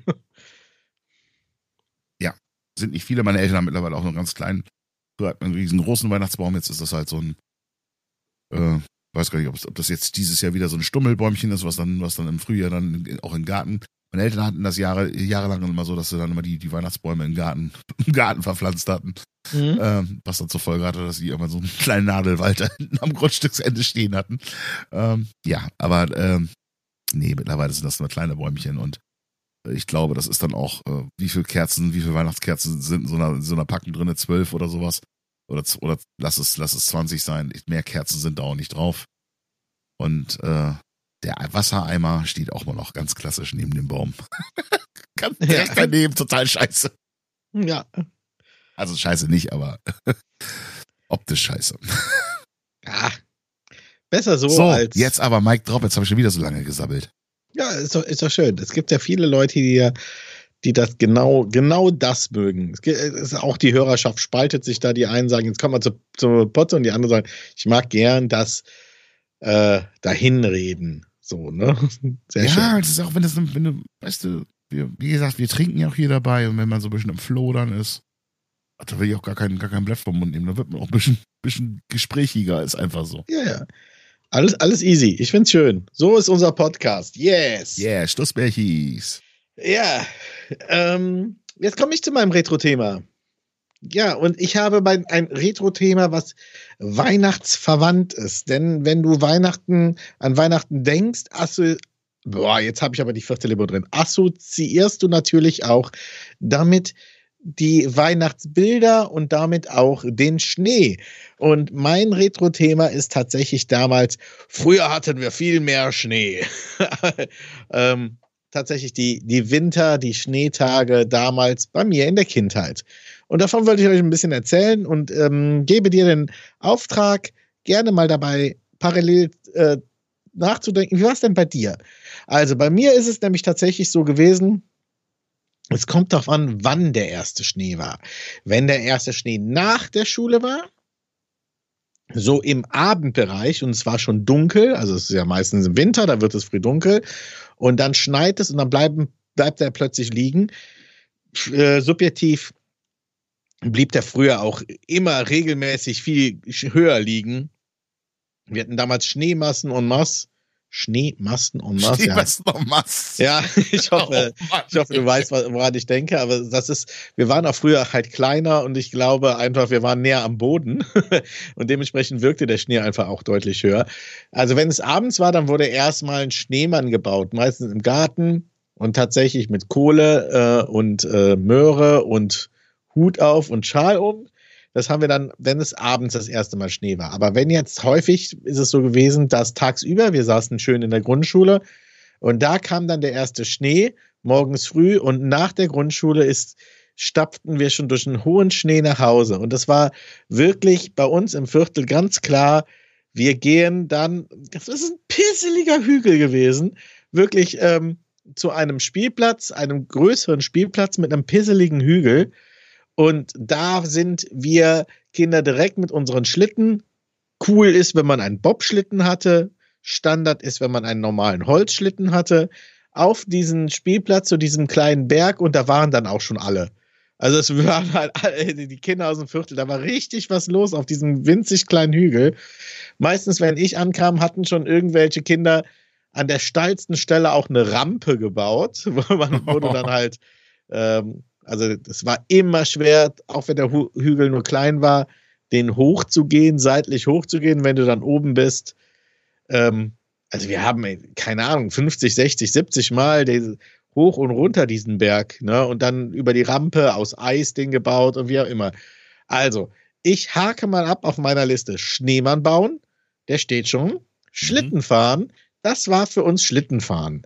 Ja, sind nicht viele. Meine Eltern haben mittlerweile auch noch einen ganz kleinen, früher hat man einen riesengroßen Weihnachtsbaum, jetzt ist das halt so ein, äh, weiß gar nicht, ob, ob das jetzt dieses Jahr wieder so ein Stummelbäumchen ist, was dann, was dann im Frühjahr dann auch im Garten. Meine Eltern hatten das Jahre, jahrelang immer so, dass sie dann immer die, die Weihnachtsbäume im Garten, im Garten verpflanzt hatten. Mhm. Ähm, was dann zur Folge hatte, dass sie immer so einen kleinen Nadelwald da hinten am Grundstücksende stehen hatten. Ähm, ja, aber ähm, nee, mittlerweile sind das nur kleine Bäumchen und ich glaube, das ist dann auch, äh, wie viele Kerzen, wie viele Weihnachtskerzen sind in so einer, in so einer Packung drin, zwölf oder sowas. Oder, oder lass es, lass es zwanzig sein. Mehr Kerzen sind da auch nicht drauf. Und äh, der Wassereimer steht auch mal noch ganz klassisch neben dem Baum. Ganz direkt daneben, total scheiße. Ja. Also scheiße nicht, aber optisch scheiße. Ja, besser so, so als... jetzt aber Mike Drop, jetzt habe ich schon wieder so lange gesabbelt. Ja, ist doch, ist doch schön. Es gibt ja viele Leute, die, die das genau, genau das mögen. Es gibt, es ist auch die Hörerschaft spaltet sich da. Die einen sagen, jetzt kommen wir zu, zu Potze und die anderen sagen, ich mag gern das äh, Dahinreden. So, ne? Sehr ja, schön. Ja, das ist auch, wenn das, wenn du, weißt du, wir, wie gesagt, wir trinken ja auch hier dabei und wenn man so ein bisschen im Flow dann ist, da will ich auch gar kein, gar kein Blatt vom Mund nehmen. Da wird man auch ein bisschen, bisschen gesprächiger, ist einfach so. Ja, ja. Alles, alles easy. Ich find's schön. So ist unser Podcast. Yes. Yeah, Stussbärchis. Ja. Ähm, jetzt komme ich zu meinem Retro-Thema. Ja, und ich habe mein, ein Retro-Thema, was weihnachtsverwandt ist. Denn wenn du Weihnachten an Weihnachten denkst, assozi- boah, jetzt habe ich aber die vierte Limo drin, assoziierst du natürlich auch damit die Weihnachtsbilder und damit auch den Schnee. Und mein Retro-Thema ist tatsächlich damals, früher hatten wir viel mehr Schnee. ähm, tatsächlich die, die Winter, die Schneetage damals bei mir in der Kindheit. Und davon wollte ich euch ein bisschen erzählen und ähm, gebe dir den Auftrag, gerne mal dabei parallel äh, nachzudenken. Wie war es denn bei dir? Also bei mir ist es nämlich tatsächlich so gewesen, es kommt darauf an, wann der erste Schnee war. Wenn der erste Schnee nach der Schule war, so im Abendbereich, und es war schon dunkel, also es ist ja meistens im Winter, da wird es früh dunkel, und dann schneit es und dann bleiben, bleibt er plötzlich liegen. Äh, subjektiv blieb der früher auch immer regelmäßig viel höher liegen. Wir hatten damals Schneemassen en masse. Schneemassen en masse. Schneemassen en masse. Ja, ich hoffe, oh Mann, ich hoffe, du weißt, woran ich denke, aber das ist, wir waren auch früher halt kleiner und ich glaube einfach, wir waren näher am Boden und dementsprechend wirkte der Schnee einfach auch deutlich höher. Also wenn es abends war, dann wurde erstmal ein Schneemann gebaut, meistens im Garten und tatsächlich mit Kohle äh, und äh, Möhre und Hut auf und Schal um. Das haben wir dann, wenn es abends das erste Mal Schnee war. Aber wenn jetzt häufig, ist es so gewesen, dass tagsüber, wir saßen schön in der Grundschule und da kam dann der erste Schnee morgens früh und nach der Grundschule ist, stapften wir schon durch einen hohen Schnee nach Hause. Und das war wirklich bei uns im Viertel ganz klar, wir gehen dann, das ist ein pisseliger Hügel gewesen, wirklich ähm, zu einem Spielplatz, einem größeren Spielplatz mit einem pisseligen Hügel. Und da sind wir Kinder direkt mit unseren Schlitten. Cool ist, wenn man einen Bobschlitten hatte. Standard ist, wenn man einen normalen Holzschlitten hatte. Auf diesen Spielplatz, zu diesem kleinen Berg. Und da waren dann auch schon alle. Also es waren halt alle, die Kinder aus dem Viertel. Da war richtig was los auf diesem winzig kleinen Hügel. Meistens, wenn ich ankam, hatten schon irgendwelche Kinder an der steilsten Stelle auch eine Rampe gebaut, wo man wurde dann halt, ähm, also es war immer schwer, auch wenn der Hu- Hügel nur klein war, den hochzugehen, seitlich hochzugehen, wenn du dann oben bist. Ähm, also wir haben, keine Ahnung, fünfzig, sechzig, siebzig Mal diese, hoch und runter diesen Berg, ne, und dann über die Rampe aus Eis den gebaut und wie auch immer. Also, ich hake mal ab auf meiner Liste. Schneemann bauen, der steht schon. Schlitten fahren, das war für uns Schlittenfahren.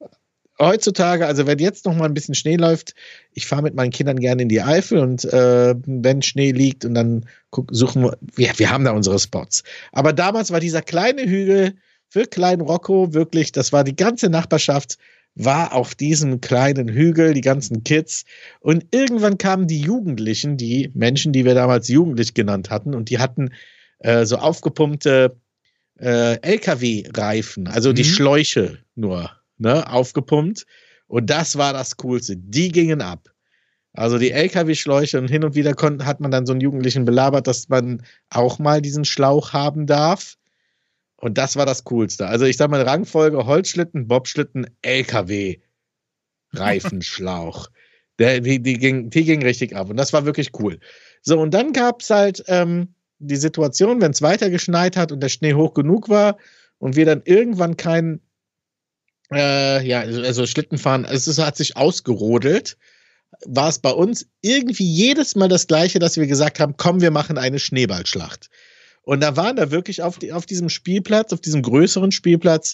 Heutzutage, also wenn jetzt noch mal ein bisschen Schnee läuft, ich fahre mit meinen Kindern gerne in die Eifel und äh, wenn Schnee liegt und dann guck, suchen wir, wir, wir haben da unsere Spots. Aber damals war dieser kleine Hügel für Klein Rocco wirklich, das war die ganze Nachbarschaft, war auf diesem kleinen Hügel, die ganzen Kids. Und irgendwann kamen die Jugendlichen, die Menschen, die wir damals jugendlich genannt hatten, und die hatten äh, so aufgepumpte äh, L K W-Reifen, also mhm. die Schläuche nur, ne, aufgepumpt. Und das war das Coolste. Die gingen ab. Also die L K W-Schläuche, und hin und wieder konnten, hat man dann so einen Jugendlichen belabert, dass man auch mal diesen Schlauch haben darf. Und das war das Coolste. Also ich sag mal, Rangfolge, Holzschlitten, Bobschlitten, L K W, Reifenschlauch. Der, die, die, ging, die ging richtig ab. Und das war wirklich cool. So, und dann gab's halt ähm, die Situation, wenn es weiter geschneit hat und der Schnee hoch genug war und wir dann irgendwann keinen, äh, ja, also Schlittenfahren, es ist, hat sich ausgerodelt, war es bei uns irgendwie jedes Mal das Gleiche, dass wir gesagt haben, komm, wir machen eine Schneeballschlacht. Und da waren da wirklich auf, die, auf diesem Spielplatz, auf diesem größeren Spielplatz,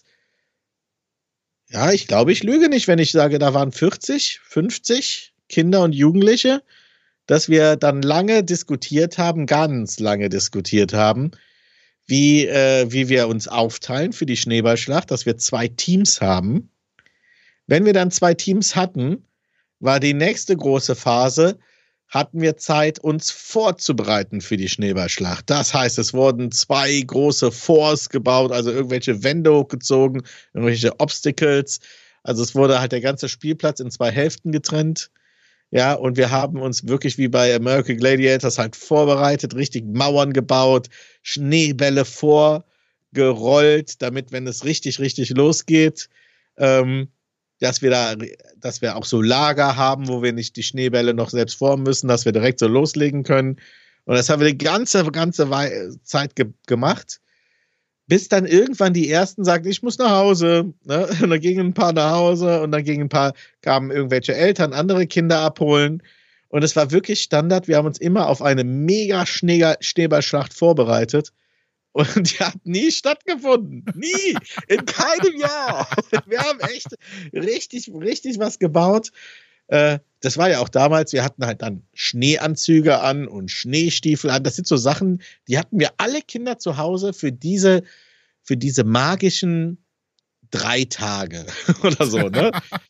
ja, ich glaube, ich lüge nicht, wenn ich sage, da waren vierzig, fünfzig Kinder und Jugendliche, dass wir dann lange diskutiert haben, ganz lange diskutiert haben, wie, äh, wie wir uns aufteilen für die Schneeballschlacht, dass wir zwei Teams haben. Wenn wir dann zwei Teams hatten, war die nächste große Phase, hatten wir Zeit, uns vorzubereiten für die Schneeballschlacht. Das heißt, es wurden zwei große Forts gebaut, also irgendwelche Wände hochgezogen, irgendwelche Obstacles. Also es wurde halt der ganze Spielplatz in zwei Hälften getrennt. Ja, und wir haben uns wirklich wie bei American Gladiators halt vorbereitet, richtig Mauern gebaut, Schneebälle vorgerollt, damit, wenn es richtig, richtig losgeht, ähm, dass wir da, dass wir auch so Lager haben, wo wir nicht die Schneebälle noch selbst formen müssen, dass wir direkt so loslegen können. Und das haben wir die ganze, ganze Zeit ge- gemacht, bis dann irgendwann die Ersten sagten, ich muss nach Hause. Ne? Und dann gingen ein paar nach Hause und dann gingen ein paar, kamen irgendwelche Eltern, andere Kinder abholen. Und es war wirklich Standard. Wir haben uns immer auf eine mega Schneeballschlacht vorbereitet. Und die hat nie stattgefunden. Nie. In keinem Jahr. Wir haben echt richtig, richtig was gebaut. Äh, das war ja auch damals, wir hatten halt dann Schneeanzüge an und Schneestiefel an. Das sind so Sachen, die hatten wir alle Kinder zu Hause für diese, für diese magischen drei Tage oder so, ne?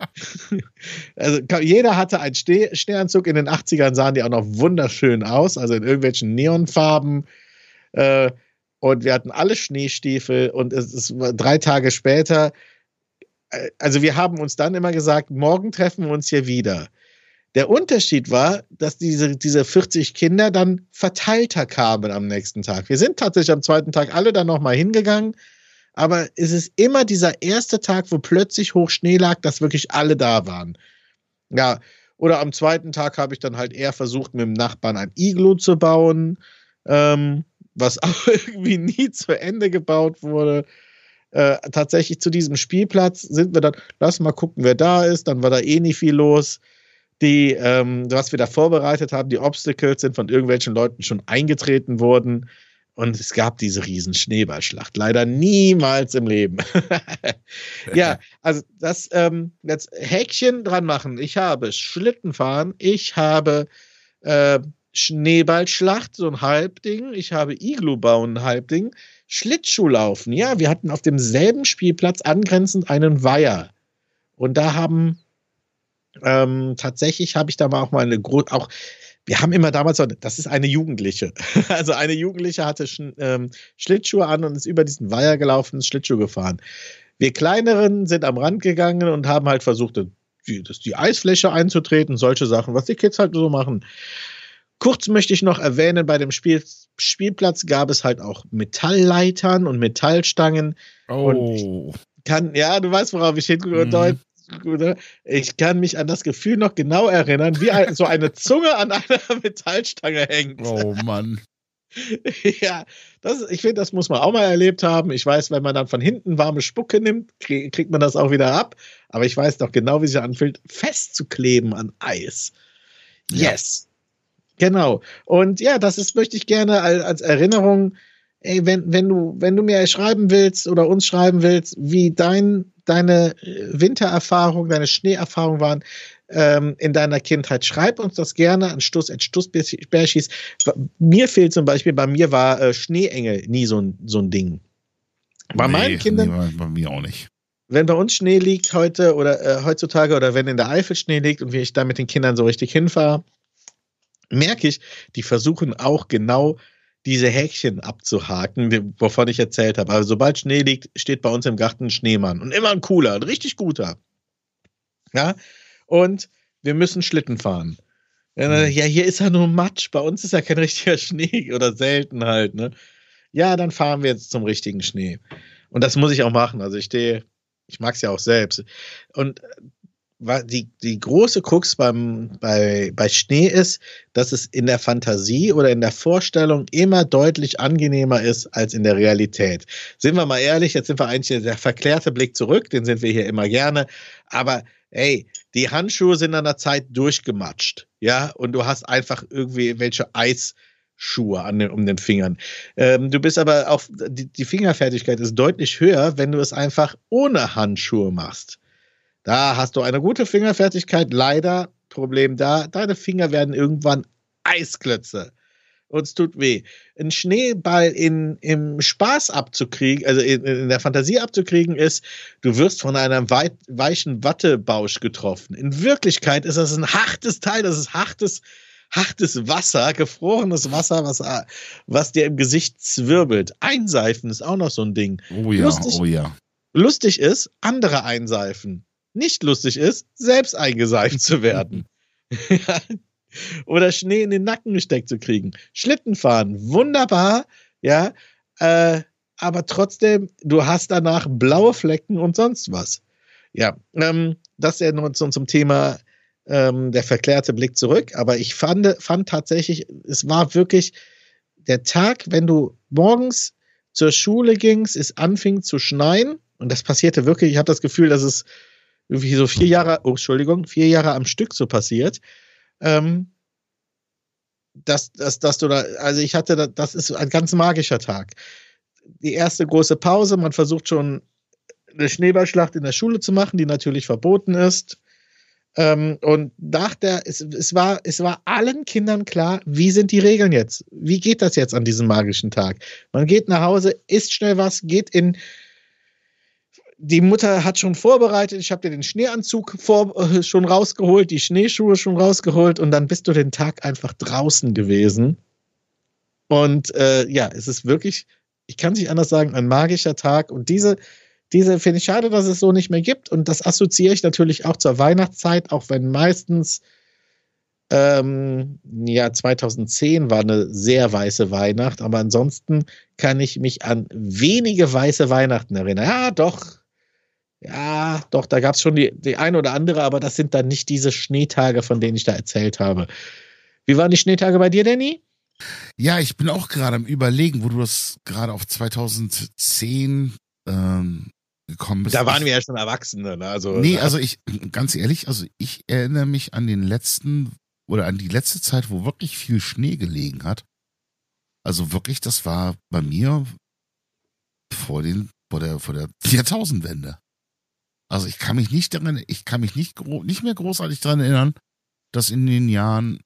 Also jeder hatte einen Schnee, Schneeanzug. In den achtzigern sahen die auch noch wunderschön aus, also in irgendwelchen Neonfarben. Äh, Und wir hatten alle Schneestiefel und es ist drei Tage später, also wir haben uns dann immer gesagt, morgen treffen wir uns hier wieder. Der Unterschied war, dass diese, diese vierzig Kinder dann verteilter kamen am nächsten Tag. Wir sind tatsächlich am zweiten Tag alle dann nochmal hingegangen, aber es ist immer dieser erste Tag, wo plötzlich hoch Schnee lag, dass wirklich alle da waren. Ja, oder am zweiten Tag habe ich dann halt eher versucht, mit dem Nachbarn ein Iglu zu bauen, ähm, was auch irgendwie nie zu Ende gebaut wurde. Äh, tatsächlich zu diesem Spielplatz sind wir dann, lass mal gucken, wer da ist, dann war da eh nicht viel los. die, ähm, was wir da vorbereitet haben, die Obstacles sind von irgendwelchen Leuten schon eingetreten worden. Und es gab diese riesen Schneeballschlacht. Leider niemals im Leben. Ja, also das ähm, jetzt Häkchen dran machen. Ich habe Schlittenfahren, ich habe äh, Schneeballschlacht, so ein Halbding. Ich habe Iglu bauen, ein Halbding. Schlittschuhlaufen. Ja, wir hatten auf demselben Spielplatz angrenzend einen Weiher. Und da haben ähm, tatsächlich habe ich da mal auch mal eine Gro- auch wir haben immer damals so, das ist eine Jugendliche. Also eine Jugendliche hatte Sch- ähm, Schlittschuhe an und ist über diesen Weiher gelaufen, ist Schlittschuh gefahren. Wir Kleineren sind am Rand gegangen und haben halt versucht, die, das, die Eisfläche einzutreten, solche Sachen, was die Kids halt so machen. Kurz möchte ich noch erwähnen, bei dem Spiel, Spielplatz gab es halt auch Metallleitern und Metallstangen. Oh. Und kann, ja, du weißt, worauf ich hindeute. Mhm. Ich kann mich an das Gefühl noch genau erinnern, wie ein, so eine Zunge an einer Metallstange hängt. Oh Mann. Ja, das, ich finde, das muss man auch mal erlebt haben. Ich weiß, wenn man dann von hinten warme Spucke nimmt, krieg, kriegt man das auch wieder ab. Aber ich weiß doch genau, wie es sich anfühlt, festzukleben an Eis. Yes. Ja. Genau. Und ja, das ist, möchte ich gerne als, als Erinnerung, ey, wenn, wenn du, wenn du mir schreiben willst oder uns schreiben willst, wie dein, deine Wintererfahrung, deine Schneeerfahrung waren, ähm, in deiner Kindheit, schreib uns das gerne an Stuss at Stussbärschis. Mir fehlt zum Beispiel, bei mir war äh, Schneeengel nie so ein, so ein Ding. Bei nee, meinen Kindern. Nee, bei mir auch nicht. Wenn bei uns Schnee liegt heute oder äh, heutzutage oder wenn in der Eifel Schnee liegt und wie ich da mit den Kindern so richtig hinfahre, merke ich, die versuchen auch genau diese Häkchen abzuhaken, wovon ich erzählt habe. Aber sobald Schnee liegt, steht bei uns im Garten ein Schneemann. Und immer ein cooler, ein richtig guter. Ja, und wir müssen Schlitten fahren. Ja, hier ist ja nur Matsch. Bei uns ist ja kein richtiger Schnee oder selten halt, ne? Ja, dann fahren wir jetzt zum richtigen Schnee. Und das muss ich auch machen. Also ich stehe, ich mag es ja auch selbst. Und die, die große Krux beim, bei, bei Schnee ist, dass es in der Fantasie oder in der Vorstellung immer deutlich angenehmer ist als in der Realität. Sind wir mal ehrlich, jetzt sind wir eigentlich der verklärte Blick zurück, den sind wir hier immer gerne. Aber ey, die Handschuhe sind an der Zeit durchgematscht, ja, und du hast einfach irgendwie welche Eisschuhe an den, um den Fingern. Ähm, du bist aber auch, die, die Fingerfertigkeit ist deutlich höher, wenn du es einfach ohne Handschuhe machst. Da hast du eine gute Fingerfertigkeit, leider, Problem da, deine Finger werden irgendwann Eisklötze. Und es tut weh. Ein Schneeball in, im Spaß abzukriegen, also in, in der Fantasie abzukriegen, ist, du wirst von einem weit, weichen Wattebausch getroffen. In Wirklichkeit ist das ein hartes Teil, das ist hartes, hartes Wasser, gefrorenes Wasser, was, was dir im Gesicht zwirbelt. Einseifen ist auch noch so ein Ding. Oh ja, lustig, oh ja. Lustig ist, andere einseifen. Nicht lustig ist, selbst eingeseift zu werden. Ja. Oder Schnee in den Nacken gesteckt zu kriegen. Schlitten fahren, wunderbar, ja, äh, aber trotzdem, du hast danach blaue Flecken und sonst was. Ja, ähm, das ist ja nur zum, zum Thema ähm, der verklärte Blick zurück, aber ich fand, fand tatsächlich, es war wirklich der Tag, wenn du morgens zur Schule gingst, es anfing zu schneien und das passierte wirklich, ich habe das Gefühl, dass es irgendwie so vier Jahre, oh, Entschuldigung, vier Jahre am Stück so passiert. Ähm, dass, dass, dass du da, also ich hatte, da, das ist ein ganz magischer Tag. Die erste große Pause, man versucht schon eine Schneeballschlacht in der Schule zu machen, die natürlich verboten ist. Ähm, und nach der, es, es war, es war allen Kindern klar, wie sind die Regeln jetzt? Wie geht das jetzt an diesem magischen Tag? Man geht nach Hause, isst schnell was, geht in, die Mutter hat schon vorbereitet, ich habe dir den Schneeanzug vor, äh, schon rausgeholt, die Schneeschuhe schon rausgeholt und dann bist du den Tag einfach draußen gewesen. Und äh, ja, es ist wirklich, ich kann es nicht anders sagen, ein magischer Tag. Und diese, diese finde ich schade, dass es so nicht mehr gibt. Und das assoziiere ich natürlich auch zur Weihnachtszeit, auch wenn meistens, ähm, ja, zweitausendzehn war eine sehr weiße Weihnacht, aber ansonsten kann ich mich an wenige weiße Weihnachten erinnern. Ja, doch. Ja, doch, da gab es schon die, die eine oder andere, aber das sind dann nicht diese Schneetage, von denen ich da erzählt habe. Wie waren die Schneetage bei dir, Danny? Ja, ich bin auch gerade am Überlegen, wo du das gerade auf zweitausendzehn ähm, gekommen bist. Da waren ich, wir ja schon Erwachsene. Ne? Also, nee, also ich, ganz ehrlich, also ich erinnere mich an den letzten, oder an die letzte Zeit, wo wirklich viel Schnee gelegen hat. Also wirklich, das war bei mir vor den, vor der, vor der Jahrtausendwende. Also ich kann mich nicht daran, ich kann mich nicht, gro- nicht mehr großartig daran erinnern, dass in den Jahren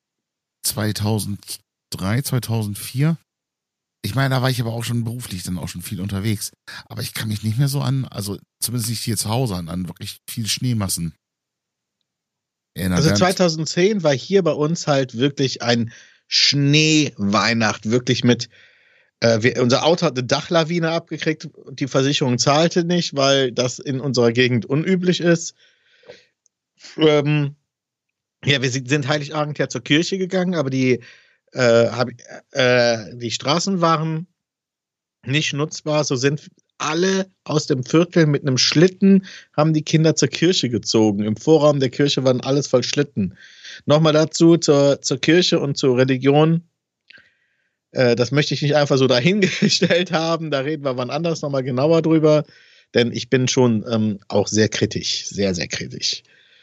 zweitausenddrei, zweitausendvier, ich meine, da war ich aber auch schon beruflich dann auch schon viel unterwegs. Aber ich kann mich nicht mehr so an, also zumindest nicht hier zu Hause an, an wirklich viel Schneemassen erinnern. Also Während- zweitausendzehn war hier bei uns halt wirklich ein Schneeweihnacht, wirklich mit, äh, wir, unser Auto hat eine Dachlawine abgekriegt, die Versicherung zahlte nicht, weil das in unserer Gegend unüblich ist. Ähm, ja, wir sind, sind Heiligabend ja zur Kirche gegangen, aber die, äh, hab, äh, die Straßen waren nicht nutzbar, so sind alle aus dem Viertel mit einem Schlitten, haben die Kinder zur Kirche gezogen. Im Vorraum der Kirche waren alles voll Schlitten. Nochmal dazu zur, zur Kirche und zur Religion. Äh, das möchte ich nicht einfach so dahingestellt haben. Da reden wir wann anders nochmal genauer drüber. Denn ich bin schon ähm, auch sehr kritisch. Sehr, sehr kritisch.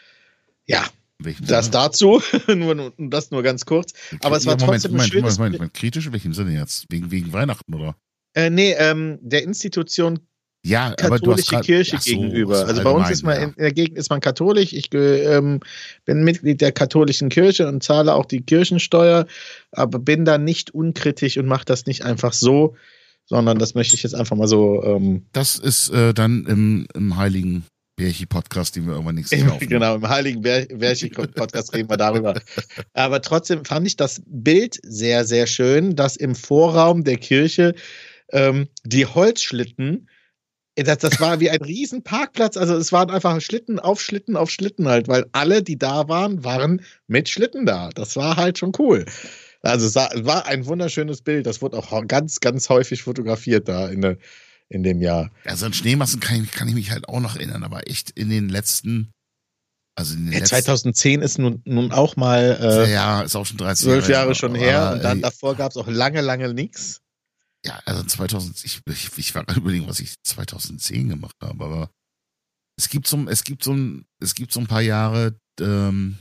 Ja, welchem das Sinne? dazu. nur, nur, das nur ganz kurz. Aber es war Ja, Moment, trotzdem ein Moment, schönes... Moment, Moment, kritisch in welchem Sinne jetzt? Wegen, wegen Weihnachten, oder? Äh, nee, ähm, der Institution Ja, aber du hast katholische grad, Kirche ach so, gegenüber. so Also bei uns allgemein, ist man ja. in der Gegend ist man katholisch. Ich ähm, bin Mitglied der katholischen Kirche und zahle auch die Kirchensteuer, aber bin da nicht unkritisch und mache das nicht einfach so, sondern das möchte ich jetzt einfach mal so. Ähm, Das ist äh, dann im, im heiligen Bärchi-Podcast, den wir irgendwann nächstes Jahr im, aufnehmen. genau, im Heiligen Bärchi-Podcast reden wir darüber. Aber trotzdem fand ich das Bild sehr, sehr schön, dass im Vorraum der Kirche ähm, die Holzschlitten, Das, das war wie ein riesen Parkplatz. Also es waren einfach Schlitten auf Schlitten auf Schlitten halt, weil alle, die da waren, waren mit Schlitten da. Das war halt schon cool. Also es war ein wunderschönes Bild. Das wurde auch ganz, ganz häufig fotografiert da in, der, in dem Jahr. Also an Schneemassen kann ich, kann ich mich halt auch noch erinnern, aber echt in den letzten, also in den Ja, letzten, zweitausendzehn ist nun, nun auch mal äh, ja, ist auch schon dreizehn zwölf Jahre schon her. aber, Und dann äh, davor gab es auch lange, lange nichts. Ja, also zweitausend, ich, ich, ich war gerade überlegen, was ich zweitausendzehn gemacht habe, aber es gibt so, es gibt so, ein, es gibt so ein paar Jahre, ähm,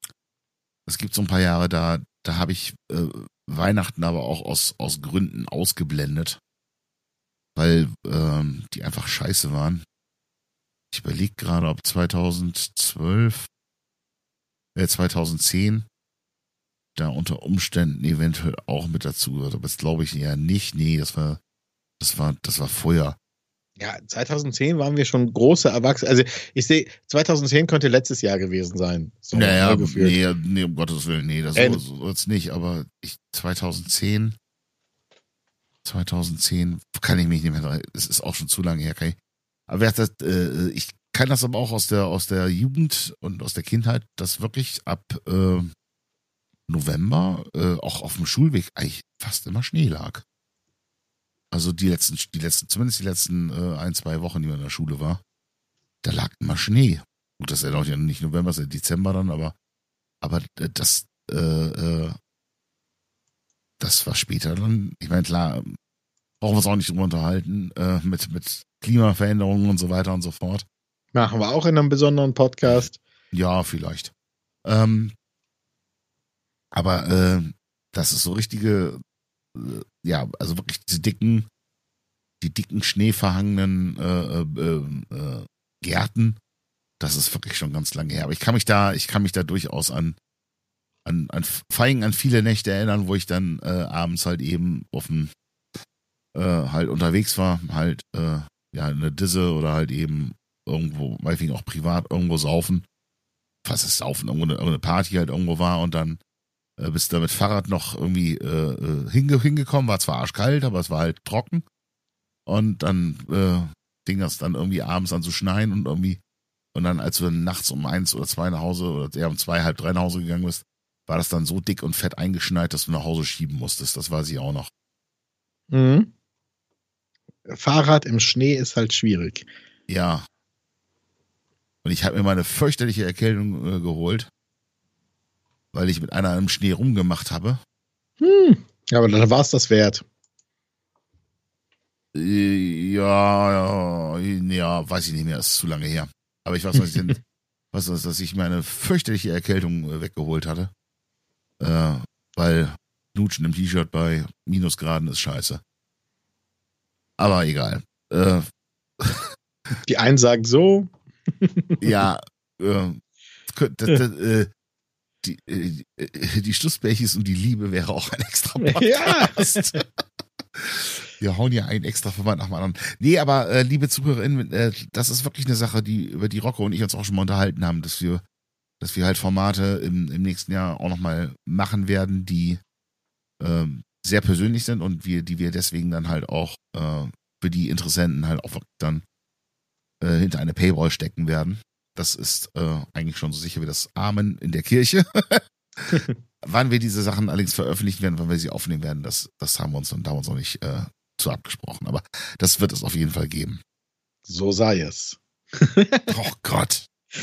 es gibt so ein paar Jahre, da, da habe ich äh, Weihnachten aber auch aus, aus Gründen ausgeblendet, weil ähm, die einfach scheiße waren. Ich überlege gerade, ob zweitausendzwölf, äh, zweitausendzehn da unter Umständen eventuell auch mit dazu gehört, aber das glaube ich eher nicht. Nee, das war, das war, das war vorher. Ja, zweitausendzehn waren wir schon große Erwachsene. Also ich sehe, zweitausendzehn könnte letztes Jahr gewesen sein. So, naja, ne, gefühlt. nee, nee, um Gottes Willen, nee, das Äh, so, so jetzt nicht, aber ich, zweitausendzehn, zweitausendzehn kann ich mich nicht mehr dran, es ist auch schon zu lange her, kann ich, aber wer hat das, äh, ich kann das aber auch aus der, aus der Jugend und aus der Kindheit, dass wirklich ab, äh, November äh, auch auf dem Schulweg eigentlich fast immer Schnee lag. Also die letzten, die letzten, zumindest die letzten äh, ein, zwei Wochen, die man in der Schule war, da lag immer Schnee. Gut, das ist ja auch nicht November, das ist ja Dezember dann, aber aber das äh, äh, das war später dann, ich meine, klar, brauchen wir uns auch nicht drüber unterhalten, äh, mit, mit Klimaveränderungen und so weiter und so fort. Machen wir auch in einem besonderen Podcast. Ja, vielleicht. Ähm, Aber äh, das ist so richtige, äh, ja, also wirklich diese dicken, die dicken schneeverhangenen äh, äh, äh, Gärten, das ist wirklich schon ganz lange her. Aber ich kann mich da, ich kann mich da durchaus an, an, an Feigen an viele Nächte erinnern, wo ich dann äh, abends halt eben auf dem, äh, halt unterwegs war, halt äh, ja eine Disse oder halt eben irgendwo, meinetwegen auch privat irgendwo saufen. Was ist saufen? Irgendwo eine, irgendeine Party halt irgendwo war und dann Äh, bist da mit Fahrrad noch irgendwie äh, hinge hingekommen, war zwar arschkalt, aber es war halt trocken. Und dann äh, fing das dann irgendwie abends an zu schneien und irgendwie, und dann, als du dann nachts um eins oder zwei nach Hause, oder eher um zwei, halb drei nach Hause gegangen bist, war das dann so dick und fett eingeschneit, dass du nach Hause schieben musstest. Das weiß ich auch noch. Mhm. Fahrrad im Schnee ist halt schwierig. Ja. Und ich habe mir mal eine fürchterliche Erkältung äh, geholt, weil ich mit einer im Schnee rumgemacht habe. Hm. Aber dann war es das wert. Äh, ja, ja, ja, weiß ich nicht mehr, ist zu lange her. Aber ich weiß, was ich denn, was, was, dass ich meine fürchterliche Erkältung äh, weggeholt hatte. Äh, weil Knutschen im T-Shirt bei Minusgraden ist scheiße. Aber egal. Äh, Die einen sagen so. ja, äh, das, das, äh, die, äh, die Stussbärchis und die Liebe wäre auch ein extra Podcast. Ja. Wir hauen ja einen extra Verband nach dem anderen. Nee, aber äh, liebe ZuhörerInnen, äh, das ist wirklich eine Sache, die über die Rocco und ich uns auch schon mal unterhalten haben, dass wir, dass wir halt Formate im, im nächsten Jahr auch nochmal machen werden, die ähm, sehr persönlich sind und wir, die wir deswegen dann halt auch äh, für die Interessenten halt auch dann äh, hinter eine Paywall stecken werden. Das ist äh, eigentlich schon so sicher wie das Amen in der Kirche. Wann wir diese Sachen allerdings veröffentlichen werden, wann wir sie aufnehmen werden, das, das haben wir uns und da haben wir uns noch nicht äh, zu abgesprochen. Aber das wird es auf jeden Fall geben. So sei es. Oh Gott.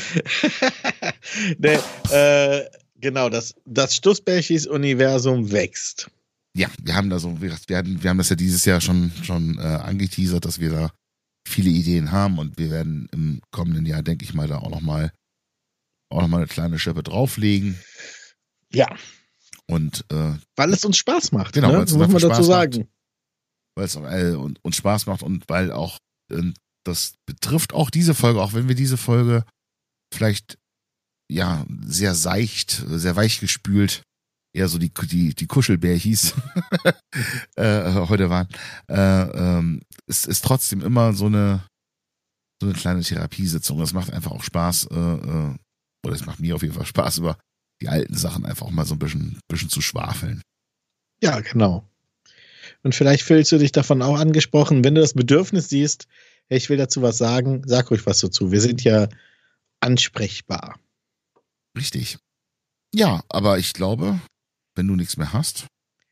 nee, äh, genau, das, das Stussbärchis-Universum wächst. Ja, wir haben da so, wir, werden, wir haben das ja dieses Jahr schon, schon äh, angeteasert, dass wir da viele Ideen haben und wir werden im kommenden Jahr, denke ich mal, da auch nochmal auch noch mal eine kleine Schippe drauflegen. Ja. Und äh, weil es uns Spaß macht. Genau, ne? weil es muss man dazu sagen. Weil es äh, uns Spaß macht und weil auch äh, das betrifft auch diese Folge, auch wenn wir diese Folge vielleicht ja sehr seicht, sehr weich gespült, eher so die die die Kuschelbärchis äh, heute waren, äh, ähm, es ist trotzdem immer so eine so eine kleine Therapiesitzung. Das macht einfach auch Spaß, äh, äh, oder es macht mir auf jeden Fall Spaß, über die alten Sachen einfach auch mal so ein bisschen, bisschen zu schwafeln. Ja, genau. Und vielleicht fühlst du dich davon auch angesprochen, wenn du das Bedürfnis siehst, hey, ich will dazu was sagen, sag ruhig was dazu. Wir sind ja ansprechbar. Richtig. Ja, aber ich glaube, wenn du nichts mehr hast.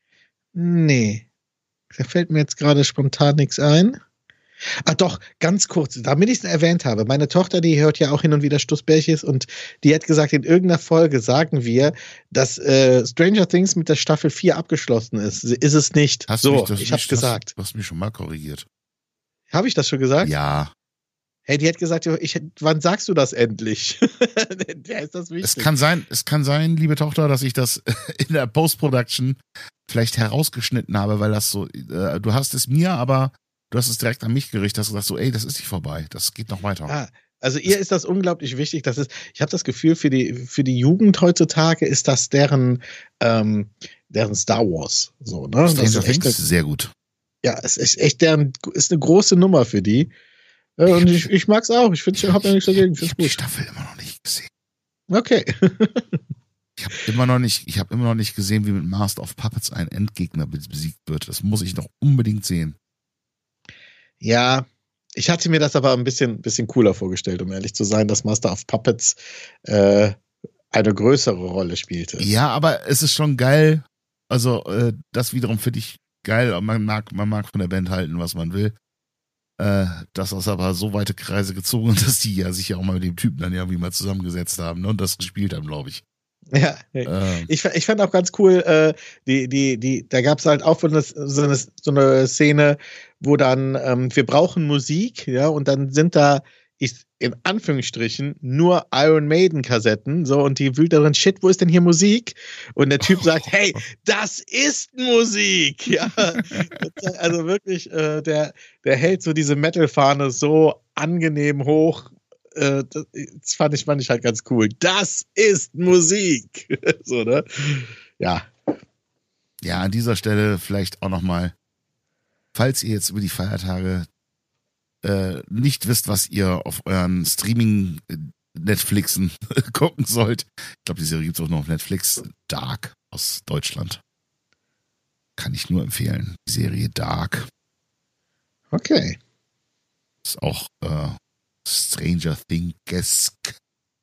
Nee. Da fällt mir jetzt gerade spontan nichts ein. Ah doch, ganz kurz, damit ich es erwähnt habe. Meine Tochter, die hört ja auch hin und wieder Stussbärchis und die hat gesagt, in irgendeiner Folge sagen wir, dass äh, Stranger Things mit der Staffel vier abgeschlossen ist. Ist es nicht. Hast so, du das ich hab's nicht, gesagt. Hast, du hast mich schon mal korrigiert. Habe ich das schon gesagt? Ja. Hey, die hat gesagt, ich, wann sagst du das endlich? Der ist das wichtig. Es kann sein, es kann sein, liebe Tochter, dass ich das in der Post-Production vielleicht herausgeschnitten habe, weil das so, äh, du hast es mir, aber du hast es direkt an mich gerichtet, hast gesagt so, ey, das ist nicht vorbei, das geht noch weiter. Ah, also ihr ist das unglaublich wichtig. Das ist, ich habe das Gefühl, für die, für die Jugend heutzutage ist das deren, ähm, deren Star Wars. So, ne? Stranger das ist echt, Things, sehr gut. Ja, es ist echt deren, ist eine große Nummer für die. Äh, und ich, ich mag's auch. Ich finde, ich habe ja nichts dagegen. Ich habe die Staffel immer noch nicht gesehen. Okay. Ich habe immer noch nicht, ich habe immer noch nicht gesehen, wie mit Master of Puppets ein Endgegner besiegt wird. Das muss ich noch unbedingt sehen. Ja, ich hatte mir das aber ein bisschen, bisschen cooler vorgestellt, um ehrlich zu sein, dass Master of Puppets äh, eine größere Rolle spielte. Ja, aber es ist schon geil. Also äh, das wiederum finde ich geil. Man mag, man mag von der Band halten, was man will. Äh, dass das aber so weite Kreise gezogen und dass die ja sich ja auch mal mit dem Typen dann ja irgendwie mal zusammengesetzt haben, ne, und das gespielt haben, glaube ich. Ja, ähm. ich, ich fand auch ganz cool, äh, die, die, die, da gab es halt auch so eine, so eine Szene, wo dann, ähm, wir brauchen Musik, ja, und dann sind da, ich, in Anführungsstrichen, nur Iron Maiden-Kassetten, so, und die wühlt darin, shit, wo ist denn hier Musik? Und der Typ sagt, hey, das ist Musik, ja. Also wirklich, äh, der, der hält so diese Metal-Fahne so angenehm hoch. Das fand ich, fand ich halt ganz cool. Das ist Musik. So, ne? Ja. Ja, an dieser Stelle vielleicht auch nochmal, falls ihr jetzt über die Feiertage äh, nicht wisst, was ihr auf euren Streaming-Netflixen gucken sollt. Ich glaube, die Serie gibt es auch noch auf Netflix. Dark aus Deutschland. Kann ich nur empfehlen. Die Serie Dark. Okay. Ist auch äh, Stranger Things-esque.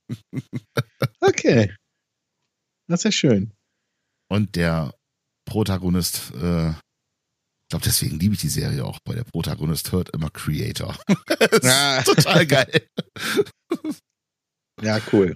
Okay. Das ist ja schön. Und der Protagonist, äh, ich glaube, deswegen liebe ich die Serie auch, weil der Protagonist hört immer Creator. Das ist total geil. Ja, cool.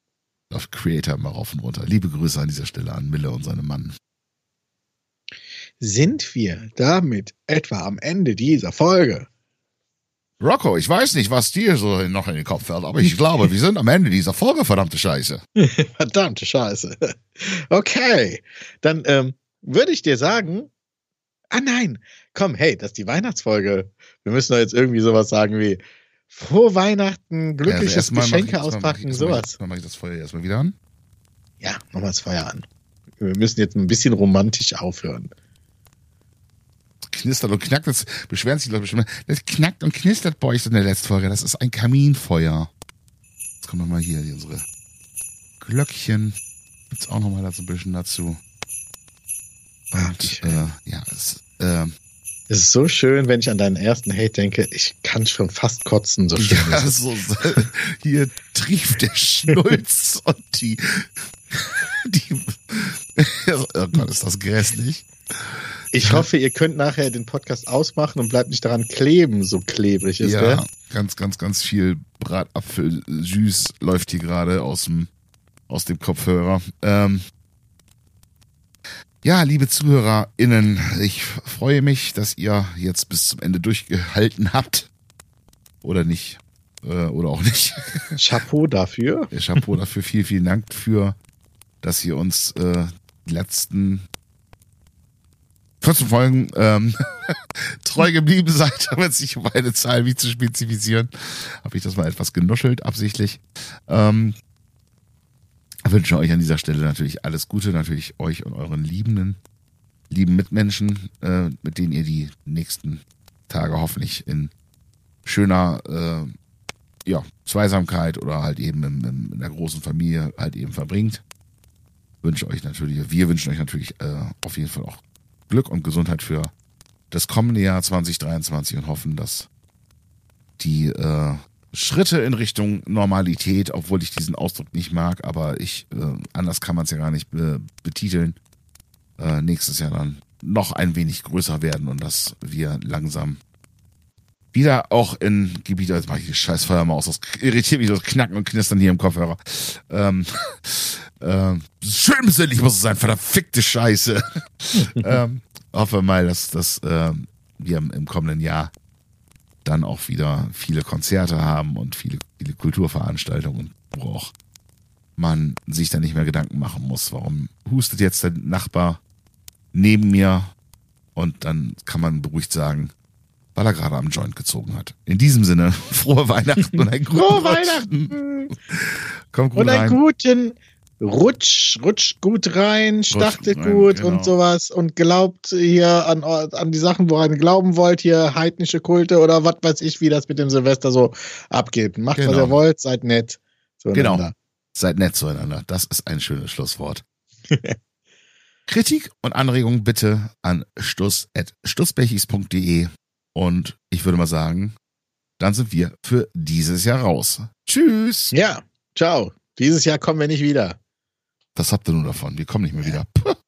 Auf Creator immer rauf und runter. Liebe Grüße an dieser Stelle an Mille und seinem Mann. sind wir damit etwa am Ende dieser Folge. Rocco, ich weiß nicht, was dir so noch in den Kopf fällt, aber ich glaube, wir sind am Ende dieser Folge, verdammte Scheiße. Verdammte Scheiße. Okay, dann ähm, würde ich dir sagen, ah nein, komm, hey, das ist die Weihnachtsfolge. Wir müssen doch jetzt irgendwie sowas sagen wie Frohe Weihnachten, glückliches also Geschenke mach ich, auspacken, mach ich, sowas. Dann mache ich das Feuer erstmal wieder an. Ja, mach mal das Feuer an. Wir müssen jetzt ein bisschen romantisch aufhören. Knistert und knackt, das beschweren sich die Leute bestimmt. Das knackt und knistert bei euch so in der letzten Folge. Das ist ein Kaminfeuer. Jetzt kommen wir mal hier, hier unsere Glöckchen. Gibt's auch nochmal so ein bisschen dazu. Und, äh, ja, es, äh, es ist so schön, wenn ich an deinen ersten Hate denke, ich kann schon fast kotzen, so schön. Ja, so, so, hier trieft der Schnulz und die, die, oh Gott, ist das grässlich. Ich hoffe, ihr könnt nachher den Podcast ausmachen und bleibt nicht daran kleben, so klebrig ist ja, der. Ja, ganz, ganz, ganz viel Bratapfel-Jus läuft hier gerade aus dem, aus dem Kopfhörer. Ähm, ja, liebe ZuhörerInnen, ich freue mich, dass ihr jetzt bis zum Ende durchgehalten habt. Oder nicht. Äh, oder auch nicht. Chapeau dafür. Chapeau dafür. Vielen, vielen Dank für, dass ihr uns äh, die letzten vierzehn Folgen ähm, treu geblieben seid, aber sich um eine Zahl wie zu spezifizieren, habe ich das mal etwas genuschelt, absichtlich. Ähm, wünsche euch an dieser Stelle natürlich alles Gute, natürlich euch und euren liebenden, lieben Mitmenschen, äh, mit denen ihr die nächsten Tage hoffentlich in schöner äh, ja, Zweisamkeit oder halt eben im, im, in der großen Familie halt eben verbringt. Wünsche euch natürlich, wir wünschen euch natürlich äh, auf jeden Fall auch Glück und Gesundheit für das kommende Jahr zwanzig dreiundzwanzig und hoffen, dass die äh, Schritte in Richtung Normalität, obwohl ich diesen Ausdruck nicht mag, aber ich äh, anders kann man es ja gar nicht be- betiteln, äh, nächstes Jahr dann noch ein wenig größer werden und dass wir langsam wieder auch in Gebiete, jetzt mache ich die scheiß Feuermaus, das irritiert mich, das Knacken und Knistern hier im Kopfhörer. Ähm, äh, schön besinnlich muss es sein, verdammte Scheiße. ähm, hoffe mal, dass, dass äh, wir im, im kommenden Jahr dann auch wieder viele Konzerte haben und viele, viele Kulturveranstaltungen, wo auch man sich dann nicht mehr Gedanken machen muss, warum hustet jetzt der Nachbar neben mir und dann kann man beruhigt sagen, weil er gerade am Joint gezogen hat. In diesem Sinne, frohe Weihnachten und einen guten Frohe Rutsch. Weihnachten! Kommt gut Und einen rein. guten Rutsch, rutscht gut rein, startet rein, gut genau. und sowas und glaubt hier an, an die Sachen, woran ihr glauben wollt, hier heidnische Kulte oder was weiß ich, wie das mit dem Silvester so abgeht. Macht, Genau. was ihr wollt, seid nett zueinander. Genau. Seid nett zueinander. Das ist ein schönes Schlusswort. Kritik und Anregungen bitte an stuss at stussbechis punkt de und ich würde mal sagen, dann sind wir für dieses Jahr raus. Tschüss. Ja, ciao. Dieses Jahr kommen wir nicht wieder. Was habt ihr nun davon? Wir kommen nicht mehr wieder. Puh.